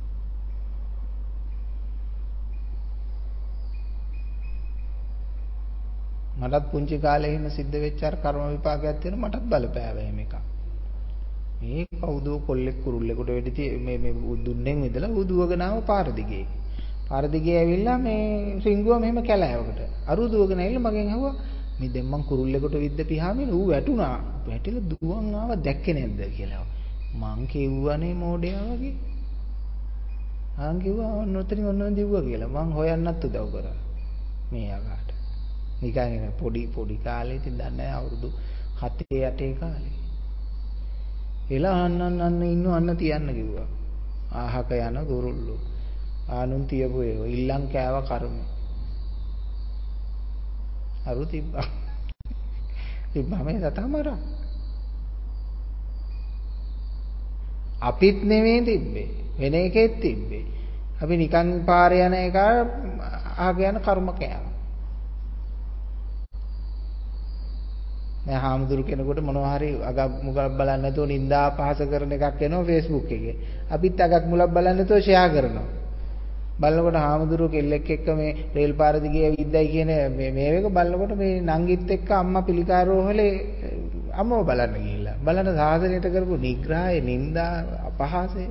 මටත් පුංචි කාලේ එහෙම සිද්ධ වෙච්ච අර කර්ම විපාකයක් තියෙනවා. මටත් බලපෑවා එහෙම එකක්. මේ කවුදෝ කොල්ලෙක් කුරුල්ලෙකුට වෙඩි මේ දුන්නෙන් විදලා උදුවගෙන ආව පාර දිගේ. පාර දිගේ ඇවිල්ලා මේ රිංගුවා මෙහෙම කැලෑවකට. අරු දුවගෙන ඇවිල්ලා මගෙන් අහුවා මේ දැන් මං කුරුල්ලෙකුට විද්ද පියාමින ඌ වැටුණා. වැටිලා දුවන් ආව දැක්කේ නැද්ද කියලා. මං කිව්වනේ මෝඩයා වගේ. ආන් කිව්වා ඔන්නතරින් ඔන්න දිව්වා කියලා. මං හොයන්නත් උදව් කරා. මේ යකාට. නිකන් පොඩි කාලේ ඉතින් දන්නේ නැහැ අවුරුදු 7 8 කාලේ. එලා අන්න ඉන්න තියන්න කිව්වා. ආහක යන ගුරුල්ලෝ. ආනුන් තියපු ඒව ඉල්ලන් කෑව කර්මේ. අරු තිබ්බා. තිබ්බා මේ සතමරා. අපිත් නෙමෙයි තිබ්බේ. වෙන එකෙත් තිබ්බේ. අපි නිකන් පාරේ යන එක ආහක යන කර්ම කෑවා. දැන් හාමුදුරු කෙනෙකුට මොනවා හරි අගක් මුගක් බලන්න නැතුව නින්දා අපහාස කරන එකක් එනවා Facebook එකේ. අපිත් අගක් මුලක් බලන්න නැතුව ෂෙයා කරනවා. බලනකොට හාමුදුරු කෙල්ලෙක් එක්ක මේ රේල් පාර දිගේ විද්දයි කියන මේ එක බලනකොට මේ නංගිත් එක්ක අම්මා පිළිකාරෝහලේ අම්මව බලන්න ගිහිල්ලා. බලන සාසනයට කරපු නිග්‍රහය, නින්දා, අපහාසය.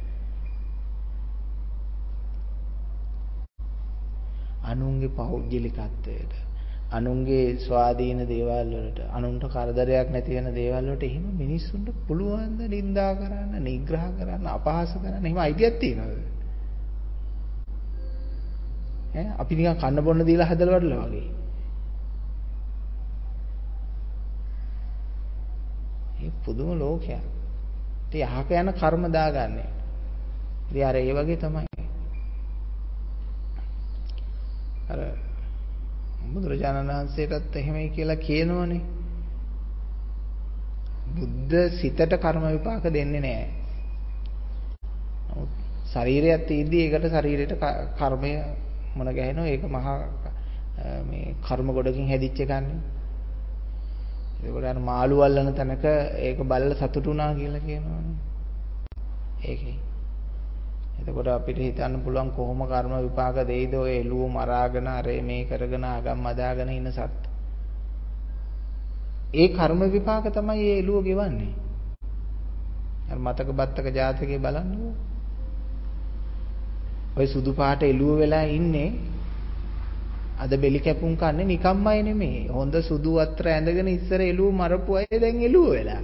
අනුන්ගේ පෞද්ගලිකත්වයට, අනුන්ගේ ස්වාධීන දේවල් වලට, අනුන්ට කරදරයක් නැති වෙන දේවල් වලට එහෙම මිනිස්සුන්ට පුළුවන් ද නිඳා කරන්න, නිග්‍රහ කරන්න, අපහාස කරන්න එහෙම අයිතියක් තියනවද? අපි නිකන් කන්න බොන්න දීලා හදලා වඩලා වගේ. මේ පුදුම ලෝකයක්. ඉතින් අහක යන කර්ම දාගන්නේ. ඉතින් අර ඒ වගේ තමයි. අර බුදුරජාණන් වහන්සේටත් එහෙමයි කියලා කියනවනේ. බුද්ධ සිතට කර්ම විපාක දෙන්නේ නැහැ. ශරීරයක් තියෙද්දි ඒකට ශරීරයට කර්මය මොන ගැහෙනවා. ඒක මහා මේ කර්ම ගොඩකින් හැදිච්ච එකන්නේ. ඒකට අර මාළු අල්ලන තැනක ඒක බලලා සතුටු වුණා කියලා කියනවනේ. ඒකයි. එතකොට අපිට හිතන්න පුළුවන් කොහොම කර්ම විපාක දෙයිද ඔය එළුව මරාගෙන අර මේ කරගෙන ආගම් අදාගෙන ඉන්න සත්. ඒ කර්ම විපාක තමයි ඒ එළුව ගෙවන්නේ. අර මතක බත්තක ජාතකේ බලන්නකෝ. ඔය සුදු පාට එළුව වෙලා ඉන්නේ අද බෙලි කැපුම් කන්නේ නිකම්මයි නෙමෙයි. හොඳ සුදු වස්ත්‍ර ඇඳගෙන ඉස්සර එළුව මරපු අය දැන් එළුව වෙලා.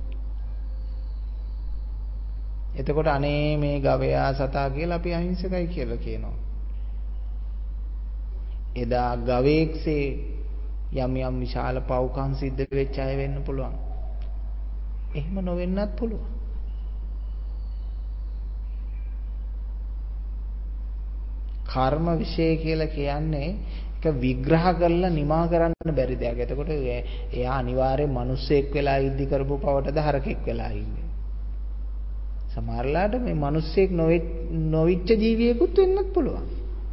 එතකොට අනේ මේ ගවයා සතා කියලා අපි අහිංසකයි කියලා කියනවා. එදා ගවයෙක්සේ යම් විශාල පව්කම් සිද්ධ වෙච්ච අය වෙන්න පුළුවන්. එහෙම නොවෙන්නත් පුළුවන්. කර්ම විශේෂ කියලා කියන්නේ ඒක විග්‍රහ කරලා නිමා කරන්න බැරි දෙයක්. එතකොට එයා අනිවාර්යෙන් මිනිස්සෙක් වෙලා ඉද්දි කරපු පවටද හරකෙක් වෙලා ඉන්නේ. සමහරලාට මේ මිනිස්සෙක් නොවිච්ච ජීවියෙකුත් වෙන්නත් පුළුවන්.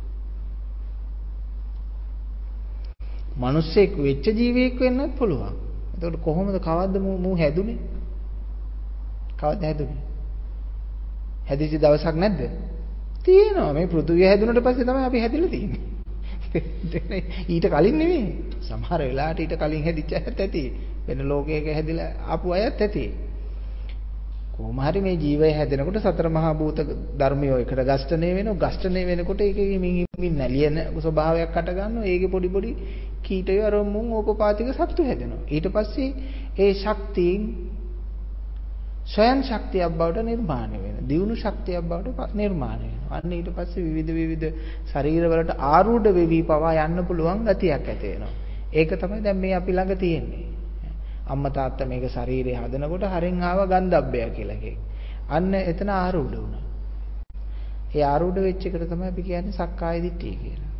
මිනිස්සෙක් වෙච්ච ජීවියෙක් වෙන්නත් පුළුවන්. එතකොට කොහොමද කවද්ද මූ හැදුනේ? කවද්ද හැදුනේ? හැදිච්ච දවසක් නැද්ද? තියෙනවා. මේ පෘථුවිය හැදුනට පස්සේ තමයි අපි හැදිලා තියෙන්නේ. ඊට කලින් නෙමෙයි. සමහර වෙලාවට ඊට කලින් හැදිච්ච අයත් ඇති. වෙන ලෝකයක හැදිලා ආපු අයත් ඇති. කොහොම හරි මේ ජීවය හැදෙනකොට සතර මහා භූත ධර්මයෝ එකට ගස්ඨණය වෙනවා. ගස්ඨණය වෙනකොට ඒකේ මින් නැලියන ස්වභාවයක් අට ගන්නවා. ඒකේ පොඩි කීටයෝ අර මුන් ඕපපාතික සත්තු හැදෙනවා. ඊට පස්සේ ඒ ශක්තියින් ස්වයං ශක්තියක් බවට නිර්මාණය වෙනවා. දියුණු ශක්තියක් බවට නිර්මාණය වෙනවා. අන්න ඊට පස්සේ විවිධ ශරීර වලට ආරූඪ වෙවි පවා යන්න පුළුවන් ගතියක් ඇති වෙනවා. ඒක තමයි දැන් මේ අපි ළඟ තියෙන්නේ. අම්මා තාත්තා මේක ශරීරය හදනකොට හරින් ආව ගන්ධබ්බය කියලා එකක්. අන්න එතන ආරූඪ වුණා. ඒ ආරූඪ වෙච්ච එකට තමයි අපි කියන්නේ සක්කාය දිට්ඨිය කියලා.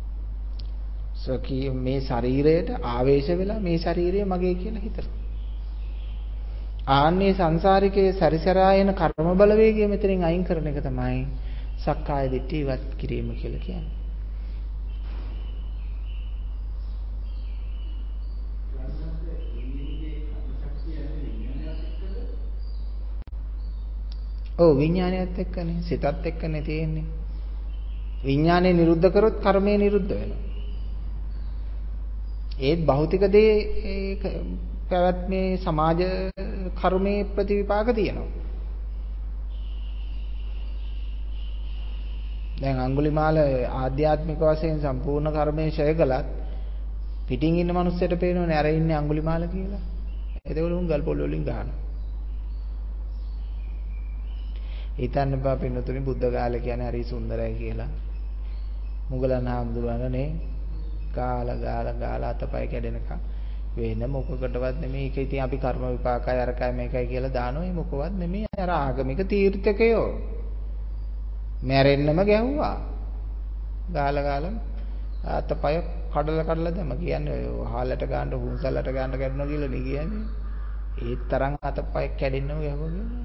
සකී මේ ශරීරයට ආවේශ වෙලා මේ ශරීරය මගේ කියලා හිතනවා. ආන්නේ සංසාරිකයේ සැරිසරා යන කර්ම බලවේගය මෙතනින් අයින් කරන එක තමයි සක්කාය දිට්ඨිය ඉවත් කිරීම කියලා කියන්නේ. ඔව් විඥානයත් එක්කනේ සිතත් එක්කනේ තියෙන්නේ. විඥානය නිරුද්ධ කරොත් කර්මය නිරුද්ධ වෙනවා. ඒත් භෞතික දේ පැවැත්මේ සමාජ කර්මයේ ප්‍රතිවිපාක තියෙනවා. දැන් අඟුලිමාල ආධ්‍යාත්මික වශයෙන් සම්පූර්ණ කර්මය ඡය කළත් පිටින් ඉන්න මිනිස්සුන්ට පේනවනේ අර ඉන්නේ අඟුලිමාල කියලා. එතකොට උන් ගල් පොල් වලින් ගහනවා. හිතන්න බා පින්නතුනි බුද්ධ කාලේ කියන්නේ හරි සුන්දරයි කියලා. මුගලන් හාමුදුරුවනේ ගාලා අතපය කැඩෙනකම් වෙන මොකකටවත් නෙමෙයි. ඒක ඉතින් අපි කර්ම විපාකයි අරකයි මේකයි කියලා දානවා. ඒ මොකවත් නෙමෙයි. අර ආගමික තීර්ථකයෝ මැරෙන්නම ගැහුවා. ගාලා අතපය කඩලා දැම කියන්නේ ඔය හාලට ගන්න හුන්සලට ගන්න කැඩුණා කියලා නේ කියන්නේ. ඒ තරම් අතපය කැඩෙන්නම ගැහුවා කියන්නේ.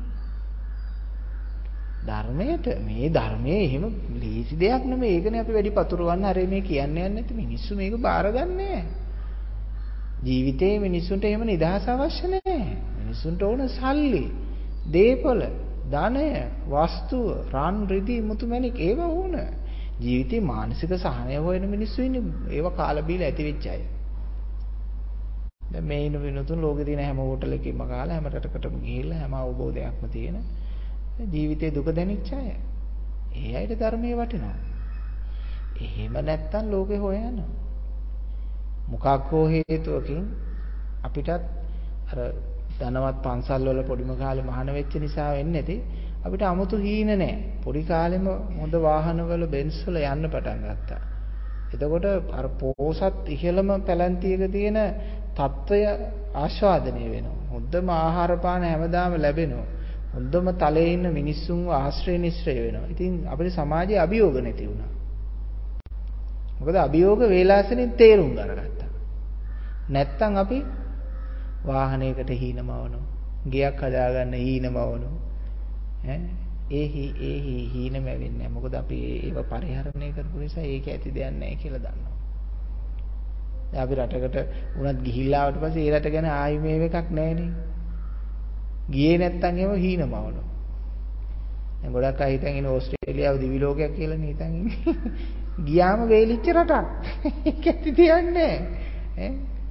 මේ ධර්මයේ එහෙම ලීසි දෙයක් නෙමෙයි. ඒකනේ අපි වැඩි පතුරවන්න හරි මේ කියන්නේ නැති මිනිස්සු මේක බාරගන්නේ. ජීවිතේ මිනිස්සුන්ට එහෙම නිදහස අවශ්‍ය නැහැ. මිනිස්සුන්ට ඕන සල්ලි, දේපල, ධනය, වස්තුව, රන් රිදී මුතුමැණික් ඒව ඕන. ජීවිතේ මානසික සහනය හොයන මිනිස්සු ඉන්නේ ඒව කාලා බීලා ඇති වෙච්ච අය. දැන් මේ ඉන්න වෙනතුන් ලෝකේ තියෙන හැම හෝටල් එකකින්ම කාලා හැම රටකටම ගිහිල්ලා හැම අවබෝධයක්ම තියෙන ජීවිතේ දුක දැනෙච්ච අය. ඒ අයට ධර්මයේ වටිනවා. එහෙම නැත්තම් ලෝකේ හොයන මොකක් හෝ හේතුවකින් අපිටත් අර ධනවත් පන්සල් වල පොඩිම කාලේ මහාන වෙච්ච නිසා වෙන්නේ නැති අපිට 아무තු හීන නැහැ. පොඩි කාලෙම හොඳ වාහනවල බෙන්ස් වල යන්න පටන් ගත්තා. එතකොට අර පෝසත් ඉහළම පැලැන්තියක තියෙන తত্ত্বය ආස්වාදනය වෙනවා. හොඳම ආහාර පාන හැමදාම ලැබෙනවා. හොඳම තලයේ ඉන්න මිනිස්සුන්ව ආශ්‍රය නිශ්‍රය වෙනවා. ඉතින් අපේ සමාජයේ අභියෝග නැති වුණා. මොකද අභියෝග වේලාසනින් තේරුම් අරගත්තා. නැත්තම් අපි වාහනයකට හීනමවනවා. ගෙයක් හදාගන්න හීනමවනවා. ඒ හීනම වෙන්නේ නැහැ. මොකද අපි ඒව පරිහරණය කරපු නිසා ඒක ඇති දෙයක් නැහැ කියලා දන්නවා. දැන් අපි රටකට උනත් ගිහිල්ලා ආවට පස්සේ ඒ රට ගැන ආයි මේව එකක් නැහැනේ. ගියේ නැත්තම් එහෙම හීනමවනවා. දැන් ගොඩක් අය හිතන් ඉන්නේ ඕස්ට්‍රේලියාව දිවි ලෝකයක් කියලා නේ හිතන් ඉන්නේ. ගියාම වේලිච්ච රටක්. ඒක ඇති දෙයක් නැහැ.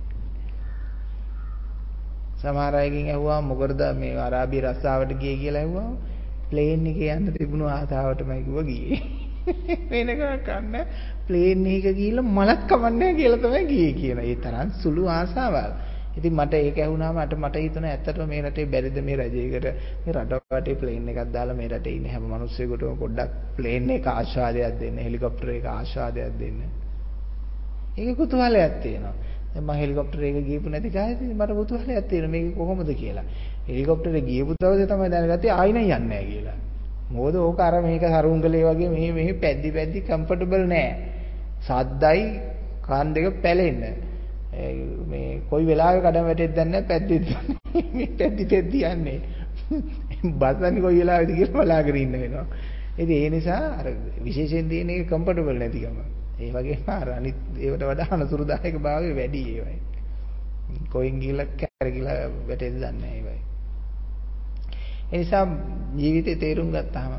සමහර අයගෙන් ඇහුවා මොකටද මේ අරාබි රස්සාවට ගියේ කියලා ඇහුවා. ප්ලේන් එකේ යන්න තිබුණු ආසාවටමයි කිව්වා ගියේ. වෙන එකක් ගන්න ප්ලේන් එකක ගිහිල්ලා මලක් කවන්නේ කියලා තමයි ගියේ කියන. ඒ තරම් සුළු ආසාවක්. ඉතින් මට ඒක ඇහුණාම මට හිතුණා ඇත්තටම මේ රටේ බැරිද මේ රජයකට මේ රට වටේ ප්ලේන් එකක් දාලා මේ රටේ ඉන්න හැම මිනිස්සෙකුටම පොඩ්ඩක් ප්ලේන් එක ආස්වාදයක් දෙන්න, හෙලිකොප්ටර් එක ආස්වාදයක් දෙන්න. ඒකේ කුතුහලයක් තියෙනවා. දැන් මම හෙලිකොප්ටර් එක ගියපු නැති කාලේ මට කුතුහලයක් තියෙනවා මේක කොහොමද කියලා. හෙලිකොප්ටරේ ගියපු දවසේ තමයි දැනගත්තේ ආයි නම් යන්නේ නැහැ කියලා. මොකද ඕක අර මේක සරුංගලේ වගේ මෙහි පැද්දි කම්ෆර්ටබල් නෑ. සද්දයි කාන් දෙක පැලෙන්න. මේ කොයි වෙලාවෙ කඩම වැටෙද්ද නැහැ පැද්දෙද්ද. මේ පැද්දි යන්නේ. බස්සන්නේ කොයි වෙලාවෙද කියලා බලාගෙන ඉන්න වෙනවා. ඉතින් ඒ නිසා අර විශේෂයෙන් තියෙන එක කම්ෆර්ටබල් නැතිකම. ඒ වගේම අර අනිත් ඒවට වඩා අනතුරුදායක භාවය වැඩි ඒවයි. කොයින් ගිහලා කැරකිලා වැටෙද්ද දන්නේ නැහැ ඒවයි. ඒ නිසා ජීවිතේ තේරුම් ගත්තාම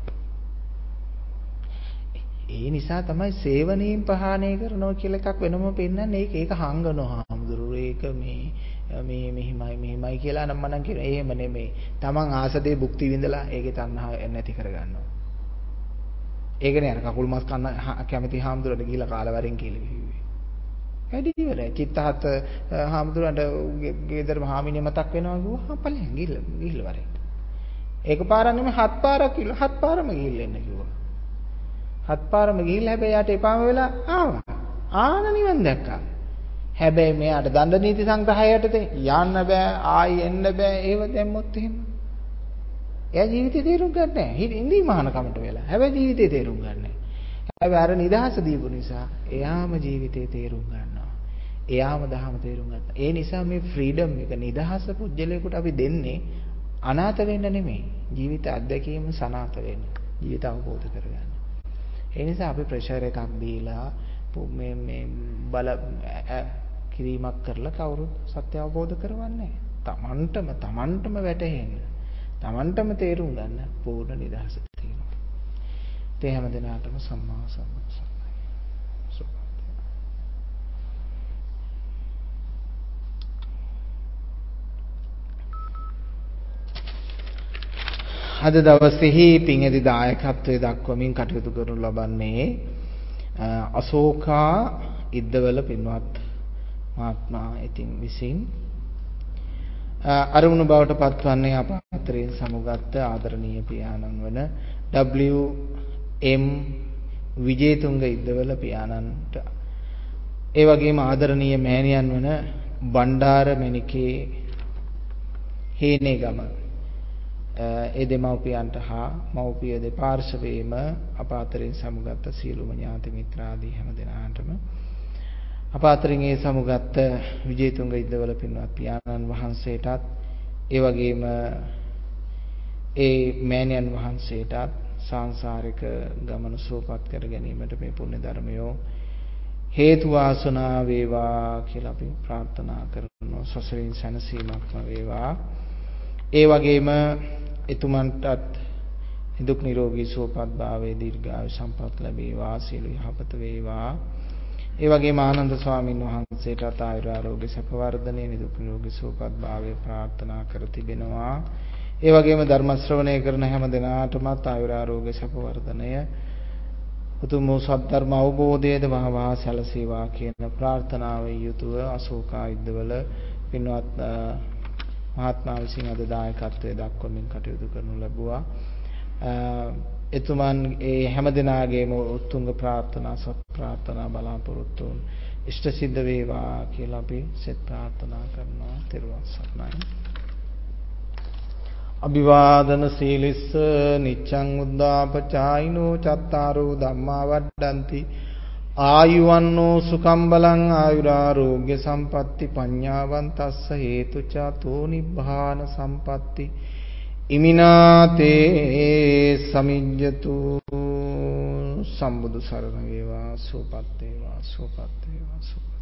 ඒ නිසා තමයි සේවනීන් පහාණය කරනවා කියලා එකක් වෙනම පෙන්නන්නේ. ඒක හංගනවා හාමුදුරුවෝ. ඒක මේ මෙහිමයි කියලා නම් මනම් කියන. එහෙම නෙමෙයි. Taman ආසදේ භුක්ති විඳලා ඒකේ තණ්හාව නැති කරගන්නවා. ඒකනේ අර කකුල් මස් කන්න කැමති හාමුදුරුවන්ට ගිහිලා කාලවරින් කියලා කිව්වේ. වැඩි ඉවරයි. චිත්තහත් හාමුදුරුවන්ට ගෙදරම හාමිනේ මතක් වෙනවා කිව්වා. පල්ලෙන් ගිහිල්ලා වරේ. එකපාරක් නෙමෙයි 7 පාරක් කිව්ලා 7 පාරම ගිහිල්ලා එන්න කිව්වා. 7 පාරම ගිහිල්ලා හැබැයි යාට එපාම වෙලා ආවා. ආන නිවන් දැක්කා. හැබැයි මෙයාට දණ්ඩ නීති සංග්‍රහයටද යන්න බෑ, ආයි එන්න බෑ. ඒව දැම්මොත් එහෙම. එයා ජීවිතේ තේරුම් ගන්න නැහැ. ඉඳී මහානකමට වෙලා. හැබැයි ජීවිතේ තේරුම් ගන්න නැහැ. හැබැයි අර නිදහස දීපු නිසා එයාම ජීවිතේ තේරුම් ගන්නවා. එයාම දහම තේරුම් ගන්නවා. ඒ නිසා මේ ෆ්‍රීඩම් එක නිදහස පුජ්‍යලයකට අපි දෙන්නේ අනාථ වෙන්න නෙමෙයි. ජීවිත අත්දැකීම සනාථ වෙන්න. ජීවිත අවබෝධ කරගන්න. ඒ නිසා අපි ප්‍රෙෂර් එකක් දීලා මේ බල කිරීමක් කරලා කවුරුත් සත්‍ය අවබෝධ කරවන්නේ නැහැ. තමන්ටම වැටහෙන්න. තමන්ටම තේරුම් ගන්න පූර්ණ නිදහස තියෙනවා. ඒ හැම දිනකටම සම්මා සම්බුද්ධ. අද දවසේහි පින්ඇති දායකත්වයේ දක්වමින් කටයුතු කරනු ලබන්නේ අශෝකා ඉද්දවල පින්වත් මහත්මා ඉතින් විසින් අරමුණු බවට පත්වන්නේ අප අතරින් සමුගත් ආදරණීය පියාණන් වන W.M. විජේතුංග ඉද්දවල පියාණන්ට ඒ වගේම ආදරණීය මෑණියන් වන බණ්ඩාර මණිකේ හේනේගම ඒ දෙමව්පියන්ට හා මව්පිය දෙපාර්ශවයේම අප අතරින් සමුගත් සියලුම ඥාති මිත්‍රාදී හැම දෙනාටම අප අතරින් ඒ සමුගත් විජේතුංග ඉද්දවල පින්වත් පියාණන් වහන්සේටත් ඒ වගේම ඒ මෑණියන් වහන්සේටත් සාංශාරික ගමන සුවපත් කර ගැනීමට මේ පුණ්‍ය ධර්මයෝ හේතු වාසනා වේවා කියලා අපි ප්‍රාර්ථනා කරනවා. සසරින් සැනසීමක්ම වේවා. ඒ වගේම එතුමන්ටත් නිදුක් නිරෝගී සුවපත් භාවයේ දීර්ඝායු සම්පත් ලැබේවා. සියලු යහපත වේවා. ඒ වගේම ආනන්ද ස්වාමීන් වහන්සේටත් ආයුර ආරෝග්‍ය සැප වර්ධනයේ නිදුක් නිරෝගී සුවපත් භාවය ප්‍රාර්ථනා කර තිබෙනවා. ඒ වගේම ධර්ම ශ්‍රවණය කරන හැම දිනාටමත් ආයුර ආරෝග්‍ය සැප වර්ධනය උතුම් වූ සත්‍ය අවබෝධයේද වහවහ සැලසේවා කියන ප්‍රාර්ථනාවෙන් යුතුව අශෝකා ඉද්දවල පින්වත් මහත්මයා විසින් අද දායකත්වයේ දක්වමින් කටයුතු කරනු ලැබුවා. එතුමන් ඒ හැම දිනාගේම උතුම් ප්‍රාර්ථනා සත් ප්‍රාර්ථනා බලාපොරොත්තු ඉෂ්ට සිද්ධ වේවා කියලා අපි සෙත් ප්‍රාර්ථනා කරනවා. ත්‍රිවංශ සරණයි. අභිවාදන සීලිස්ස නිච්ඡං උද්ධාපචායිනෝ චත්තාරෝ ධම්මා වඩ්ඩಂತಿ ආයුවන්නෝ සුඛං බලං ආයුරාෝග්‍ය සම්පatti පඤ්ඤාවන්තස්ස හේතුචාතෝ නිබ්බාන සම්පatti ඉමිනාතේ සමිඤ්ඤතු සම්බුදු සරණ වේවා සුවපත් වේවා සුවපත් වේවා සුවපත්